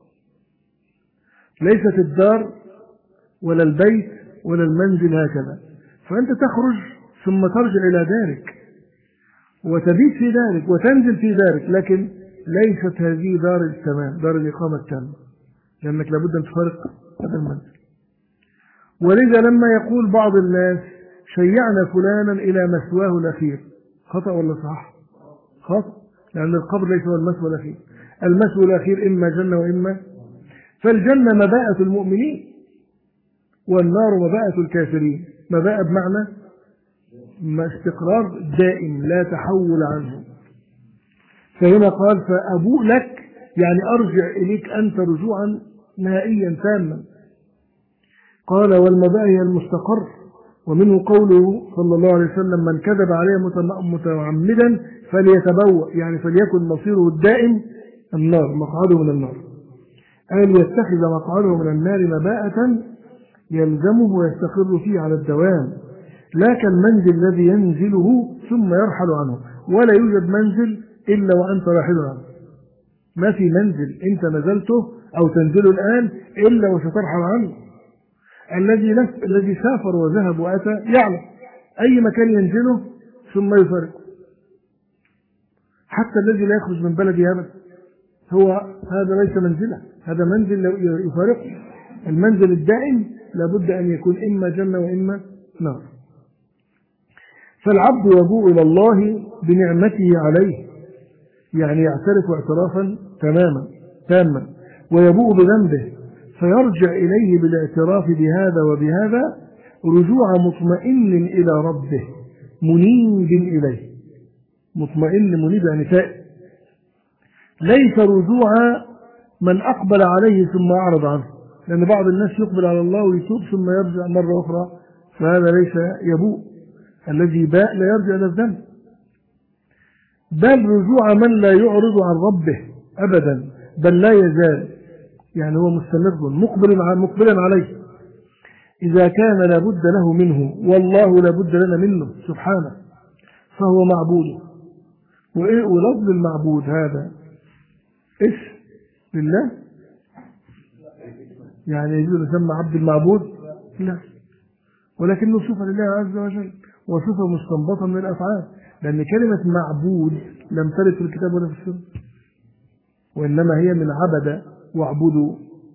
ليست الدار ولا البيت ولا المنزل هكذا. فأنت تخرج ثم ترجع إلى دارك وتبيت في دارك وتنزل في دارك، لكن ليست هذه دار التمام، دار الإقامة التامة، لأنك لابد أن تفارق هذا المنزل. ولذا لما يقول بعض الناس شيعنا فلانا إلى مسواه الأخير، خطأ ولا صح؟ خطأ، لأن القبر ليس هو المسوى الأخير، المسوى الأخير إما جنة وإما، فالجنة مباءة المؤمنين والنار مباءة الكافرين، مباءة بمعنى استقرار دائم لا تحول عنه. فهنا قال فأبوء لك يعني أرجع إليك أنت رجوعا نهائيا تاما. قال والمباء هي المستقر، ومنه قوله صلى الله عليه وسلم من كذب عليه متعمدا فليتبوأ، يعني فليكن مصيره الدائم النار، مقعده من النار، أن يتخذ مقعده من النار مباءة يلزمه ويستقر فيه على الدوام، لا كالمنزل الذي ينزله ثم يرحل عنه، ولا يوجد منزل إلا وأنت راحل عنه. ما في منزل أنت نزلته أو تنزله الآن إلا وسترحل عنه. الذي الذي سافر وذهب وأتى يعلم أي مكان ينزله ثم يفارقه، حتى الذي لا يخرج من بلده أبدا، هو هذا ليس منزله، هذا منزل يفارقه. المنزل الدائم لابد أن يكون إما جنة وإما نار. فالعبد يبوء إلى الله بنعمته عليه، يعني يعترف اعترافا تماما تاما، ويبوء بذنبه فيرجع إليه بالاعتراف بهذا وبهذا رجوع مطمئن إلى ربه منيب إليه. مطمئن منيب يعني تائب، ليس رجوع من أقبل عليه ثم أعرض عنه، لأن بعض الناس يقبل على الله ويتوب ثم يرجع مرة أخرى، فهذا ليس يبوء. الذي باء لا يرجع إلى الذنب، بل رجوع من لا يعرض عن ربه أبدا، بل لا يزال، يعني هو مستمر مقبل مقبلا عليه إذا كان لابد له منه، والله لابد لنا منه سبحانه، فهو معبوده. وإيه ولفظ المعبود هذا اسم لله، يعني يجوز يسمى عبد المعبود؟ لا، ولكنه صفة لله عز وجل وصفة مستنبطة من الأفعال، لأن كلمة معبود لم ترد في الكتاب ولا في السنة، وإنما هي من عبد واعبدوا.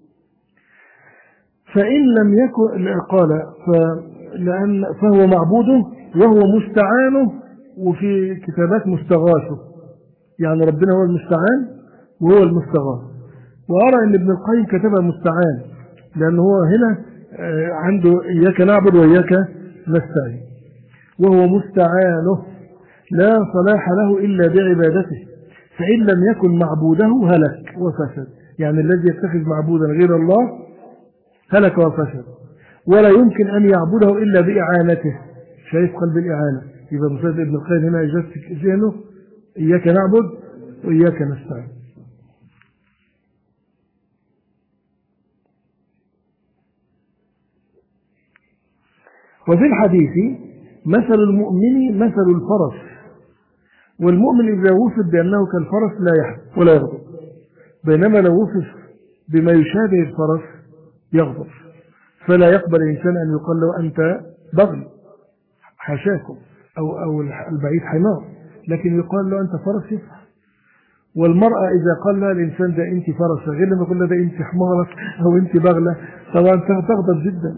فإن لم يكن قال فلأن فهو معبوده وهو مستعانه، وفي كتابات مستغاثه، يعني ربنا هو المستعان وهو المستغاث. وأرى أن ابن القيم كتبها مستعان، لأنه هو هنا عنده إياك نعبد وإياك نستعين، وهو مستعانه لا صلاح له إلا بعبادته، فإن لم يكن معبوده هلك وفسد، يعني الذي يتخذ معبودا غير الله هلك وفسد، ولا يمكن أن يعبده إلا بإعانته. شايف قلب الإعانة، إذا مصير ابن القيم هنا يجسك ذهنه إياك نعبد وإياك نستعين. وفي الحديث مثل المؤمن مثل الفرس، والمؤمن إذا وصف بأنه كالفرس لا يحب ولا يغضب، بينما لو وصف بما يشابه الفرس يغضب. فلا يقبل الإنسان أن يقال له أنت بغل حاشاكم، أو, أو البعيد حمار، لكن يقال له أنت فرس يفرح. والمرأة إذا قال لها الإنسان ده أنت فرس، غير لما يقول لها ده أنت حمارك أو أنت بغلة، طبعا تغضب جدا.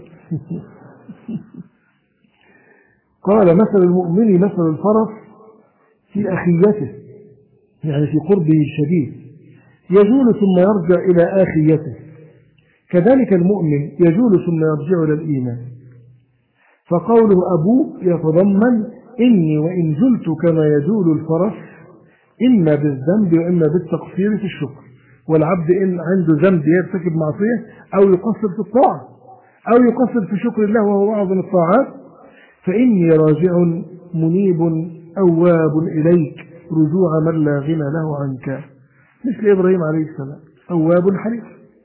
قال مثل المؤمن مثل الفرس في أخيته، يعني في قربه الشديد، يجول ثم يرجع إلى آخيته، كذلك المؤمن يجول ثم يرجع إلى الإيمان. فقوله أبو يتضمن إني وإن جلت كما يجول الفرس، إما بالذنب وإما بالتقصير في الشكر، والعبد إن عنده ذنب يرتكب معصية أو يقصر في الطاعة أو يقصر في شكر الله وهو أعظم الطاعات، فإني راجع منيب أواب إليك رجوع من لا غنى له عنك، مثل إبراهيم عليه السلام أواب حليم.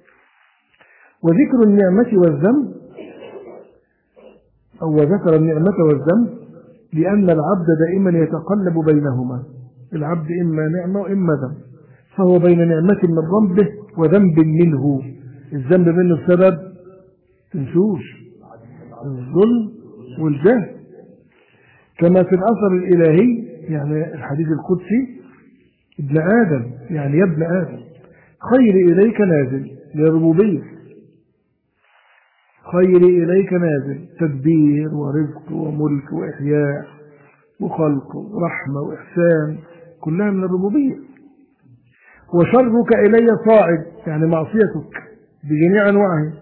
وذكر النعمة والذنب أو ذكر النعمة والذنب لأن العبد دائما يتقلب بينهما، العبد إما نعمة وإما ذنب، فهو بين نعمة من ربه وذنب منه. الذنب منه بسبب تنسوش الظلم والجهل، كما في الأثر الإلهي يعني الحديث القدسي ابن آدم يعني يا ابن آدم خيري إليك نازل للربوبية، خيري إليك نازل تدبير ورزق وملك وإحياء وخلق ورحمة وإحسان كلها من الربوبية. وشرك إلي صاعد يعني معصيتك بجميع أنواعها.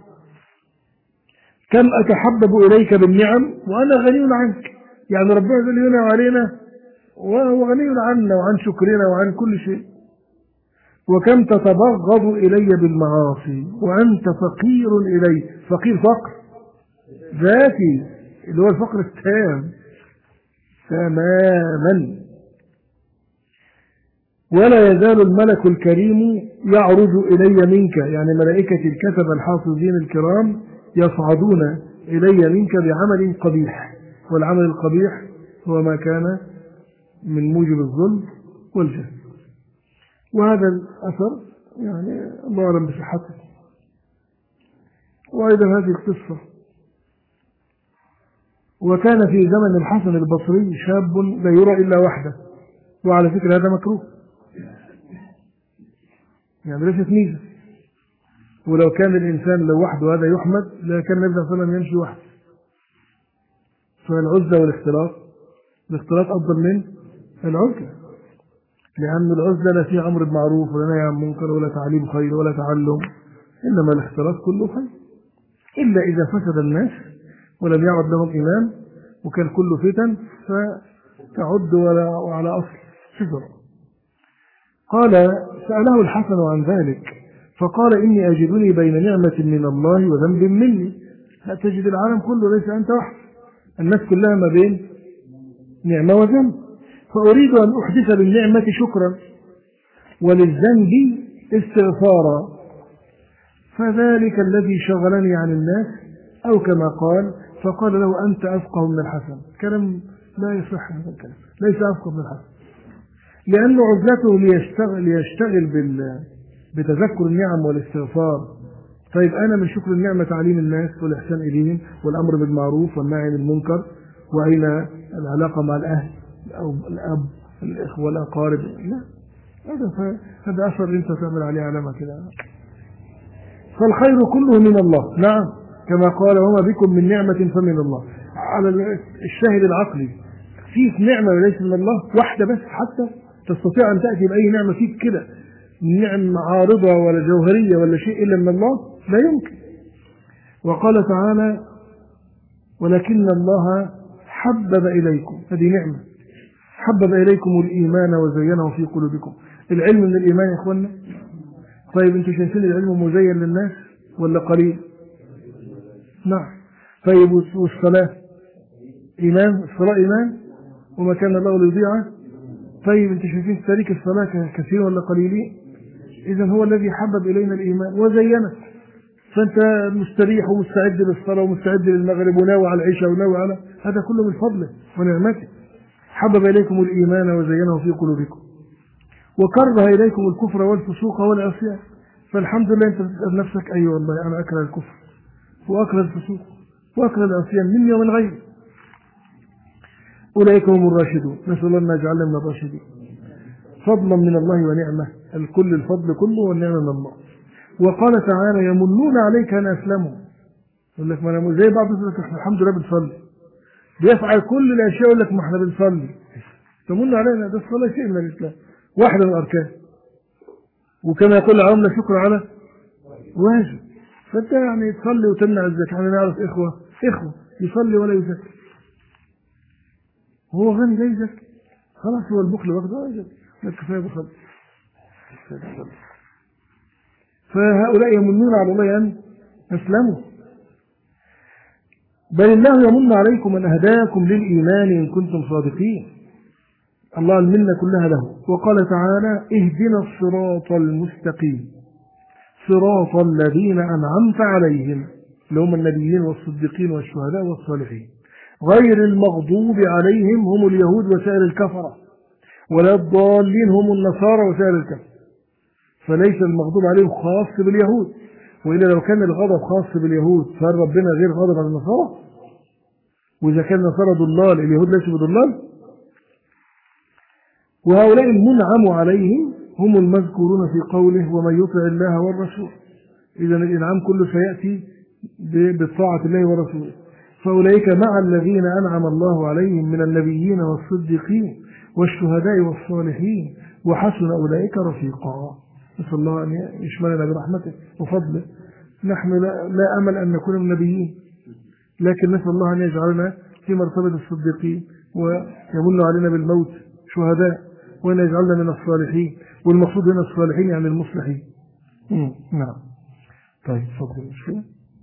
كم أتحبب إليك بالنعم وأنا غني عنك، يعني ربنا ذل ينعم علينا وهو غني عنا وعن شكرنا وعن كل شيء. وكم تتبغض إلي بالمعاصي وأنت فقير إلي، فقير فقر ذاتي اللي هو الفقر التام تماما. ولا يزال الملك الكريم يعرج إلي منك، يعني ملائكة الكتب الحافظين الكرام يصعدون إلي منك بعمل قبيح، والعمل القبيح هو ما كان من موجب الظلم والجهل. وهذا الأثر يعني الله أعلم بصحته. وأيضا هذه القصة، وكان في زمن الحسن البصري شاب لا يرى إلا وحده، وعلى فكرة هذا مكروه يعني ليست ميزة، ولو كان الإنسان لو وحده هذا يحمد لكان النبي صلى الله عليه وسلم يمشي وحده. فالعزلة والاختلاط، الاختلاط أفضل من العزلة، لأن العزلة لا فيها أمر بمعروف ولا نهي عن منكر ولا تعليم خير ولا تعلم، إنما الاختلاط كله خير، إلا إذا فسد الناس ولم يعد لهم إمام وكان كله فتن فتعد وعلى أصل شجرة. قال سأله الحسن عن ذلك فقال إني أجدني بين نعمة من الله وذنب مني. لا تجد العالم كله ليس أنت وحدك، الناس كلها ما بين نعمة وذنب، فأريد أن أحدث بالنعمة شكرا وللذنب استغفارا، فذلك الذي شغلني عن الناس، أو كما قال فقال له أنت أفقه من الحسن. كلام لا يصح هذا الكلام، ليس أفقه من الحسن، لأن عزلته ليشتغل, ليشتغل بال... بتذكر النعم والاستغفار. طيب أنا من شكر النعمة تعليم الناس والإحسان إليهم والأمر بالمعروف والنهي عن المنكر، وأين العلاقة مع الأهل أو الأب الإخوة والأقارب؟ لا، هذا هذا أثر أنت تعمل عليه علامة كده. فالخير كله من الله، نعم كما قال وما بكم من نعمة فمن الله. على الشاهد العقلي فيك نعمة وليس من الله واحدة بس، حتى تستطيع أن تأتي بأي نعمة فيك كده نعمة عارضة ولا جوهرية ولا شيء إلا من الله؟ لا يمكن. وقال تعالى ولكن الله حبب إليكم، هذه نعمة، حبب إليكم الإيمان وزينه في قلوبكم. العلم من الإيمان يا إخوانا. طيب أنتم شايفين العلم مزين للناس ولا قليل؟ نعم. طيب والصلاة إيمان؟ الصلاة إيمان وما كان الله ليضيعه. طيب أنتم شايفين تارك الصلاة كثير ولا قليلين؟ إذا هو الذي حبب إلينا الإيمان وزينه، فأنت مستريح ومستعد للصلاة ومستعد للمغرب وناوي على العشاء وناوي على هذا كله من فضله ونعمته. حبب إليكم الإيمان وزينه في قلوبكم وكره إليكم الكفر والفسوق والعصيان. فالحمد لله أنت تسأل نفسك أي أيوة والله أنا أكره الكفر وأكره الفسوق وأكره العصيان مني ومن غيري. أولئك هم الراشدون، نسأل الله أن يجعلنا من الراشدين فضلا من الله ونعمة، الكل الفضل كله والنعمة من الله. وقال تعالى يمنون عليك أن أسلموا، يقول لك ما أنا زي بعض يقول لك الحمد لله بنصلي، بيفعل كل الأشياء يقول لك ما احنا بنصلي. تمن علينا، ده الصلاة شيء من الإسلام، واحدة من الأركان، وكما يقول العامة شكر على واجب. فأنت يعني تصلي وتمنع الزكاة. احنا نعرف إخوة إخوة يصلي ولا يزكي، هو غني لا يزكي، خلاص هو البخل واخده يزكي، لا كفاية بصلي. فهؤلاء يمنون على الله أن أسلموا. بل الله يمن عليكم أن أهداكم للإيمان إن كنتم صادقين. الله المنة كلها له. وقال تعالى اهدنا الصراط المستقيم صراط الذين أنعمت عليهم اللي هم النبيين والصديقين والشهداء والصالحين غير المغضوب عليهم هم اليهود وسائر الكفرة ولا الضالين هم النصارى وسائر الكفرة. فليس المغضوب عليهم خاص باليهود، وإلا لو كان الغضب خاص باليهود فهل ربنا غير غضب على النصارى؟ وإذا كان النصارى ضلال اليهود ليسوا بضلال؟ وهؤلاء المنعم عليهم هم المذكورون في قوله ومن يطع الله والرسول. إذا الإنعام كله سيأتي بطاعة الله ورسوله. فأولئك مع الذين أنعم الله عليهم من النبيين والصديقين والشهداء والصالحين وحسن أولئك رفيقا. نسأل الله أن يشملنا برحمته وفضله. نحن لا, لا أمل أن نكون من النبيين، لكن نسأل الله أن يجعلنا في مرتبة الصديقين ويمن علينا بالموت شهداء، وأن يجعلنا من الصالحين. والمقصود هنا الصالحين يعني المصلحين. نعم. طيب فضل شوية.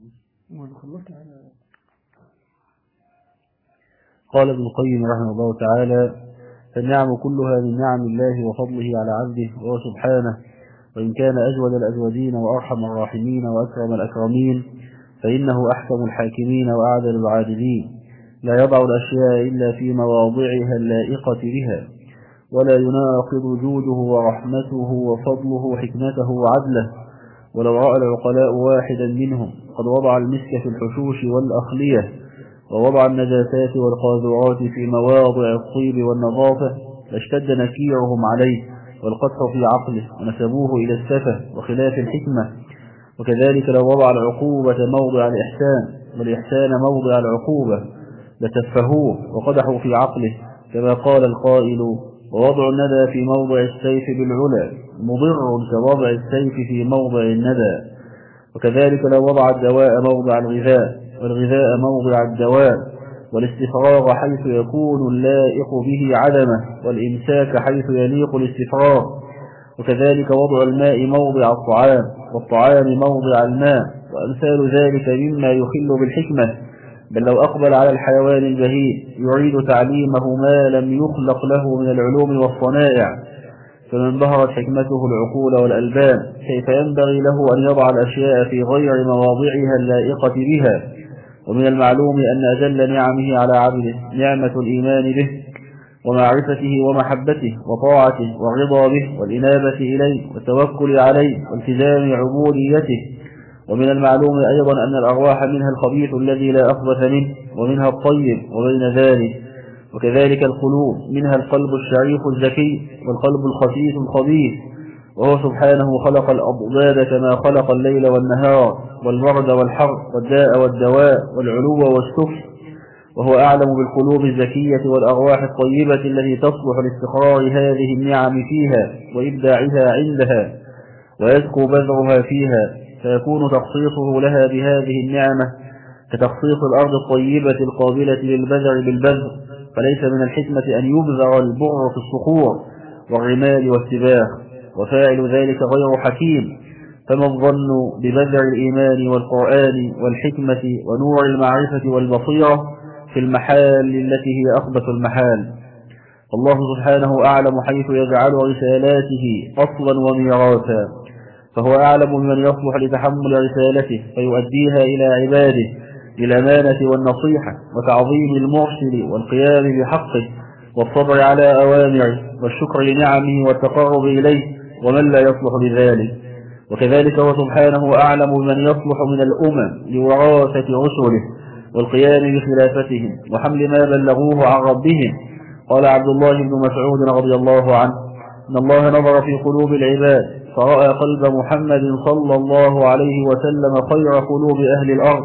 قال ابن القيم رحمه الله تعالى فالنعم كلها من نعم الله وفضله على عبده وهو سبحانه، وإن كان أجود الأجودين وأرحم الراحمين وأكرم الأكرمين فإنه أحكم الحاكمين وأعدل العادلين، لا يضع الأشياء إلا في مواضعها اللائقة بها، ولا يناقض جوده ورحمته وفضله حكمته وعدله. ولو رأى العقلاء واحدا منهم قد وضع المسك في الحشوش والأخلية ووضع النجاسات والقاذورات في مواضع الطيب والنظافة لاشتد نكيرهم عليه والقدح في عقله ونسبوه إلى السفه وخلاف الحكمة. وكذلك لو وضع العقوبة موضع الإحسان والإحسان موضع العقوبة لتفهوه وقدحوا في عقله، كما قال القائل ووضع الندى في موضع السيف بالعلا مضر كوضع السيف في موضع الندى. وكذلك لو وضع الدواء موضع الغذاء والغذاء موضع الدواء والاستفراغ حيث يكون اللائق به عدمه والإمساك حيث يليق الاستفراغ. وكذلك وضع الماء موضع الطعام والطعام موضع الماء وأمثال ذلك مما يخل بالحكمة. بل لو أقبل على الحيوان البهيم يريد تعليمه ما لم يخلق له من العلوم والصنائع فمن بهرت حكمته العقول والألبان كيف ينبغي له أن يضع الأشياء في غير مواضعها اللائقة بها. ومن المعلوم أن أجل نعمه على عبده نعمة الإيمان به ومعرفته ومحبته وطاعته والرضا به والإنابة إليه والتوكل عليه والتزام عبوديته. ومن المعلوم أيضا أن الأرواح منها الخبيث الذي لا أخبث منه ومنها الطيب وبين ذلك. وكذلك القلوب منها القلب الشريف الزكي والقلب الخسيس الخبيث. وهو سبحانه خلق الأضداد كما خلق الليل والنهار والبرد والحر والداء والدواء والعلو والسفل. وهو أعلم بالقلوب الزكية والأرواح الطيبة التي تصلح لاستقرار هذه النعم فيها وإبداعها عندها ويزكو بذرها فيها، فيكون تخصيصه لها بهذه النعمة كتخصيص الأرض الطيبة القابلة للبذر بالبذر. فليس من الحكمة أن يبذر البر في الصخور والرمال والسباخ، وفاعل ذلك غير حكيم. فما الظن ببذر الإيمان والقرآن والحكمة ونور المعرفة والبصيرة في المحال التي هي أخبث المحال. الله سبحانه أعلم حيث يجعل رسالاته أصلا وميراثا، فهو أعلم بمن يصلح لتحمل رسالته فيؤديها إلى عباده بالأمانة والنصيحة وتعظيم المرسل والقيام بحقه والصبر على أوامره والشكر لنعمه والتقرب إليه ومن لا يصلح لذلك. وكذلك هو سبحانه أعلم بمن يصلح من الأمم لوراثة رسله والقيام بخلافتهم وحمل ما بلغوه عن ربهم. قال عبد الله بن مسعود رضي الله عنه إن الله نظر في قلوب العباد فرأى قلب محمد صلى الله عليه وسلم خير قلوب أهل الأرض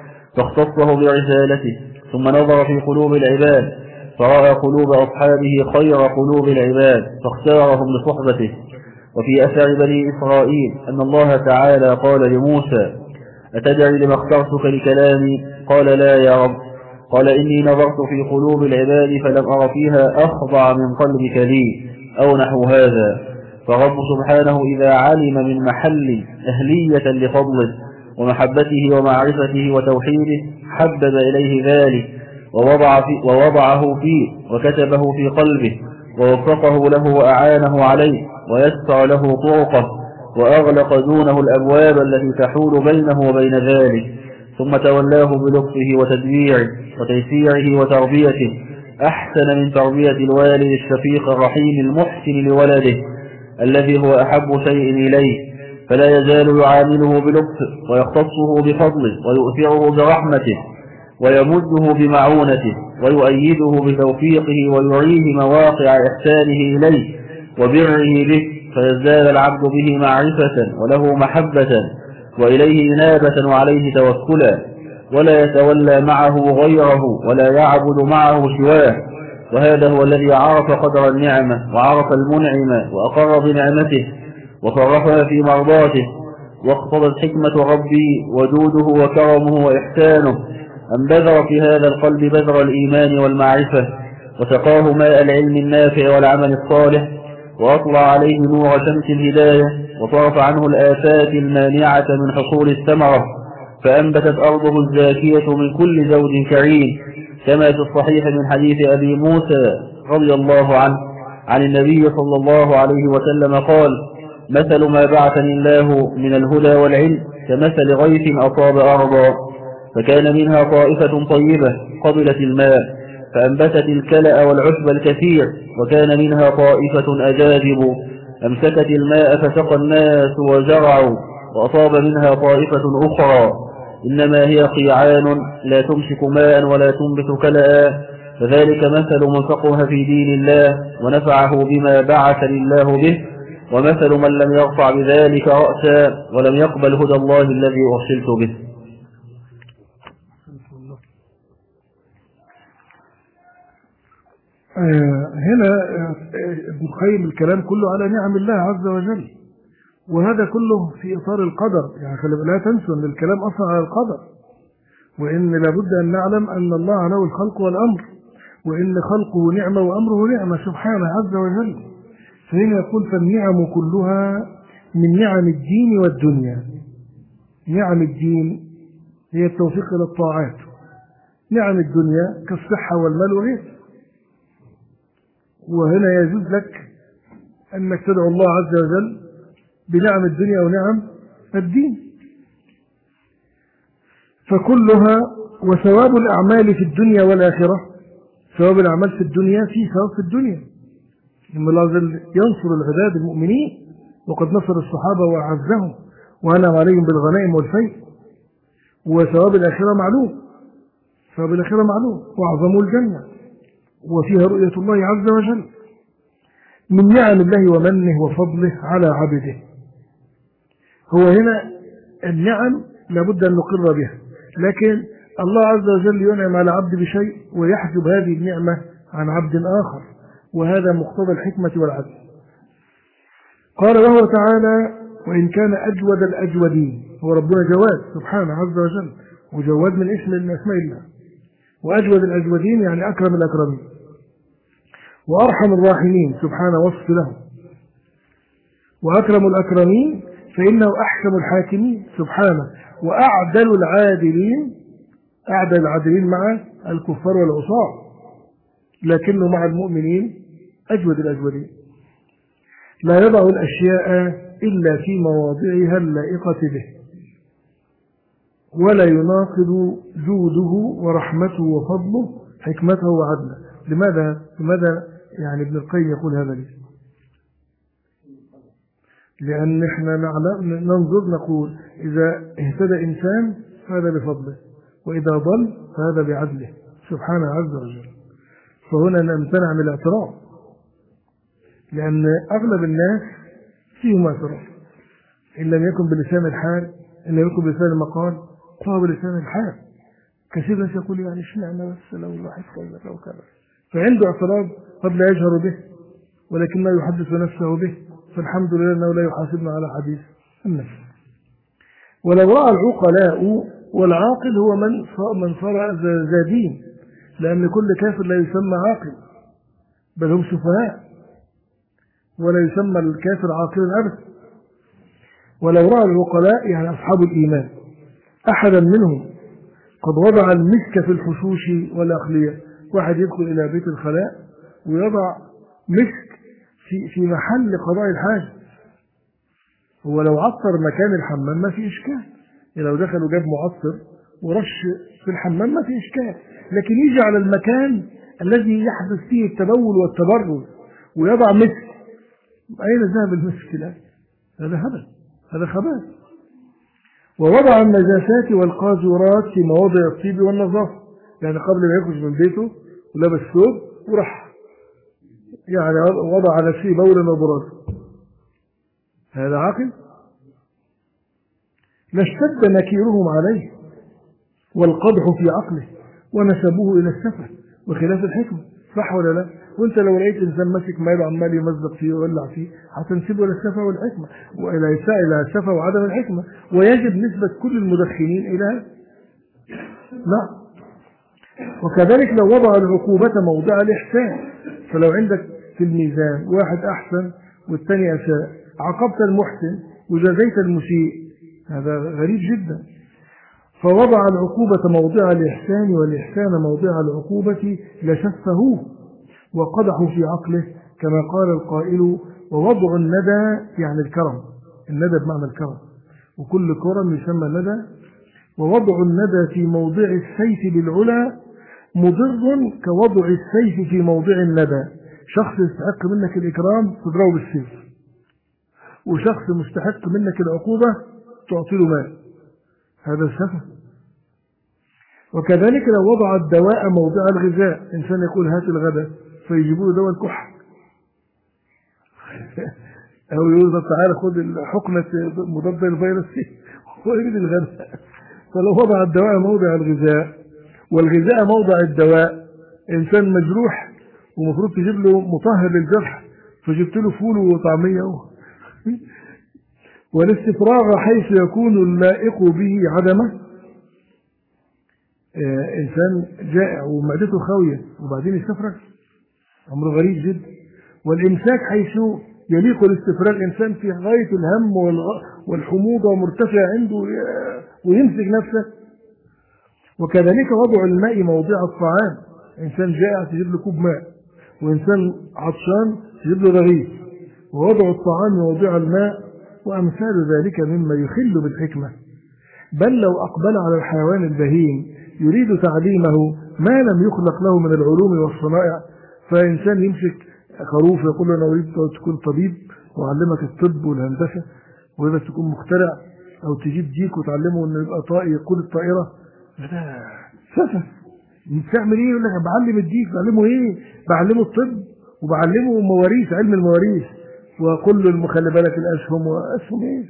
فاختصه برسالته، ثم نظر في قلوب العباد فرأى قلوب أصحابه خير قلوب العباد فاختارهم لصحبته. وفي أثر بني إسرائيل أن الله تعالى قال لموسى أتدري لما اخترتك لكلامي؟ قال لا يا رب. قال إني نظرت في قلوب العباد فلم أر فيها أخضع من قلبك لي أو نحو هذا. فالرب سبحانه إذا علم من محل أهلية لفضله ومحبته ومعرفته وتوحيده حبب إليه ذلك ووضع في ووضعه فيه وكتبه في قلبه ووفقه له وأعانه عليه ويسر له طرقه وأغلق دونه الأبواب التي تحول بينه وبين ذلك، ثم تولاه بلطفه وتدبيره وتيسيره وتربيته أحسن من تربية الوالد الشفيق الرحيم المحسن لولده الذي هو أحب شيء إليه، فلا يزال يعامله بلطف ويختصه بفضله ويؤثره برحمته ويمده بمعونته ويؤيده بتوفيقه ويريه مواقع إحسانه إليه وبره به، فيزداد العبد به معرفة وله محبة وإليه إنابة وعليه توكلا، ولا يتولى معه غيره ولا يعبد معه سواه. وهذا هو الذي عرف قدر النعمة وعرف المنعم وأقر بنعمته وصرفها في مرضاته، واقتضت حكمة ربي وجوده وكرمه وإحسانه أن بذر في هذا القلب بذر الإيمان والمعرفة وسقاه ماء العلم النافع والعمل الصالح، وأطلع عليه نور شمس الهداية وصرف عنه الآفات المانعة من حصول الثمرة، فأنبتت أرضه الزاكية من كل زوج كريم، كما في الصحيح من حديث أبي موسى رضي الله عنه عن النبي صلى الله عليه وسلم قال: مثل ما بعثني الله من الهدى والعلم كمثل غيث أصاب أرضا فكان منها طائفة طيبة قبلت الماء فأنبتت الكلأ والعشب الكثير، وكان منها طائفة أجاذب أمسكت الماء فسقى الناس وزرعوا، وأصاب منها طائفة أخرى إنما هي قيعان لا تمسك ماء ولا تنبت كلأ، فذلك مثل من فقه في دين الله ونفعه بما بعثني الله به، ومثل من لم يرفع بذلك رأسا ولم يقبل هدى الله الذي أرسلت به. هنا ابن القيم الكلام كله على نعم الله عز وجل، وهذا كله في إطار القدر. يعني لا تنسوا أن الكلام أصلا على القدر، وإن لابد أن نعلم أن الله له الخلق والأمر، وإن خلقه نعمة وأمره نعمة سبحانه عز وجل. فهنا يقول فالنعم كلها من نعم الدين والدنيا. نعم الدين هي التوفيق إلى الطاعات، نعم الدنيا كالصحة والمال وغيره. وهنا يجوز لك أنك تدعو الله عز وجل بنعم الدنيا ونعم الدين، فكلها. وثواب الأعمال في الدنيا والآخرة، ثواب الأعمال في الدنيا في ثواب في الدنيا، إن الله عز وجل ينصر العباد المؤمنين، وقد نصر الصحابة وأعزهم وأنعم عليهم بالغنائم والفيء. وثواب الآخرة معلوم، ثواب الآخرة معلوم، وأعظم الجنة وفيها رؤية الله عز وجل من نعم الله ومنه وفضله على عبده. هو هنا النعم لابد أن نقر بها، لكن الله عز وجل ينعم على عبد بشيء ويحجب هذه النعمة عن عبد آخر، وهذا مقتضى الحكمة والعدل. قال وهو تعالى: وإن كان أجود الأجودين. هو ربنا جواد سبحانه عز وجل، وجواد من اسم من أسماء الله، وأجود الأجودين يعني أكرم الأكرمين، وأرحم الراحمين سبحانه وصف له، وأكرم الأكرمين فإنه أحكم الحاكمين سبحانه، وأعدل العادلين، أعدل العادلين مع الكفار والعصاة، لكنه مع المؤمنين أجود الأجودين. لا يضع الأشياء إلا في مواضعها اللائقة به، ولا يناقض جوده ورحمته وفضله حكمته وعدله. لماذا لماذا يعني ابن القيم يقول هذا ليه؟ لأن احنا ننظر نقول إذا اهتدى إنسان فهذا بفضله، وإذا ضل فهذا بعدله سبحانه عز وجل. فهنا نمتنع من الاعتراض، لأن أغلب الناس فيهم اعتراض، إن لم يكن بلسان الحال، إن لم يكن بلسان المقال، فهو بلسان الحال. كثير ناس يقول يعني اشمعنى بس لو الواحد كذا أو كذا، فعنده اعتراض قد لا يجهر به ولكن لا يحدث نفسه به، فالحمد لله أنه لا يحاسبنا على حديث النفس. ولو رأى العقلاء، والعاقل هو من من صار ذا دين، لأن كل كافر لا يسمى عاقل بل هم سفهاء. ولا يسمى الكافر عاقلا أبدا. ولو رأى العقلاء يعني أصحاب الإيمان أحدا منهم قد وضع المسك في الحشوش والأخلية، واحد يدخل إلى بيت الخلاء ويضع مسك في في محل قضاء الحاجة، هو لو عطر مكان الحمام ما في إشكال، يعني لو دخل وجاب معطر ورش في الحمام ما في إشكال، لكن يجي على المكان الذي يحدث فيه التبول والتبرز ويضع مسك، أين ذهب المسك الآن؟ هذا هبل، هذا خبث. ووضع النجاسات والقاذورات في مواضع الطيب والنظافة، يعني قبل ما يخرج من بيته ولبس ثوب وراح يعني وضع على شيء بولا وبراز، هذا عاقل؟ لاشتد نكيرهم عليه والقدح في عقله ونسبوه إلى السفه وخلاف الحكمة، صح ولا لا؟ وانت لو لقيت انسان ماسك ماله عمال يمزق فيه ويولع فيه هتنسبه الى السفه والحكمه والى الى السفه وعدم الحكمه، ويجب نسبه كل المدخنين الى لا. وكذلك لو وضع العقوبة موضع الإحسان، فلو عندك في الميزان واحد أحسن والثاني أساء، عاقبت المحسن وجزيت المسيء، هذا غريب جدا. فوضع العقوبة موضع الإحسان والإحسان موضع العقوبة لشفهوه وقدحوا في عقله، كما قال القائل: ووضع الندى يعني الكرم، الندى بمعنى الكرم، وكل كرم يسمى ندى. ووضع الندى في موضع السيف بالعلا مضر كوضع السيف في موضع الندى، شخص يستحق منك الإكرام تضربه بالسيف، وشخص مستحق منك العقوبة تعطي له مال، هذا السفه. وكذلك لو وضع الدواء موضع الغذاء، إنسان يقول هات الغداء فيجيبوا له دواء الكحة أو يقول تعالى خذ حقنة مضاد الفيروس ويريد الغداء. فلو وضع الدواء موضع الغذاء والغذاء موضع الدواء، إنسان مجروح ومفروض تجيب له مطهر للجرح فجبت له فول وطعمية والاستفراغ حيث يكون اللائق به عدمه، آه إنسان جائع ومعدته خاوية وبعدين يستفرغ، أمر غريب جدا. والإمساك حيث يليق الاستفراغ، إنسان في غاية الهم والحموضة ومرتفع عنده ويمسك نفسه. وكذلك وضع الماء موضع الطعام، إنسان جائع تجيب له كوب ماء، وإنسان عطشان تجيب له رغيف. ووضع الطعام موضع الماء وأمثال ذلك مما يخل بالحكمة. بل لو أقبل على الحيوان البهيم يريد تعليمه ما لم يخلق له من العلوم والصنائع، فإنسان يمسك خروف يقول له أنا أريد تكون طبيب وأعلمك الطب والهندسة، وإذا تكون مخترع، أو تجيب ديك وتعلمه أنه يبقى طائر يقود الطائرة، هذا سفه. بتعمل إيه؟ يقول لك بعلم الديك، بعلمه إيه؟ بعلمه الطب وبعلمه مواريث، علم المواريث، وكل المخلي بالك الأسهم وأسهم إيه؟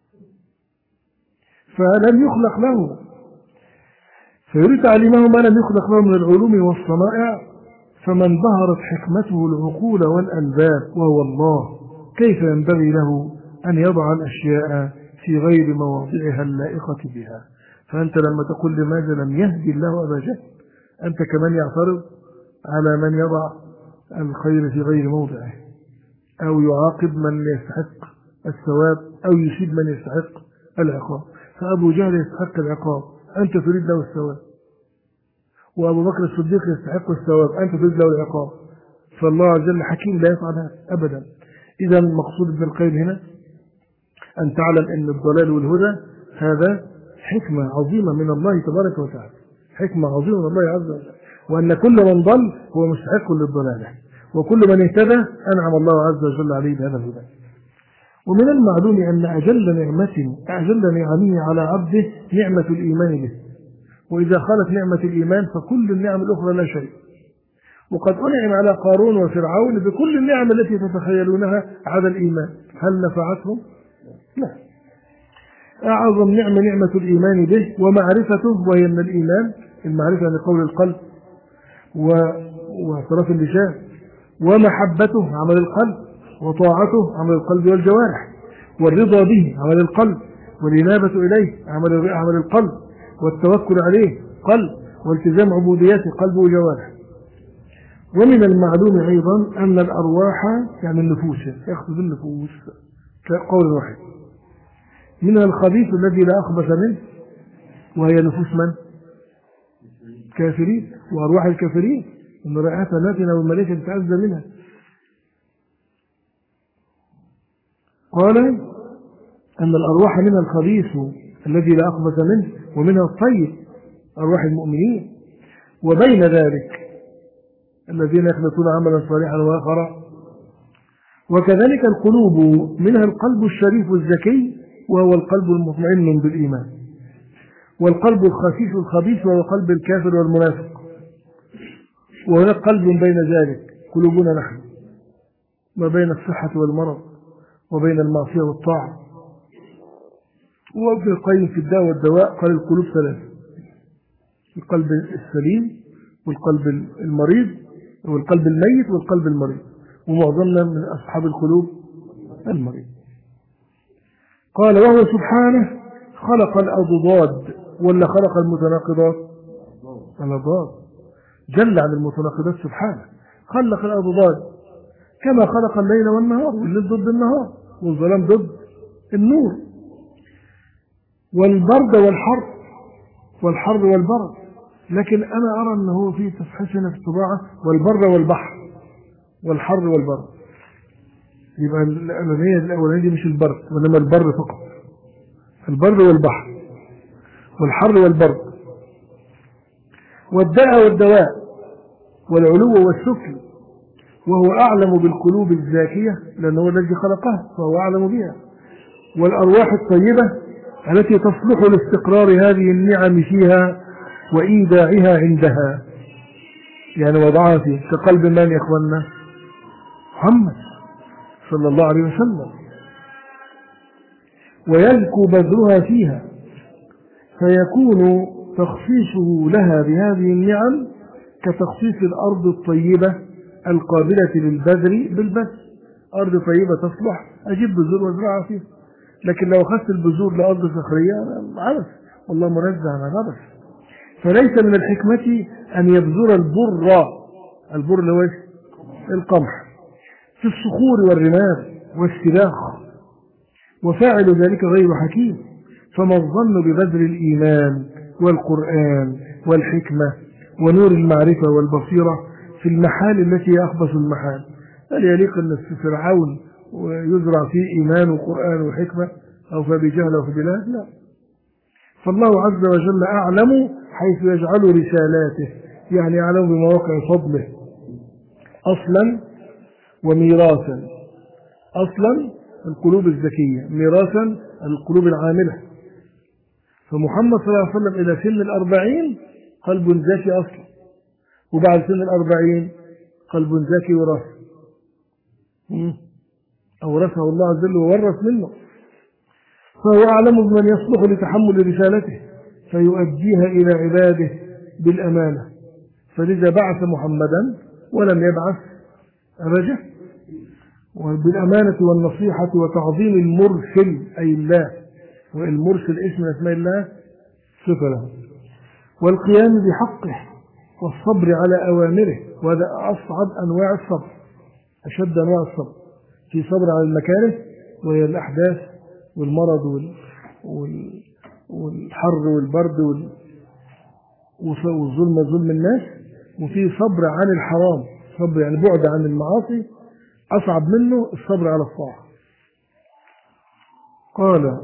فلم يخلق له، فيريد تعليمه ما لم يخلق له من العلوم والصنائع. فمن ظهرت حكمته العقول والألباب وهو الله، كيف ينبغي له أن يضع الأشياء في غير مواضعها اللائقة بها؟ فأنت لما تقول لماذا لم يهدي الله أبا جهل، أنت كمان يعترض على من يضع الخير في غير موضعه، أو يعاقب من يستحق الثواب، أو يشيد من يستحق العقاب. فأبو جهل يستحق العقاب، أنت تريد له الثواب، وأبو بكر الصديق يستحق الثواب، أنت تريد له العقاب. فالله عز وجل حكيم لا يفعل هذا أبدا. إذا المقصود ابن القيم هنا أن تعلم أن الضلال والهدى هذا حكمة عظيمة من الله تبارك وتعالى، حكمة عظيمة من الله عز وجل، وأن كل من ضل هو مستحق للضلالة، وكل من اهتدى أنعم الله عز وجل عليه بهذا الهدى. ومن المعلوم أن أجل نعمة أجل نعمه على عبده نعمة الإيمان به، وإذا خالت نعمة الإيمان فكل النعم الأخرى لا شيء. وقد أنعم على قارون وفرعون بكل النعم التي تتخيلونها على الإيمان، هل نفعتهم؟ لا. أعظم نعمة نعمة الإيمان به ومعرفته، وهي من الإيمان المعرفة لقول القلب واعتراف اللسان، ومحبته عمل القلب، وطاعته عمل القلب والجوارح، والرضا به عمل القلب، والإنابة إليه عمل عمل القلب، والتوكل عليه قلب، والتزام عبوديته قلب وجوارح. ومن المعلوم أيضا أن الأرواح يعني النفوس يقصد النفوس قول واحد منها الخبيث الذي لا أخبث منه وهي نفوس من؟ كافرين وأرواح الكافرين إن رائحتها ناتنة والملائكة تتعزى منها. قال أن الأرواح منها الخبيث الذي لا أخبث منه ومنها الطيب أرواح المؤمنين، وبين ذلك الذين يخلطون عملا صالحا وآخر. وكذلك القلوب منها القلب الشريف الزكي وهو القلب المطمئن بالإيمان، والقلب الخسيس الخبيث وهو قلب الكافر والمنافق، وهناك قلب بين ذلك قلوبنا نحن ما بين الصحة والمرض وبين المعصية والطاعة. وفي القيم في الداء والدواء قال القلوب ثلاثة: القلب السليم والقلب المريض والقلب الميت والقلب المريض، ومعظمنا من أصحاب القلوب المريض. قال وهو سبحانه خلق الأضداد ولا خلق المتناقضات؟ الأضداد جل عن المتناقضات سبحانه، خلق الأضداد كما خلق الليل والنهار، والليل ضد النهار والظلام ضد النور، والبرد والحر والحر والبرد. لكن أنا أرى أنه في تصحيح هنا في الطباعة والبر والبحر والحر والبرد، يبقى الأولانية الأولانية دي مش البرد وإنما البر فقط، البر والبحر والحر والبرد، والداء والدواء والعلو والسفل، وهو أعلم بالقلوب الزاكية لأنه هو الذي خلقها فهو أعلم بها، والأرواح الطيبة التي تصلح لاستقرار هذه النعم فيها وإيداعها عندها. يعني وضعها فيه كقلب من يا إخواننا؟ محمد صلى الله عليه وسلم، ويزكو بذرها فيها فيكون تخصيصه لها بهذه النعم كتخصيص الأرض الطيبة القابلة للبذر بالبث. أرض طيبة تصلح أجيب بذور وازرعها فيها، لكن لو أخذت البذور لأرض صخرية عبث، والله منزه عن عبث. فليس من الحكمة أن يبذر البر، البر اللي هو القمح، في الصخور والرمال والسلاخ، وفاعل ذلك غير حكيم. فما الظن ببذر الإيمان والقرآن والحكمة ونور المعرفة والبصيرة في المحال التي هي أخبث المحال؟ هل يليق أن في فرعون ويزرع فيه إيمان وقرآن وحكمة أو فبجهل أو فبلاد؟ لا. فالله عز وجل أعلم حيث يجعل رسالاته، يعني أعلم بمواقع فضله أصلا وميراثا. أصلا القلوب الذكية، ميراثا القلوب العاملة. فمحمد صلى الله عليه وسلم إلى سن الأربعين قلب ذكي أصلا، وبعد سن الأربعين قلب ذكي وراث، أورثه الله عز وجل وورث منه. فهو أعلم بمن يصلح لتحمل رسالته فيؤديها إلى عباده بالأمانة، فلذا بعث محمدا ولم يبعث رجل، وبالأمانة والنصيحة وتعظيم المرسل أي الله، والمرسل اسم من أسماء الله صفة له، والقيام بحقه والصبر على أوامره. وهذا أصعب أنواع الصبر، أشد أنواع الصبر، في صبر على المكاره وهي الأحداث والمرض وال... وال... والحر والبرد وال... والظلم ظلم الناس، وفي صبر عن الحرام، صبر يعني بعد عن المعاصي، أصعب منه الصبر على الطاعة. قال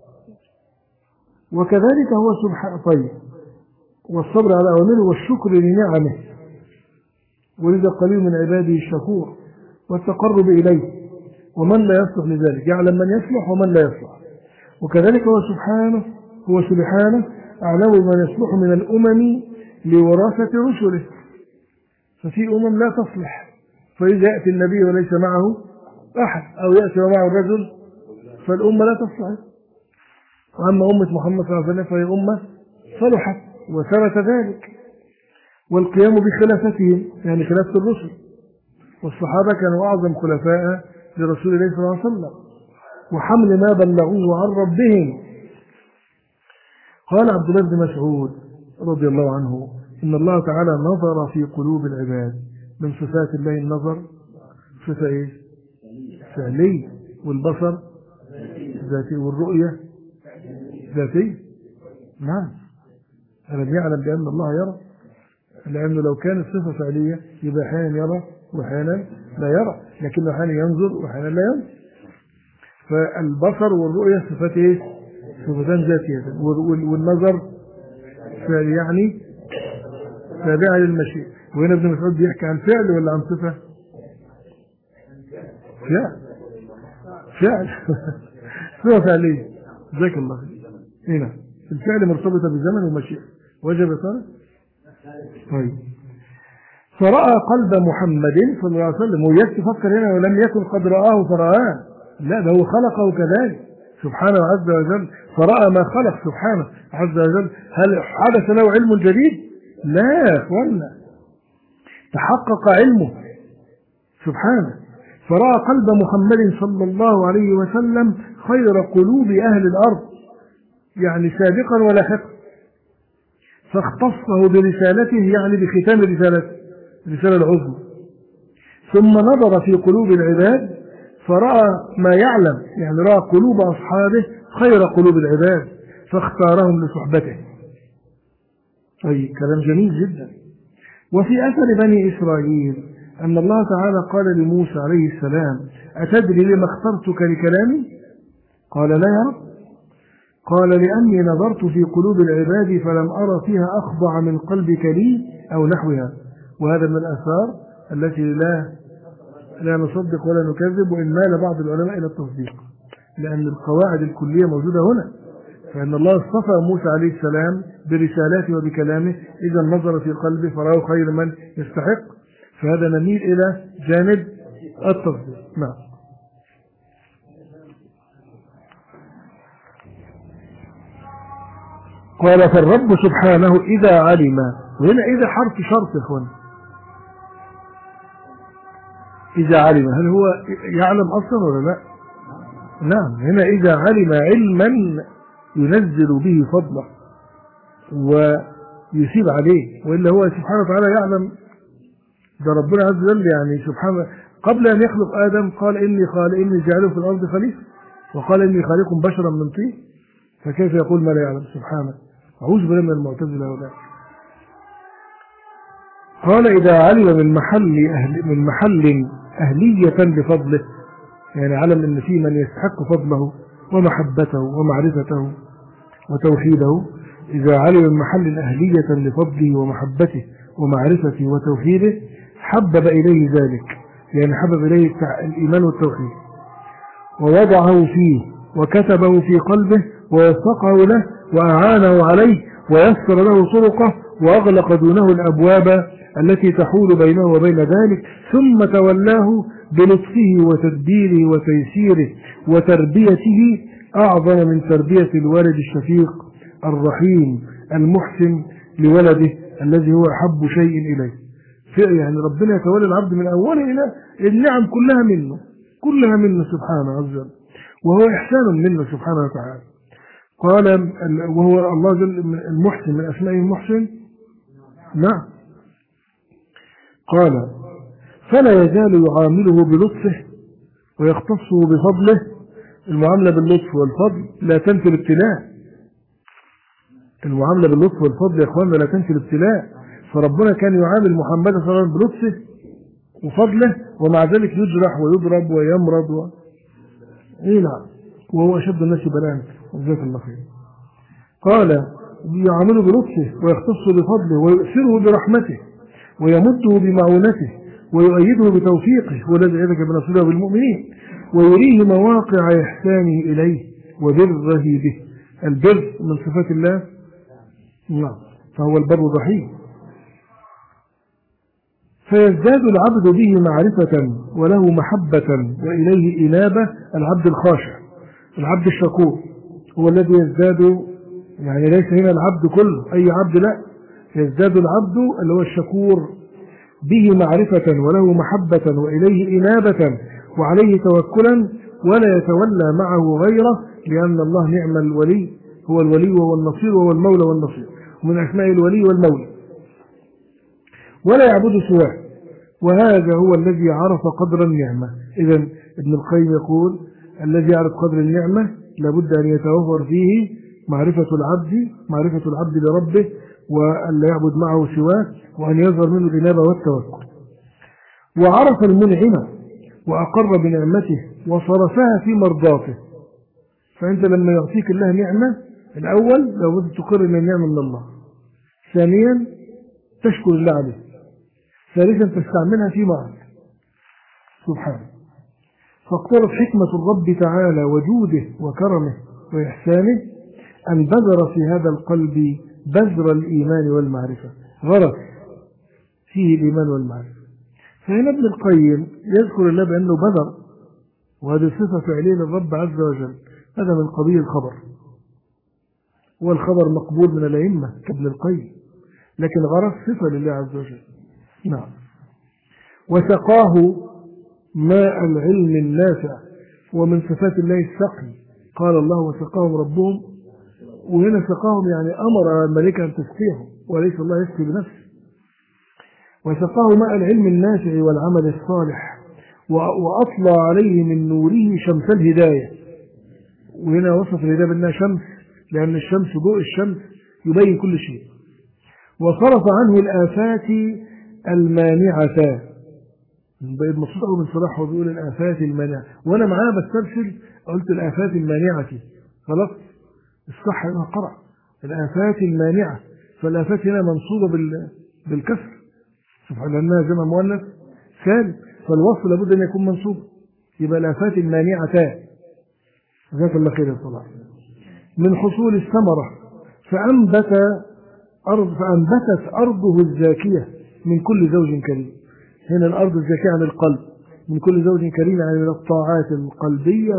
وكذلك هو سبحانه طيب والصبر على أوامره والشكر لنعمه، ولذا قليل من عباده الشكور والتقرب إليه، ومن لا يصلح لذلك يعلم من يصلح ومن لا يصلح. وكذلك هو سبحانه هو سبحانه أعلم من يصلح من الأمم لوراثة رسله، ففي أمم لا تصلح، فإذا يأتي النبي وليس معه أحد أو يأتي ومعه الرجل فالأمة لا تصلح. وأما أمة محمد صلى الله عليه وسلم فهي أمة صلحت وثبت ذلك. والقيام بخلافتهم يعني خلافة الرسل، والصحابة كانوا أعظم خلفاء لرسول الله صلى الله عليه وسلم، وحمل ما بلغوه عن ربهم. قال عبد الله بن مسعود رضي الله عنه إن الله تعالى نظر في قلوب العباد من صفات الله النظر صفة ايه؟ فعلية. والبصر ذاتي، والرؤية ذاتية. نعم. ألم يعلم بأن الله يرى؟ لأنه لو كانت صفة فعلية يبقى أحيانا يرى وأحيانا لا يرى، لكنه أحيانا ينظر وأحيانا لا ينظر. فالبصر والرؤية صفات ايه؟ صفتان ذاتية. والنظر فعل يعني تابعة للمشيئة. وهنا ابن مسعود بيحكي عن فعل ولا عن صفة؟ فعل. فعل. صفة فعلية. جزاك الله خير. هنا الفعل مرتبطة بزمن ومشيئة. وجب صار؟ طيب. فرأى قلب محمد صلى الله عليه وسلم، ويتفكر هنا ولم يكن قد رآه فرآه، لا ده هو خلقه كذلك سبحانه عز وجل. فرأى ما خلق سبحانه عز وجل. هل حدث له علم جديد؟ لا يا اخوانا، تحقق علمه سبحانه. فرأى قلب محمد صلى الله عليه وسلم خير قلوب أهل الأرض، يعني سابقا ولاحقا، فاختصه برسالته، يعني بختام رسالته، الرسالة العظمى. ثم نظر في قلوب العباد فرأى ما يعلم، يعني رأى قلوب أصحابه خير قلوب العباد فاختارهم لصحبته. أي كلام جميل جدا. وفي أثر بني إسرائيل أن الله تعالى قال لموسى عليه السلام: أتدري لما اخترتك لكلامي؟ قال: لا يا رب. قال: لأني نظرت في قلوب العباد فلم أرى فيها أخضع من قلبك لي أو نحوها. وهذا من الآثار التي لا لا نصدق ولا نكذب، وإن مال بعض العلماء إلى التصديق، لأن القواعد الكلية موجودة هنا. فإن الله اصطفى موسى عليه السلام برسالاته وبكلامه، إذا نظر في قلبه فراه خير من يستحق، فهذا نميل إلى جانب التصديق. نعم. قال: فالرب سبحانه إذا علم، وهنا إذا حرف شرط يا اخوان. إذا علم، هل هو يعلم أصلا ولا لا؟ نعم. هنا إذا علم علما ينزل به فضله ويسيب عليه، وإلا هو سبحانه وتعالى يعلم. ده ربنا عز وجل يعني سبحانه قبل أن يخلق آدم قال: إني خالق إني جاعله في الأرض خليفة، وقال: إني خالق بشرا من طين. فكيف يقول ما لا يعلم سبحانه؟ أعوذ بالله من المعتزلة ولا. قال: إذا علم من محل أهل من محل أهلية لفضله، يعني علم أن في من يستحق فضله ومحبته ومعرفته وتوحيده. إذا علم من محل أهلية لفضله ومحبته ومعرفته وتوحيده حبب إليه ذلك، يعني حبب إليه الإيمان والتوحيد، ووضعه فيه وكتبه في قلبه ووفقه له وأعانه عليه ويسر له طرقه وأغلق دونه الأبواب التي تحول بينه وبين ذلك، ثم تولاه بلطفه وتدبيره وتيسيره وتربيته أعظم من تربية الوالد الشفيق الرحيم المحسن لولده الذي هو أحب شيء إليه. يعني ربنا يتولى العبد من أوله إلى النعم كلها منه، كلها منه سبحانه عز وجل، وهو إحسان منه سبحانه وتعالى. قال: وهو الله جل المحسن، من أسمائه المحسن. نعم. قال: فلا يزال يعامله بلطفه ويختصه بفضله. المعاملة باللطف والفضل لا تنفي الابتلاء. المعاملة باللطف والفضل يا اخواننا لا تنفي الابتلاء. فربنا كان يعامل محمد صلى الله عليه وسلم بلطفه وفضله، ومع ذلك يجرح ويضرب ويمرض و... ايه نعم، وهو اشد الناس بلاء. جزاك الله خير. قال: يعامله بلطفه ويختصه بفضله ويؤثره برحمته ويمده بمعونته ويؤيده بتوفيقه، والذي أيدك بنصره بالمؤمنين، ويريه مواقع إحسانه إليه وبره به. البر من صفات الله، نعم، فهو البر الرحيم. فيزداد العبد به معرفة وله محبة وإليه إنابة. العبد الخاشع، العبد الشكور هو الذي يزداد، يعني ليس هنا العبد كله أي عبد، لا، يزداد العبد اللي هو الشكور به معرفة وله محبة وإليه إنابة وعليه توكلا، ولا يتولى معه غيره، لأن الله نعم الولي، هو الولي وهو النصير وهو المولى والنصير، ومن أسماء الولي والمولى. ولا يعبد سواه، وهذا هو الذي عرف قدر النعمة. إذا ابن القيم يقول الذي يعرف قدر النعمة لابد أن يتوفر فيه معرفة العبد معرفة العبد لربه، وأن لا يعبد معه سواه، وأن يظهر منه الإنابة والتوكل. وعرف المنعم وأقر بنعمته وصرفها في مرضاته. فأنت لما يعطيك الله نعمة، الأول لابد تقر أن النعمة من الله، ثانيا تشكر الله عليه، ثالثا تستعملها في معك سبحانه. فاقترب حكمة الرب تعالى وجوده وكرمه وإحسانه أن بذر في هذا القلب بذر الإيمان والمعرفة، غرس فيه الإيمان والمعرفة. فهنا ابن القيم يذكر الله بأنه بذر، وهذه صفة فعلية للرب عز وجل، هذا من قبيل الخبر، والخبر مقبول من الأئمة كابن القيم، لكن غرس صفة لله عز وجل. نعم. وسقاه ماء العلم النافع، ومن صفات الله السقي، قال الله وسقاهم ربهم، وهنا سقاهم يعني أمر الملائكة أن تسقيهم، وليس الله يسقي بنفسه. وسقاه ماء العلم النافع والعمل الصالح، وأطلع عليه من نوره شمس الهداية. وهنا وصف الهداية بأنها شمس، لأن الشمس ضوء الشمس يبين كل شيء. وصرف عنه الآفات المانعة. المقصود من صلاح وبيقول الآفات المانعة، وأنا معاه بسترسل قلت الآفات المانعة، خلاص الصح هنا قرأ الآفات المانعة، فالآفات هنا منصوبة بالكسر سبحان لأنها جمع مؤنث ثالث، فالوصف لابد أن يكون منصوب، يبقى الآفات المانعة. جزاك الله خير يا صلاح. من حصول الثمرة فأنبت أرض فأنبتت أرضه الزاكية من كل زوج كريم. هنا الأرض الزاكية عن القلب، من كل زوج كريم يعني من الطاعات القلبية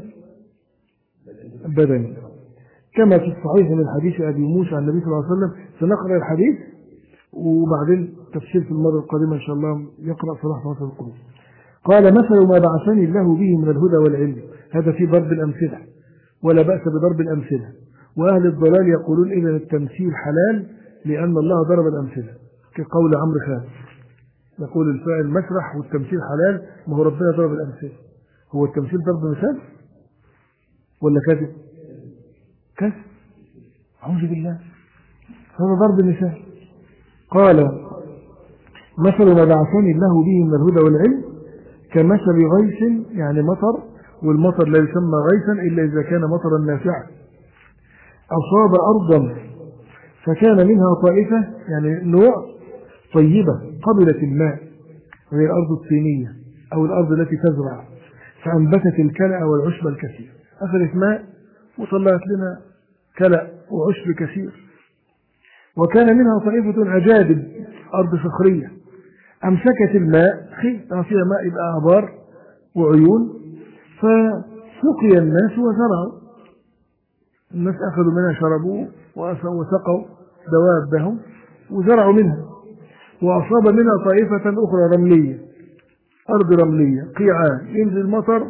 والبدنية، كما في الصحيح من حديث أبي موسى عن النبي صلى الله عليه وسلم. سنقرأ الحديث وبعدين تفسير في المرة القادمة إن شاء الله يقرأ صلاح ناصر القلوب. قال مثل ما بعثني الله به من الهدى والعلم، هذا في ضرب الأمثلة ولا بأس بضرب الأمثلة. وأهل الضلال يقولون إذا التمثيل حلال لأن الله ضرب الأمثلة، كقول عمرو خالد يقول الفاعل مسرح والتمثيل حلال، ما هو ربنا ضرب الأمثلة. هو التمثيل ضرب مثال ولا كذب؟ كذب، أعوذ بالله، هذا ضرب مثال. قال مثل ما بعثني الله به من الهدى والعلم كمثل غيث، يعني مطر، والمطر لا يسمى غيثا إلا إذا كان مطرا نافعا، أصاب أرضا فكان منها طائفة، يعني نوع طيبة قبلت الماء، وهي الأرض الطينية أو الأرض التي تزرع، فأنبتت الكلأ والعشب الكثير. أخذت ماء وطلعت لنا كلأ وعشب كثير. وكان منها طائفة أجادب، أرض صخرية، أمسكت الماء، فيها ماء يبقى آبار وعيون، فسقي الناس وزرعوا، الناس أخذوا منها شربوا وسقوا دوابهم وزرعوا منها. وأصاب منها طائفة أخرى رملية، أرض رملية قيعان، ينزل مطر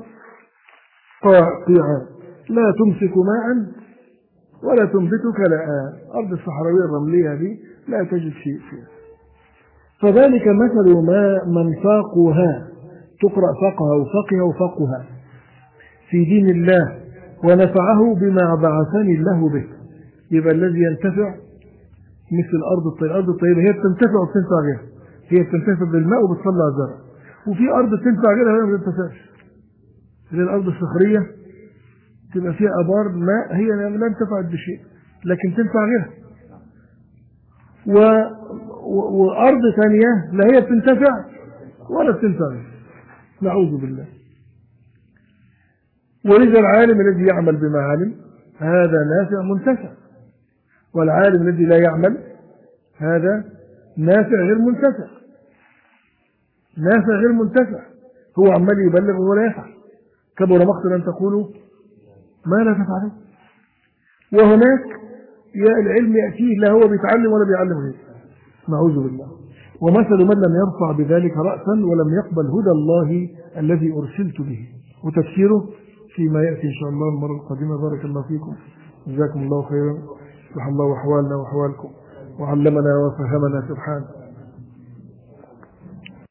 قيعان لا تمسك ماء ولا تنبت كلأ، أرض الصحراوية الرملية دي لا تجد شيء فيها. فذلك مثل ما من فاقها، تقرأ فقها وفقها وفقها في دين الله ونفعه بما بعثني الله به. يبقى الذي ينتفع مثل الأرض الطيبة. الأرض الطيبة هي بتنتفع وبتنفع غيرها، هي بتنتفع بالماء وبتطلع زرع، وفي أرض بتنفع غيرها وهي ما بتنتفعش، زي الأرض الصخرية تبقى فيها أبار ماء هي لا انتفعت بشيء لكن تنفع غيرها، و... و... وأرض ثانية لا هي بتنتفع ولا بتنفع غيرها، نعوذ بالله. ولذا العالم الذي يعمل بما علم هذا نافع منتفع، والعالم الذي لا يعمل هذا نافع غير منتفع، نافع غير منتفع، هو عمال يبلغ ولا يفعل. كبر مقتا أن تقولوا ما لا تفعلون. وهناك يا العلم يأتيه لا هو بيتعلم ولا بيعلم غيره، نعوذ بالله. ومثل من لم يرفع بذلك رأسا ولم يقبل هدى الله الذي أرسلت به. وتفسيره فيما يأتي إن شاء الله المرة القادمة. بارك الله فيكم، جزاكم الله خيرا، صلح الله أحوالنا وأحوالكم، وعلمنا وفهمنا سبحانه.